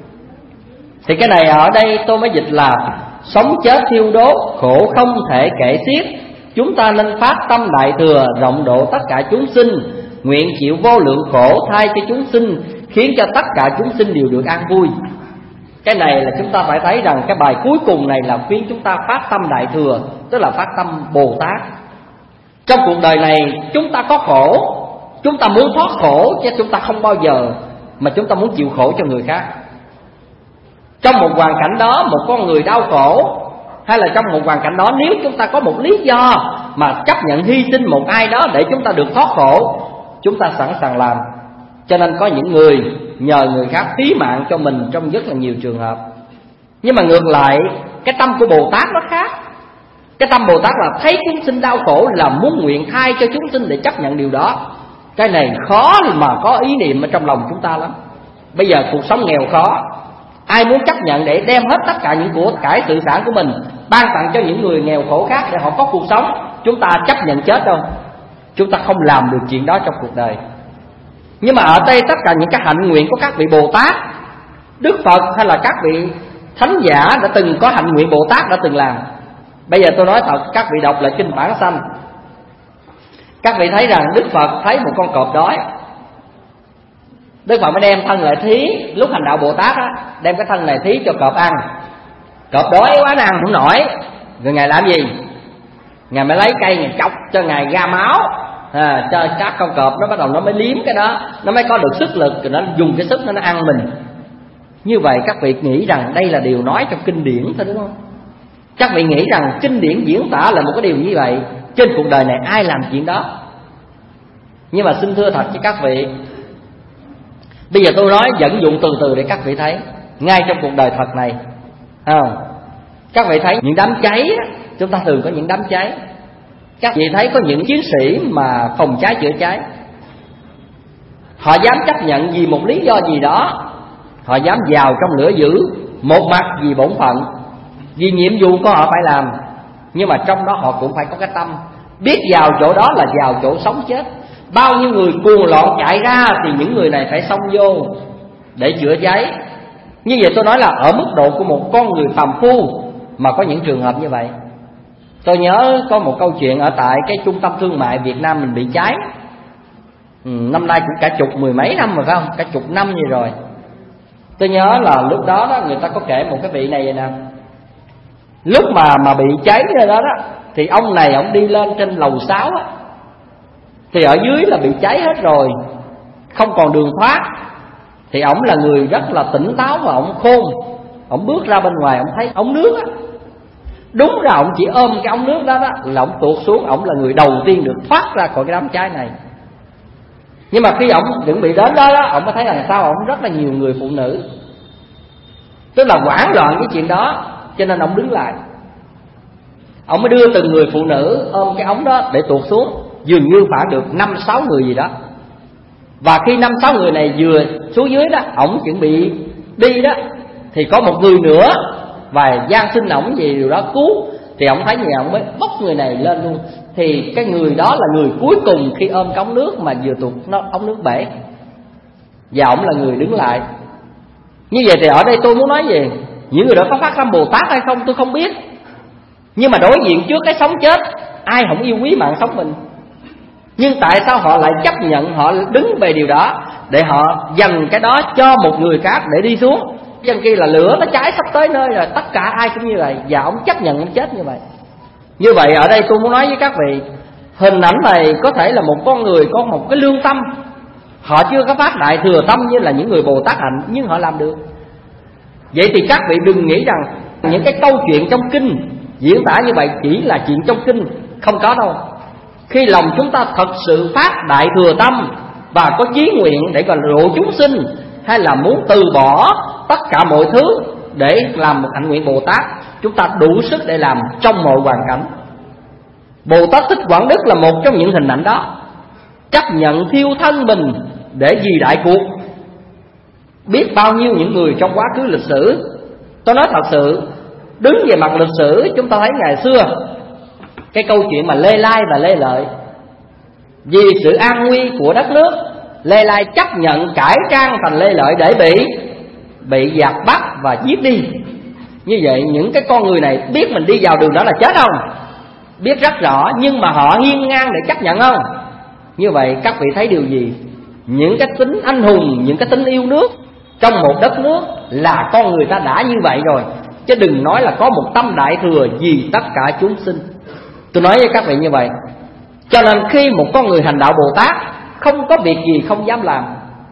Speaker 4: Thì cái này ở đây tôi mới dịch là sống chết thiêu đốt, khổ không thể kể xiết. Chúng ta nên phát tâm đại thừa, rộng độ tất cả chúng sinh, nguyện chịu vô lượng khổ thay cho chúng sinh, khiến cho tất cả chúng sinh đều được an vui. Cái này là chúng ta phải thấy rằng cái bài cuối cùng này là khuyên chúng ta phát tâm đại thừa, tức là phát tâm Bồ Tát. Trong cuộc đời này chúng ta có khổ, chúng ta muốn thoát khổ, chứ chúng ta không bao giờ mà chúng ta muốn chịu khổ cho người khác. Trong một hoàn cảnh đó, một con người đau khổ, hay là trong một hoàn cảnh đó, nếu chúng ta có một lý do mà chấp nhận hy sinh một ai đó để chúng ta được thoát khổ, chúng ta sẵn sàng làm. Cho nên có những người nhờ người khác phí mạng cho mình trong rất là nhiều trường hợp. Nhưng mà ngược lại, cái tâm của Bồ Tát nó khác. Cái tâm Bồ Tát là thấy chúng sinh đau khổ là muốn nguyện thay cho chúng sinh để chấp nhận điều đó. Cái này khó mà có ý niệm ở trong lòng chúng ta lắm. Bây giờ cuộc sống nghèo khó, ai muốn chấp nhận để đem hết tất cả những của cải tự sản của mình ban tặng cho những người nghèo khổ khác để họ có cuộc sống? Chúng ta chấp nhận chết đâu. Chúng ta không làm được chuyện đó trong cuộc đời. Nhưng mà ở đây tất cả những cái hạnh nguyện của các vị Bồ Tát, Đức Phật hay là các vị thánh giả đã từng có hạnh nguyện Bồ Tát đã từng làm. Bây giờ tôi nói thật, các vị đọc lại kinh Bản Sanh, các vị thấy rằng Đức Phật thấy một con cọp đói, Đức Phật mới đem thân lại thí. Lúc hành đạo Bồ Tát á, đem cái thân này thí cho cọp ăn. Cọp đói quá nó ăn không nổi. Rồi Ngài làm gì? Ngài mới lấy cây Ngài chọc cho Ngài ra máu, à, cho các con cọp nó bắt đầu nó mới liếm cái đó, nó mới có được sức lực, rồi nó dùng cái sức nó, nó ăn mình. Như vậy các vị nghĩ rằng đây là điều nói trong kinh điển thôi, đúng không? Các vị nghĩ rằng kinh điển diễn tả là một cái điều như vậy. Trên cuộc đời này ai làm chuyện đó? Nhưng mà xin thưa thật với các vị, bây giờ tôi nói dẫn dụng từ từ để các vị thấy. Ngay trong cuộc đời thật này, không? Các vị thấy những đám cháy, chúng ta thường có những đám cháy. Các vị thấy có những chiến sĩ mà phòng cháy chữa cháy, họ dám chấp nhận vì một lý do gì đó, họ dám vào trong lửa dữ. Một mặt vì bổn phận, vì nhiệm vụ của họ phải làm, nhưng mà trong đó họ cũng phải có cái tâm biết vào chỗ đó là vào chỗ sống chết. Bao nhiêu người cuồng loạn chạy ra thì những người này phải xông vô để chữa cháy. Như vậy tôi nói là ở mức độ của một con người phàm phu mà có những trường hợp như vậy. Tôi nhớ có một câu chuyện ở tại cái trung tâm thương mại Việt Nam mình bị cháy, ừ, năm nay cũng cả chục mười mấy năm rồi phải không? Cả chục năm như rồi. Tôi nhớ là lúc đó, đó người ta có kể một cái vị này vậy nè. Lúc mà mà bị cháy rồi đó, đó thì ông này ông đi lên trên lầu sáu á, thì ở dưới là bị cháy hết rồi, không còn đường thoát. Thì ổng là người rất là tỉnh táo và ổng khôn. Ổng bước ra bên ngoài, ổng thấy ống nước á, đúng ra ổng chỉ ôm cái ống nước đó đó là ổng tuột xuống. Ổng là người đầu tiên được thoát ra khỏi cái đám cháy này. Nhưng mà khi ổng chuẩn bị đến đó đó, ổng mới thấy rằng sao ổng rất là nhiều người phụ nữ, tức là hoảng loạn cái chuyện đó. Cho nên ổng đứng lại, ổng mới đưa từng người phụ nữ ôm cái ống đó để tuột xuống. Dường như khoảng được năm sáu người gì đó. Và khi năm sáu người này vừa xuống dưới đó, ổng chuẩn bị đi đó, thì có một người nữa và gian xin ổng gì điều đó cứu. Thì ổng thấy như vậy, ổng mới bốc người này lên luôn. Thì cái người đó là người cuối cùng khi ôm cái ống nước mà vừa tuột nó ống nước bể, và ổng là người đứng lại. Như vậy thì ở đây tôi muốn nói gì? Những người đó có phát tâm Bồ Tát hay không tôi không biết, nhưng mà đối diện trước cái sống chết, ai không yêu quý mạng sống mình. Nhưng tại sao họ lại chấp nhận, họ đứng về điều đó để họ dành cái đó cho một người khác để đi xuống? Dân kia là lửa nó cháy sắp tới nơi rồi, tất cả ai cũng như vậy, và ông chấp nhận ông chết như vậy. Như vậy ở đây tôi muốn nói với các vị, hình ảnh này có thể là một con người có một cái lương tâm, họ chưa có phát đại thừa tâm như là những người Bồ Tát hạnh, nhưng họ làm được. Vậy thì các vị đừng nghĩ rằng những cái câu chuyện trong kinh Diễn tả như vậy chỉ là chuyện trong kinh, không có đâu. Khi lòng chúng ta thật sự phát đại thừa tâm và có chí nguyện để gọi là độ chúng sinh, hay là muốn từ bỏ tất cả mọi thứ để làm một hạnh nguyện Bồ Tát, chúng ta đủ sức để làm trong mọi hoàn cảnh. Bồ Tát Thích Quảng Đức là một trong những hình ảnh đó, chấp nhận thiêu thân mình để vì đại cuộc. Biết bao nhiêu những người trong quá khứ lịch sử, tôi nói thật sự, đứng về mặt lịch sử chúng ta thấy ngày xưa cái câu chuyện mà Lê Lai và Lê Lợi, vì sự an nguy của đất nước, Lê Lai chấp nhận cải trang thành Lê Lợi để bị bị giặc bắt và giết đi. Như vậy những cái con người này biết mình đi vào đường đó là chết không? Biết rất rõ, nhưng mà họ hiên ngang để chấp nhận không? Như vậy các vị thấy điều gì? Những cái tính anh hùng, những cái tính yêu nước trong một đất nước là con người ta đã như vậy rồi, chứ đừng nói là có một tâm đại thừa vì tất cả chúng sinh. Tôi nói với các vị như vậy. Cho nên khi một con người hành đạo Bồ Tát, không có việc gì không dám làm.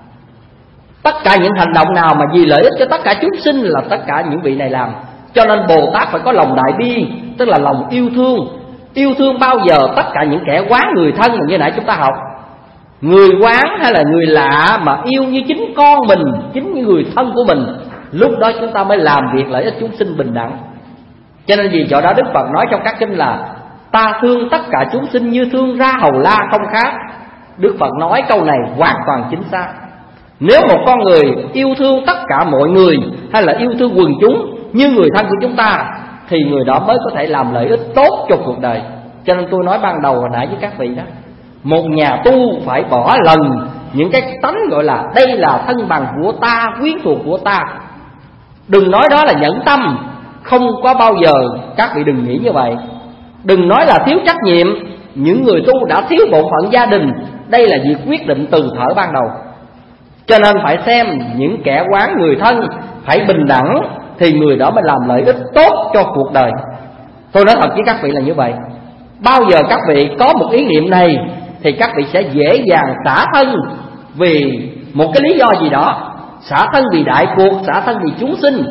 Speaker 4: Tất cả những hành động nào mà vì lợi ích cho tất cả chúng sinh là tất cả những vị này làm. Cho nên Bồ Tát phải có lòng đại bi, tức là lòng yêu thương. Yêu thương bao giờ tất cả những kẻ quán người thân mà như nãy chúng ta học. Người quán hay là người lạ mà yêu như chính con mình, chính như người thân của mình, lúc đó chúng ta mới làm việc lợi ích chúng sinh bình đẳng. Cho nên vì chỗ đó Đức Phật nói trong các kinh là ta thương tất cả chúng sinh như thương ra hầu la không khác. Đức Phật nói câu này hoàn toàn chính xác. Nếu một con người yêu thương tất cả mọi người, hay là yêu thương quần chúng như người thân của chúng ta, thì người đó mới có thể làm lợi ích tốt cho cuộc đời. Cho nên tôi nói ban đầu hồi nãy với các vị đó, một nhà tu phải bỏ lần những cái tánh gọi là đây là thân bằng của ta, quyến thuộc của ta. Đừng nói đó là nhẫn tâm, không có bao giờ, các vị đừng nghĩ như vậy. Đừng nói là thiếu trách nhiệm, những người tu đã thiếu bộ phận gia đình, đây là việc quyết định từ thuở ban đầu. Cho nên phải xem những kẻ quán người thân phải bình đẳng, thì người đó mới làm lợi ích tốt cho cuộc đời. Tôi nói thật với các vị là như vậy. Bao giờ các vị có một ý niệm này thì các vị sẽ dễ dàng xả thân vì một cái lý do gì đó, xả thân vì đại cuộc, xả thân vì chúng sinh.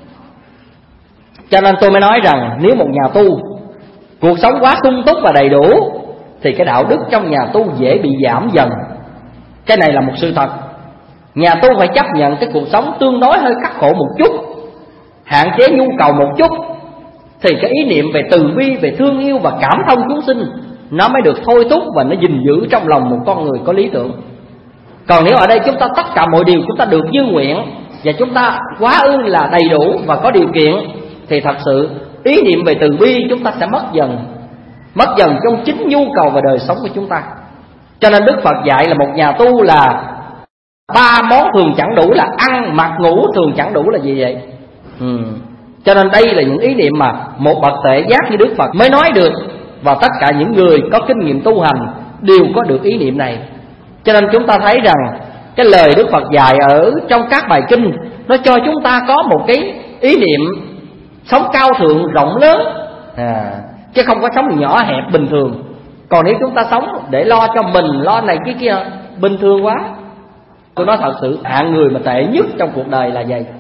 Speaker 4: Cho nên tôi mới nói rằng nếu một nhà tu cuộc sống quá sung túc và đầy đủ thì cái đạo đức trong nhà tu dễ bị giảm dần. Cái này là một sự thật. Nhà tu phải chấp nhận cái cuộc sống tương đối hơi khắc khổ một chút, hạn chế nhu cầu một chút, thì cái ý niệm về từ bi, về thương yêu và cảm thông chúng sinh nó mới được thôi thúc và nó gìn giữ trong lòng một con người có lý tưởng. Còn nếu ở đây chúng ta tất cả mọi điều chúng ta được như nguyện và chúng ta quá ư là đầy đủ và có điều kiện, thì thật sự ý niệm về từ bi chúng ta sẽ mất dần, mất dần trong chính nhu cầu và đời sống của chúng ta. Cho nên Đức Phật dạy là một nhà tu là ba món thường chẳng đủ là ăn, mặc, ngủ, thường chẳng đủ là gì vậy? Ừ. Cho nên đây là những ý niệm mà một bậc tuệ giác như Đức Phật mới nói được, và tất cả những người có kinh nghiệm tu hành đều có được ý niệm này. Cho nên chúng ta thấy rằng cái lời Đức Phật dạy ở trong các bài kinh nó cho chúng ta có một cái ý niệm sống cao thượng rộng lớn, à, chứ không có sống nhỏ hẹp bình thường. Còn nếu chúng ta sống để lo cho mình, lo này cái kia, bình thường quá. Tôi nói thật sự, hạng người mà tệ nhất trong cuộc đời là vậy.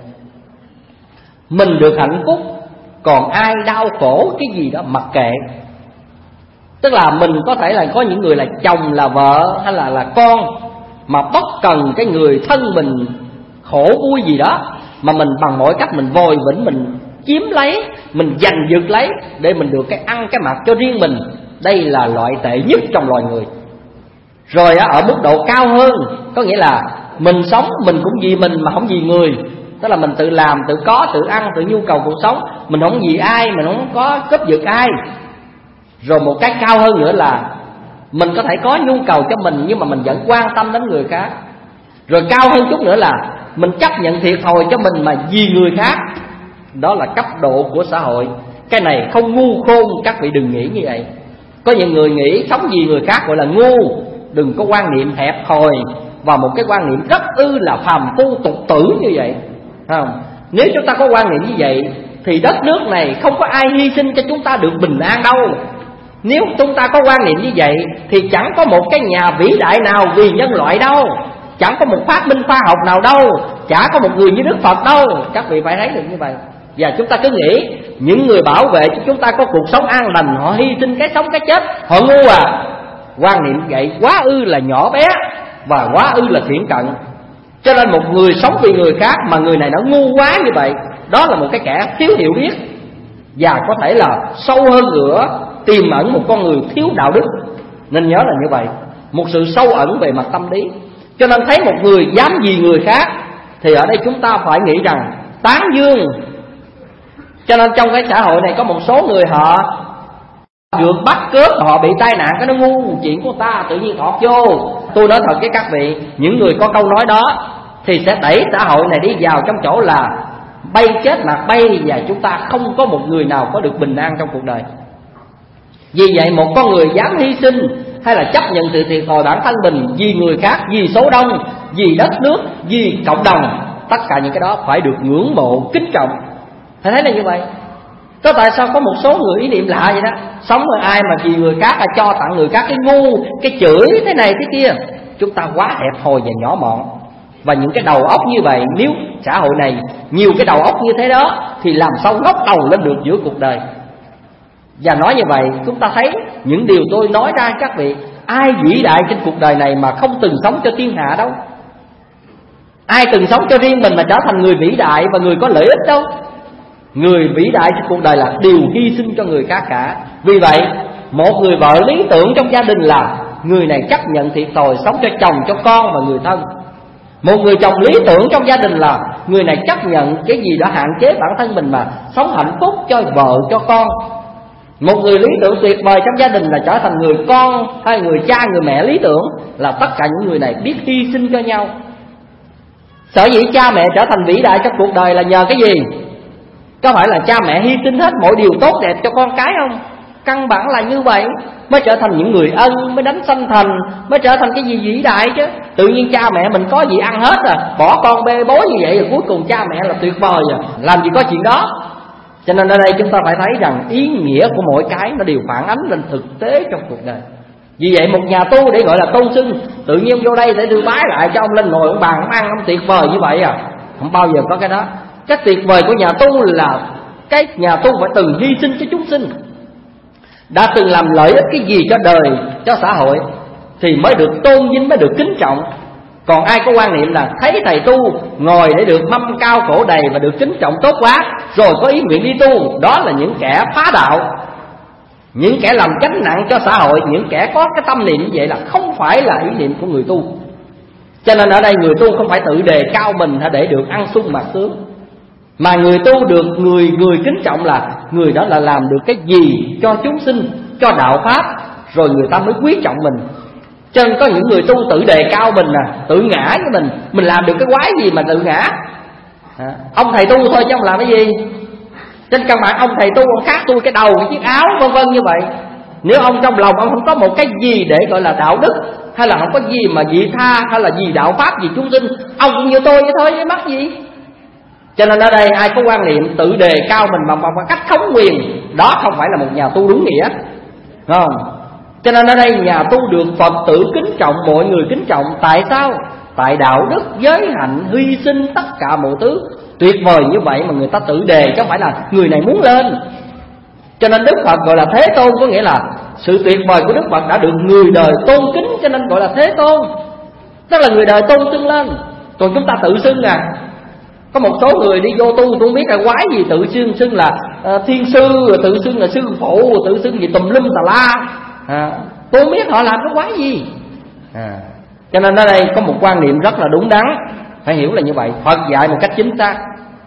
Speaker 4: Mình được hạnh phúc, còn ai đau khổ cái gì đó mặc kệ. Tức là mình có thể là có những người là chồng, là vợ hay là là con, mà bất cần cái người thân mình khổ vui gì đó, mà mình bằng mọi cách mình vòi vĩnh, mình chiếm lấy, mình giành giật lấy để mình được cái ăn cái mặc cho riêng mình. Đây là loại tệ nhất trong loài người. Rồi ở mức độ cao hơn, có nghĩa là mình sống mình cũng vì mình mà không vì người. Tức là mình tự làm, tự có, tự ăn, tự nhu cầu cuộc sống, mình không vì ai, mình không có cướp giật ai. Rồi một cái cao hơn nữa là mình có thể có nhu cầu cho mình nhưng mà mình vẫn quan tâm đến người khác. Rồi cao hơn chút nữa là mình chấp nhận thiệt thòi cho mình mà vì người khác. Đó là cấp độ của xã hội. Cái này không ngu khôn, các vị đừng nghĩ như vậy. Có những người nghĩ sống vì người khác gọi là ngu. Đừng có quan niệm hẹp hòi và một cái quan niệm rất ư là phàm phu tục tử như vậy, không? Nếu chúng ta có quan niệm như vậy thì đất nước này không có ai hy sinh cho chúng ta được bình an đâu. Nếu chúng ta có quan niệm như vậy thì chẳng có một cái nhà vĩ đại nào vì nhân loại đâu, chẳng có một phát minh khoa học nào đâu, chả có một người như Đức Phật đâu. Các vị phải thấy được như vậy. Và chúng ta cứ nghĩ những người bảo vệ cho chúng ta có cuộc sống an lành, họ hy sinh cái sống cái chết, họ ngu à. Quan niệm vậy quá ư là nhỏ bé và quá ư là thiển cận. Cho nên một người sống vì người khác mà người này nó ngu quá như vậy, đó là một cái kẻ thiếu hiểu biết, và có thể là sâu hơn nữa tiềm ẩn một con người thiếu đạo đức. Nên nhớ là như vậy, một sự sâu ẩn về mặt tâm lý. Cho nên thấy một người dám vì người khác thì ở đây chúng ta phải nghĩ rằng tán dương. Cho nên trong cái xã hội này có một số người họ được bắt cướp, họ bị tai nạn, cái nó ngu chuyện của ta tự nhiên thọt vô. Tôi nói thật với các vị, những người có câu nói đó thì sẽ đẩy xã hội này đi vào trong chỗ là bay chết lạc bay, và chúng ta không có một người nào có được bình an trong cuộc đời. Vì vậy một con người dám hy sinh hay là chấp nhận sự thiệt thòi bản thân mình vì người khác, vì số đông, vì đất nước, vì cộng đồng, tất cả những cái đó phải được ngưỡng mộ, kính trọng. Thầy thấy là như vậy. Có tại sao có một số người ý niệm lạ vậy đó, sống với ai mà vì người khác là cho tặng người khác cái ngu, cái chửi thế này thế kia. Chúng ta quá hẹp hòi và nhỏ mọn. Và những cái đầu óc như vậy, nếu xã hội này nhiều cái đầu óc như thế đó thì làm sao ngóc đầu lên được giữa cuộc đời. Và nói như vậy chúng ta thấy những điều tôi nói ra các vị, ai vĩ đại trên cuộc đời này mà không từng sống cho thiên hạ đâu. Ai từng sống cho riêng mình mà trở thành người vĩ đại và người có lợi ích đâu. Người vĩ đại trên cuộc đời là đều hy sinh cho người khác cả. Vì vậy một người vợ lý tưởng trong gia đình là người này chấp nhận thiệt thòi, sống cho chồng, cho con và người thân. Một người chồng lý tưởng trong gia đình là người này chấp nhận cái gì đó hạn chế bản thân mình mà sống hạnh phúc cho vợ, cho con. Một người lý tưởng tuyệt vời trong gia đình là trở thành người con hay người cha, người mẹ lý tưởng, là tất cả những người này biết hy sinh cho nhau. Sở dĩ cha mẹ trở thành vĩ đại trong cuộc đời là nhờ cái gì? Có phải là cha mẹ hy sinh hết mọi điều tốt đẹp cho con cái không? Căn bản là như vậy mới trở thành những người ân, mới đánh sanh thành, mới trở thành cái gì vĩ đại chứ. Tự nhiên cha mẹ mình có gì ăn hết à, bỏ con bê bối như vậy rồi cuối cùng cha mẹ là tuyệt vời à, làm gì có chuyện đó. Cho nên ở đây chúng ta phải thấy rằng ý nghĩa của mỗi cái nó đều phản ánh lên thực tế trong cuộc đời. Vì vậy một nhà tu để gọi là tôn xưng, tự nhiên vô đây để đưa bái lại cho ông lên ngồi ông bàn ông ăn ông tuyệt vời như vậy à, không bao giờ có cái đó. Cái tuyệt vời của nhà tu là cái nhà tu phải từng hy sinh cho chúng sinh, đã từng làm lợi ích cái gì cho đời, cho xã hội thì mới được tôn vinh, mới được kính trọng. Còn ai có quan niệm là thấy thầy tu ngồi để được mâm cao cổ đầy và được kính trọng tốt quá, rồi có ý nguyện đi tu, đó là những kẻ phá đạo, những kẻ làm gánh nặng cho xã hội. Những kẻ có cái tâm niệm như vậy là không phải là ý niệm của người tu. Cho nên ở đây người tu không phải tự đề cao mình để được ăn sung mặc sướng, mà người tu được người người kính trọng là người đó là làm được cái gì cho chúng sinh, cho đạo pháp, rồi người ta mới quý trọng mình. Cho nên có những người tu tự đề cao mình à, tự ngã với mình, mình làm được cái quái gì mà tự ngã à, ông thầy tu thôi chứ ông làm cái gì. Trên căn bản ông thầy tu ông khác tôi cái đầu, cái chiếc áo vân vân như vậy. Nếu ông trong lòng ông không có một cái gì để gọi là đạo đức, hay là không có gì mà vị tha, hay là gì đạo pháp, gì chúng sinh, ông cũng như tôi vậy thôi chứ mắc gì. Cho nên ở đây ai có quan niệm tự đề cao mình bằng bằng cách khống quyền, đó không phải là một nhà tu đúng nghĩa, không? Cho nên ở đây nhà tu được Phật tử kính trọng, mọi người kính trọng. Tại sao? Tại đạo đức, giới hạnh, hy sinh tất cả mọi thứ tuyệt vời như vậy mà người ta tự đề, chứ không phải là người này muốn lên. Cho nên Đức Phật gọi là Thế Tôn, có nghĩa là sự tuyệt vời của Đức Phật đã được người đời tôn kính, cho nên gọi là Thế Tôn, tức là người đời tôn xưng lên. Còn chúng ta tự xưng à, có một số người đi vô tu tôi không biết là quái gì, tự xưng xưng là uh, thiên sư, rồi tự xưng là sư phụ, rồi tự xưng gì tùm lum tà la à, tôi không biết họ làm cái quái gì à. Cho nên ở đây có một quan niệm rất là đúng đắn, phải hiểu là như vậy. Phật dạy một cách chính xác.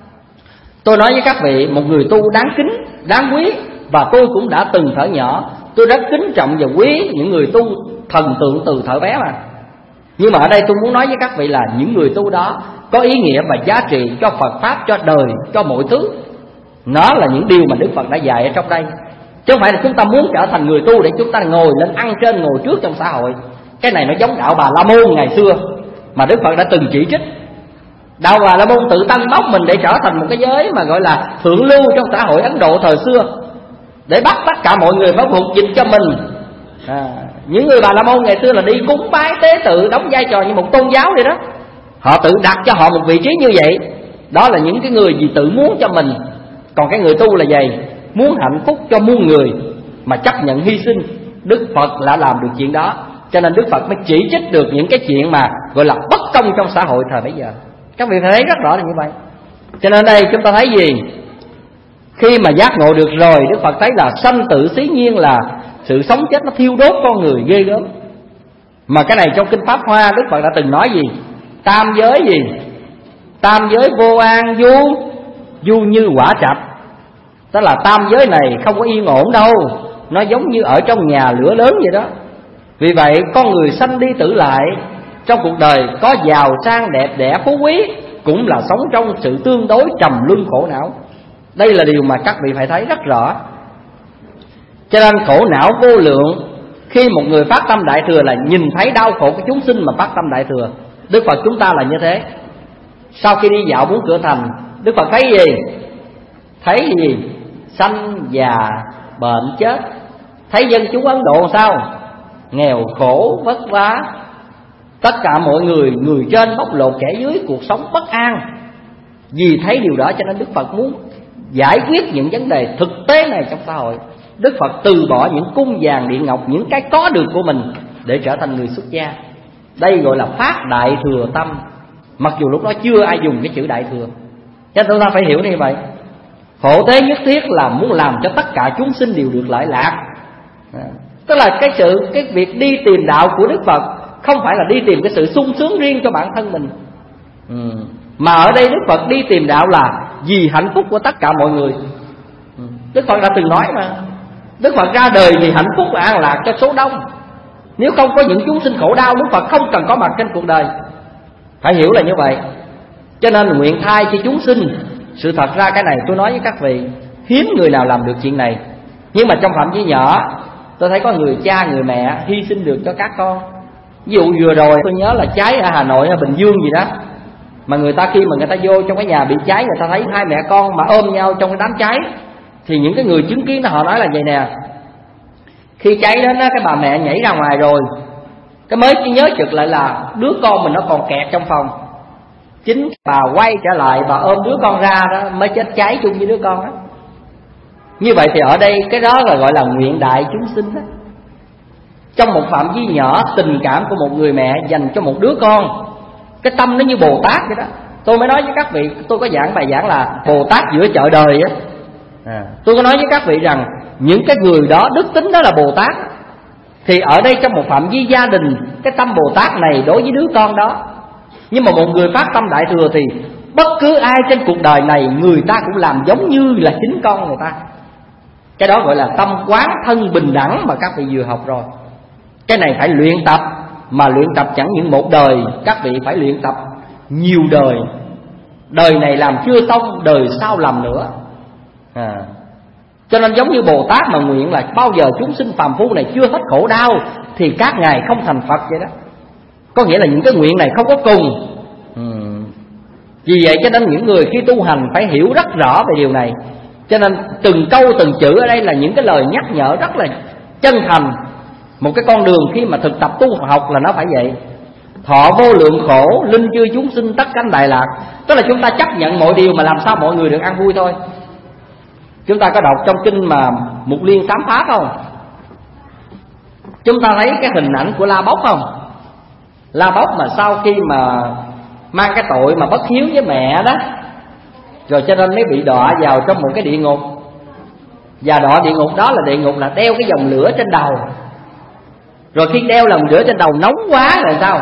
Speaker 4: Tôi nói với các vị, một người tu đáng kính, đáng quý, và tôi cũng đã từng thở nhỏ, tôi rất kính trọng và quý những người tu thần tượng từ thở bé mà. Nhưng mà ở đây tôi muốn nói với các vị là những người tu đó có ý nghĩa và giá trị cho Phật Pháp, cho đời, cho mọi thứ. Nó là những điều mà Đức Phật đã dạy ở trong đây, chứ không phải là chúng ta muốn trở thành người tu để chúng ta ngồi lên ăn trên ngồi trước trong xã hội. Cái này nó giống đạo Bà La Môn ngày xưa mà Đức Phật đã từng chỉ trích. Đạo Bà La Môn tự tăng bốc mình để trở thành một cái giới mà gọi là thượng lưu trong xã hội Ấn Độ thời xưa, để bắt tất cả mọi người phải phục dịch cho mình à, những người Bà La Môn ngày xưa là đi cúng bái tế tự, đóng vai trò như một tôn giáo vậy đó. Họ tự đặt cho họ một vị trí như vậy. Đó là những cái người gì tự muốn cho mình, Còn cái người tu là gì? Muốn hạnh phúc cho muôn người mà chấp nhận hy sinh. Đức Phật đã làm được chuyện đó, cho nên Đức Phật mới chỉ trích được những cái chuyện mà gọi là bất công trong xã hội thời bấy giờ. Các vị thấy rất rõ là như vậy. Cho nên đây chúng ta thấy gì? Khi mà giác ngộ được rồi, Đức Phật thấy là sanh tử xí nhiên, là sự sống chết nó thiêu đốt con người ghê gớm. Mà cái này trong Kinh Pháp Hoa Đức Phật đã từng nói gì? Tam giới gì? Tam giới vô an du, du như quả trạch. Tức là tam giới này không có yên ổn đâu, nó giống như ở trong nhà lửa lớn vậy đó. Vì vậy con người sanh đi tử lại, trong cuộc đời có giàu sang đẹp đẽ phú quý, cũng là sống trong sự tương đối trầm luân khổ não. Đây là điều mà các vị phải thấy rất rõ. Cho nên khổ não vô lượng. Khi một người phát tâm đại thừa là nhìn thấy đau khổ của chúng sinh mà phát tâm đại thừa. Đức Phật chúng ta là như thế. Sau khi đi dạo bốn cửa thành, Đức Phật thấy gì? Thấy gì? Sanh già bệnh chết. Thấy dân chúng Ấn Độ sao? Nghèo khổ vất vả, tất cả mọi người, người trên bóc lột kẻ dưới, cuộc sống bất an. Vì thấy điều đó cho nên Đức Phật muốn giải quyết những vấn đề thực tế này trong xã hội. Đức Phật từ bỏ những cung vàng điện ngọc, những cái có được của mình để trở thành người xuất gia. Đây gọi là phát đại thừa tâm. Mặc dù lúc đó chưa ai dùng cái chữ đại thừa. Cho nên chúng ta phải hiểu như vậy. Khổ thế nhất thiết là muốn làm cho tất cả chúng sinh đều được lợi lạc. Tức là cái sự cái việc đi tìm đạo của Đức Phật không phải là đi tìm cái sự sung sướng riêng cho bản thân mình, ừ. mà ở đây Đức Phật đi tìm đạo là vì hạnh phúc của tất cả mọi người. ừ. Đức Phật đã từng nói mà, Đức Phật ra đời vì hạnh phúc và an lạc cho số đông. Nếu không có những chúng sinh khổ đau, Đức Phật không cần có mặt trên cuộc đời. Phải hiểu là như vậy. Cho nên nguyện thay cho chúng sinh. Sự thật ra cái này tôi nói với các vị, hiếm người nào làm được chuyện này. Nhưng mà trong phạm vi nhỏ, tôi thấy có người cha người mẹ hy sinh được cho các con. Ví dụ vừa rồi tôi nhớ là cháy ở Hà Nội hay Bình Dương gì đó, mà người ta khi mà người ta vô trong cái nhà bị cháy, người ta thấy hai mẹ con mà ôm nhau trong cái đám cháy, thì những cái người chứng kiến đó họ nói là vậy nè: khi cháy đến đó, cái bà mẹ nhảy ra ngoài rồi, cái mới chỉ nhớ chực lại là đứa con mình nó còn kẹt trong phòng. Chính bà quay trở lại, bà ôm đứa con ra đó mới chết cháy chung với đứa con đó. Như vậy thì ở đây cái đó là gọi là nguyện đại chúng sinh đó. Trong một phạm vi nhỏ, tình cảm của một người mẹ dành cho một đứa con, cái tâm nó như Bồ Tát vậy đó. Tôi mới nói với các vị, tôi có giảng bài giảng là Bồ Tát giữa chợ đời á. à, Tôi có nói với các vị rằng những cái người đó, đức tính đó là Bồ Tát. Thì ở đây trong một phạm vi gia đình, cái tâm Bồ Tát này đối với đứa con đó. Nhưng mà một người phát tâm đại thừa thì bất cứ ai trên cuộc đời này, người ta cũng làm giống như là chính con người ta. Cái đó gọi là tâm quán thân bình đẳng mà các vị vừa học rồi. Cái này phải luyện tập, mà luyện tập chẳng những một đời, các vị phải luyện tập nhiều đời. Đời này làm chưa xong, đời sau làm nữa. à. Cho nên giống như Bồ Tát mà nguyện là bao giờ chúng sinh phàm phu này chưa hết khổ đau thì các ngài không thành Phật vậy đó. Có nghĩa là những cái nguyện này không có cùng. ừ. Vì vậy cho nên những người khi tu hành phải hiểu rất rõ về điều này. Cho nên từng câu từng chữ ở đây là những cái lời nhắc nhở rất là chân thành. Một cái con đường khi mà thực tập tu học là nó phải vậy. Thọ vô lượng khổ, linh chư chúng sinh tất cánh đại lạc. Tức là chúng ta chấp nhận mọi điều mà làm sao mọi người được ăn vui thôi. Chúng ta có đọc trong kinh mà Mục Liên Sám Pháp không? Chúng ta thấy cái hình ảnh của La Bốc không? La Bốc mà sau khi mà mang cái tội mà bất hiếu với mẹ đó, rồi cho nên mới bị đọa vào trong một cái địa ngục. Và đọa địa ngục đó là địa ngục là đeo cái dòng lửa trên đầu. Rồi khi đeo lòng lửa trên đầu nóng quá rồi sao?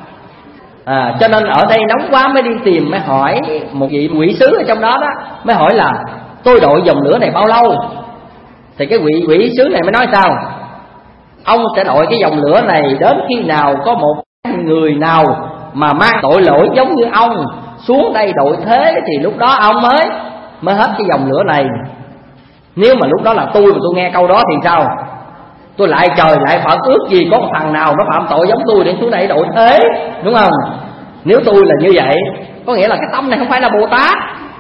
Speaker 4: à, Cho nên ở đây nóng quá mới đi tìm, mới hỏi một vị quỷ sứ ở trong đó đó, mới hỏi là tôi đội dòng lửa này bao lâu? Thì cái vị quỷ sứ này mới nói sao? Ông sẽ đội cái dòng lửa này đến khi nào có một người nào mà mang tội lỗi giống như ông xuống đây đội thế, thì lúc đó ông mới mới hết cái dòng lửa này. Nếu mà lúc đó là tôi mà tôi nghe câu đó thì sao? Tôi lại trời lại Phật, ước gì có một thằng nào nó phạm tội giống tôi để xuống đây đội thế, đúng không? Nếu tôi là như vậy, có nghĩa là cái tâm này không phải là Bồ Tát.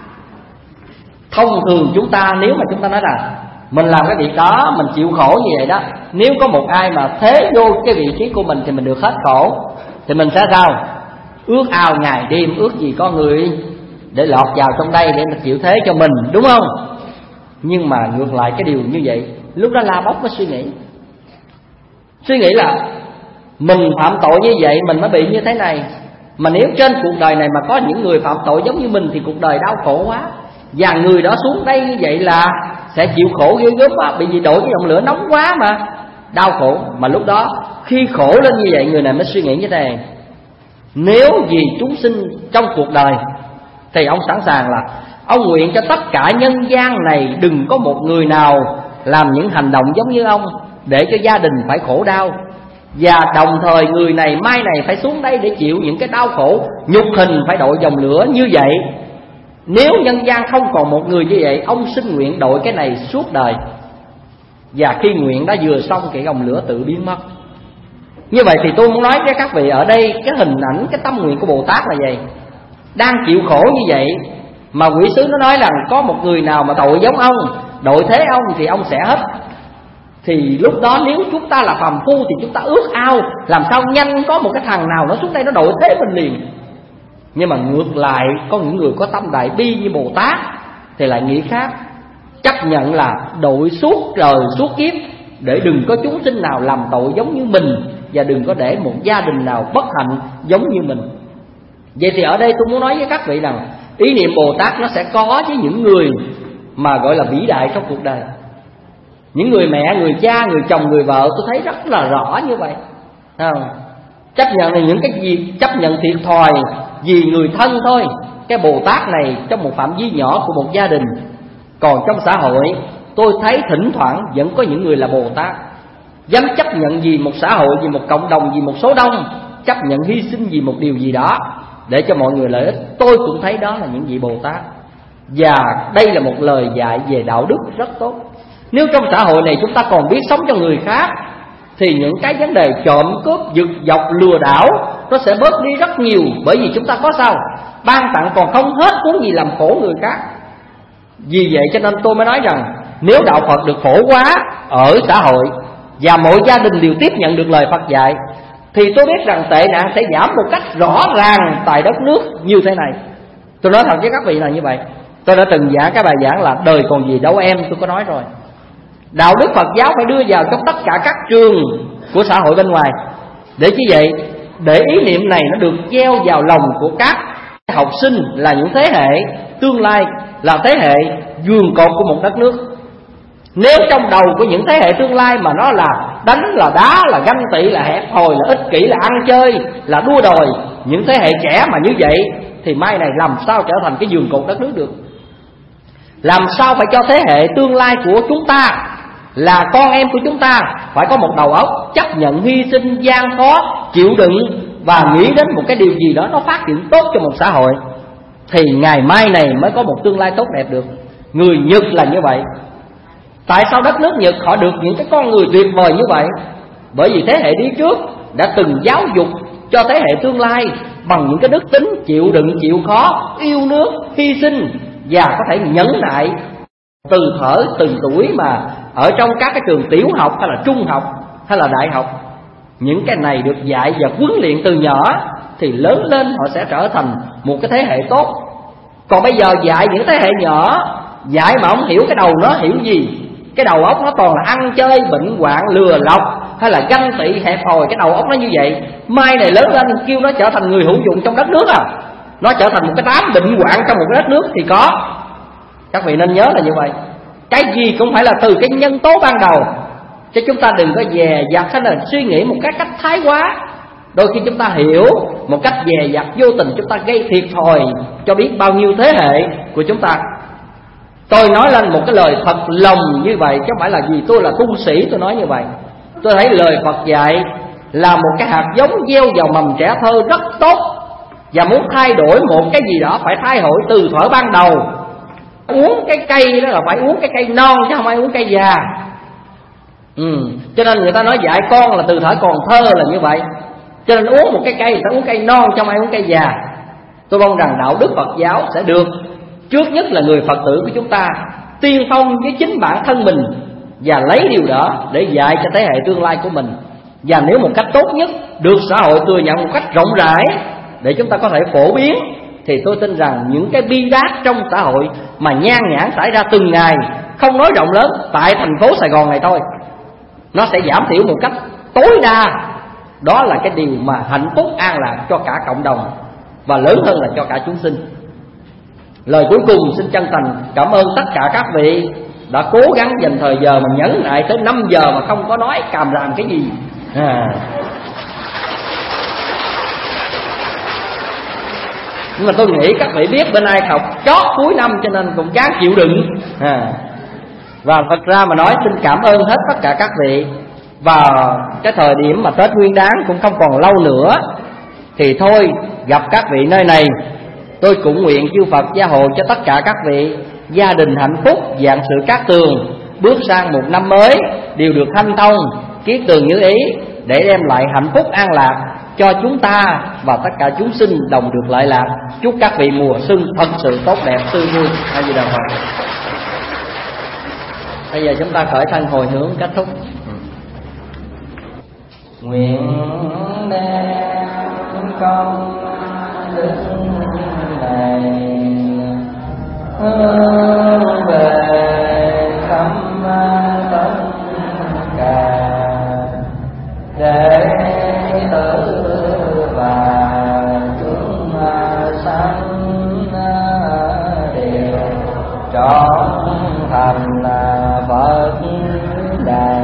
Speaker 4: Thông thường chúng ta, nếu mà chúng ta nói là mình làm cái việc đó, mình chịu khổ như vậy đó, nếu có một ai mà thế vô cái vị trí của mình thì mình được hết khổ, thì mình sẽ sao? Ước ao ngày đêm, ước gì có người để lọt vào trong đây để mình chịu thế cho mình, đúng không? Nhưng mà ngược lại cái điều như vậy, lúc đó La Bóc mới suy nghĩ. Suy nghĩ là mình phạm tội như vậy mình mới bị như thế này. Mà nếu trên cuộc đời này mà có những người phạm tội giống như mình thì cuộc đời đau khổ quá. Và người đó xuống đây như vậy là sẽ chịu khổ ghê gớm á, bị gì đổi cái dòng lửa nóng quá mà đau khổ. Mà lúc đó khi khổ lên như vậy, người này mới suy nghĩ như thế này: nếu vì chúng sinh trong cuộc đời thì ông sẵn sàng là ông nguyện cho tất cả nhân gian này đừng có một người nào làm những hành động giống như ông, để cho gia đình phải khổ đau. Và đồng thời người này mai này phải xuống đây để chịu những cái đau khổ nhục hình, phải đội dòng lửa như vậy. Nếu nhân gian không còn một người như vậy, ông xin nguyện đội cái này suốt đời. Và khi nguyện đã vừa xong, cái dòng lửa tự biến mất. Như vậy thì tôi muốn nói với các vị ở đây, cái hình ảnh, cái tâm nguyện của Bồ Tát là vậy. Đang chịu khổ như vậy mà quỷ sứ nó nói rằng có một người nào mà tội giống ông, đội thế ông thì ông sẽ hết. Thì lúc đó nếu chúng ta là phàm phu thì chúng ta ước ao làm sao nhanh có một cái thằng nào nó xuống đây nó đội thế mình liền. Nhưng mà ngược lại có những người có tâm đại bi như Bồ Tát thì lại nghĩ khác, chấp nhận là đội suốt đời suốt kiếp để đừng có chúng sinh nào làm tội giống như mình, và đừng có để một gia đình nào bất hạnh giống như mình. Vậy thì ở đây tôi muốn nói với các vị rằng ý niệm Bồ Tát nó sẽ có với những người mà gọi là vĩ đại trong cuộc đời. Những người mẹ, người cha, người chồng, người vợ, tôi thấy rất là rõ như vậy. Không? Chấp nhận là những cái gì, chấp nhận thiệt thòi vì người thân thôi. Cái Bồ Tát này trong một phạm vi nhỏ của một gia đình. Còn trong xã hội tôi thấy thỉnh thoảng vẫn có những người là Bồ Tát, dám chấp nhận vì một xã hội, vì một cộng đồng, vì một số đông, chấp nhận hy sinh vì một điều gì đó để cho mọi người lợi ích. Tôi cũng thấy đó là những vị Bồ Tát. Và đây là một lời dạy về đạo đức rất tốt. Nếu trong xã hội này chúng ta còn biết sống cho người khác thì những cái vấn đề trộm cướp, giật dọc, lừa đảo nó sẽ bớt đi rất nhiều. Bởi vì chúng ta có sao? Ban tặng còn không hết, huống gì làm khổ người khác. Vì vậy cho nên tôi mới nói rằng nếu đạo Phật được phổ quá ở xã hội và mỗi gia đình đều tiếp nhận được lời Phật dạy thì tôi biết rằng tệ nạn sẽ giảm một cách rõ ràng tại đất nước như thế này. Tôi nói thật với các vị là như vậy. Tôi đã từng giảng cái bài giảng là đời còn gì đâu em, tôi có nói rồi. Đạo đức Phật giáo phải đưa vào trong tất cả các trường của xã hội bên ngoài. Để như vậy, để ý niệm này nó được gieo vào lòng của các học sinh là những thế hệ tương lai, là thế hệ giường cột của một đất nước. Nếu trong đầu của những thế hệ tương lai mà nó là đánh, là đá, là ganh tị, là hẹp hòi, là ích kỷ, là ăn chơi, là đua đòi, những thế hệ trẻ mà như vậy thì mai này làm sao trở thành cái giường cột đất nước được? Làm sao phải cho thế hệ tương lai của chúng ta, là con em của chúng ta, phải có một đầu óc chấp nhận hy sinh, gian khó, chịu đựng và nghĩ đến một cái điều gì đó nó phát triển tốt cho một xã hội, thì ngày mai này mới có một tương lai tốt đẹp được. Người Nhật là như vậy. Tại sao đất nước Nhật họ được những cái con người tuyệt vời như vậy? Bởi vì thế hệ đi trước đã từng giáo dục cho thế hệ tương lai bằng những cái đức tính chịu đựng, chịu khó, yêu nước, hy sinh và có thể nhẫn nại từ thở từng tuổi mà ở trong các cái trường tiểu học hay là trung học hay là đại học. Những cái này được dạy và huấn luyện từ nhỏ thì lớn lên họ sẽ trở thành một cái thế hệ tốt. Còn bây giờ dạy những thế hệ nhỏ, dạy mà không hiểu cái đầu nó hiểu gì, cái đầu óc nó toàn là ăn chơi, bệnh hoạn, lừa lọc hay là ganh tị, hẹp hòi, cái đầu óc nó như vậy. Mai này lớn lên kêu nó trở thành người hữu dụng trong đất nước à, nó trở thành một cái đám bệnh hoạn trong một cái đất nước thì có. Các vị nên nhớ là như vậy. Cái gì cũng phải là từ cái nhân tố ban đầu, chứ chúng ta đừng có dè dặt hay là suy nghĩ một cái cách thái quá. Đôi khi chúng ta hiểu một cách dè dặt, vô tình chúng ta gây thiệt thòi cho biết bao nhiêu thế hệ của chúng ta. Tôi nói lên một cái lời thật lòng như vậy, chứ không phải là vì tôi là tu sĩ tôi nói như vậy. Tôi thấy lời Phật dạy là một cái hạt giống gieo vào mầm trẻ thơ rất tốt. Và muốn thay đổi một cái gì đó phải thay đổi từ thuở ban đầu. Uống cái cây đó là phải uống cái cây non chứ không ai uống cây già. ừ. Cho nên người ta nói dạy con là từ thuở còn thơ là như vậy. Cho nên uống một cái cây phải uống cây non chứ không ai uống cây già. Tôi mong rằng đạo đức Phật giáo sẽ được, trước nhất là người Phật tử của chúng ta tiên phong với chính bản thân mình, và lấy điều đó để dạy cho thế hệ tương lai của mình. Và nếu một cách tốt nhất được xã hội thừa nhận một cách rộng rãi để chúng ta có thể phổ biến, thì tôi tin rằng những cái bi đát trong xã hội mà nhan nhản xảy ra từng ngày không nói rộng lớn, tại thành phố Sài Gòn này thôi, nó sẽ giảm thiểu một cách tối đa. Đó là cái điều mà hạnh phúc an lạc cho cả cộng đồng, và lớn hơn là cho cả chúng sinh. Lời cuối cùng xin chân thành cảm ơn tất cả các vị đã cố gắng dành thời giờ mà nhẫn nại tới năm giờ mà không có nói càm ràm cái gì. à. Nhưng mà tôi nghĩ các vị biết bên Ai Cập chót cuối năm cho nên cũng gắng chịu đựng. à. Và thật ra mà nói xin cảm ơn hết tất cả các vị. Và cái thời điểm mà Tết Nguyên Đán cũng không còn lâu nữa, thì thôi gặp các vị nơi này, tôi cũng nguyện chư Phật gia hộ cho tất cả các vị gia đình hạnh phúc, vạn sự cát tường, bước sang một năm mới đều được hanh thông, kiết tường như ý, để đem lại hạnh phúc an lạc cho chúng ta và tất cả chúng sinh đồng được lợi lạc. Chúc các vị mùa xuân thật sự tốt đẹp, tươi vui. A Di Đà Phật. Bây giờ chúng ta khởi thân hồi hướng kết thúc. Nguyện đem công đức này hướng về khắp tất cả đệ tử và chúng sanh đều trọn thành Phật đạo.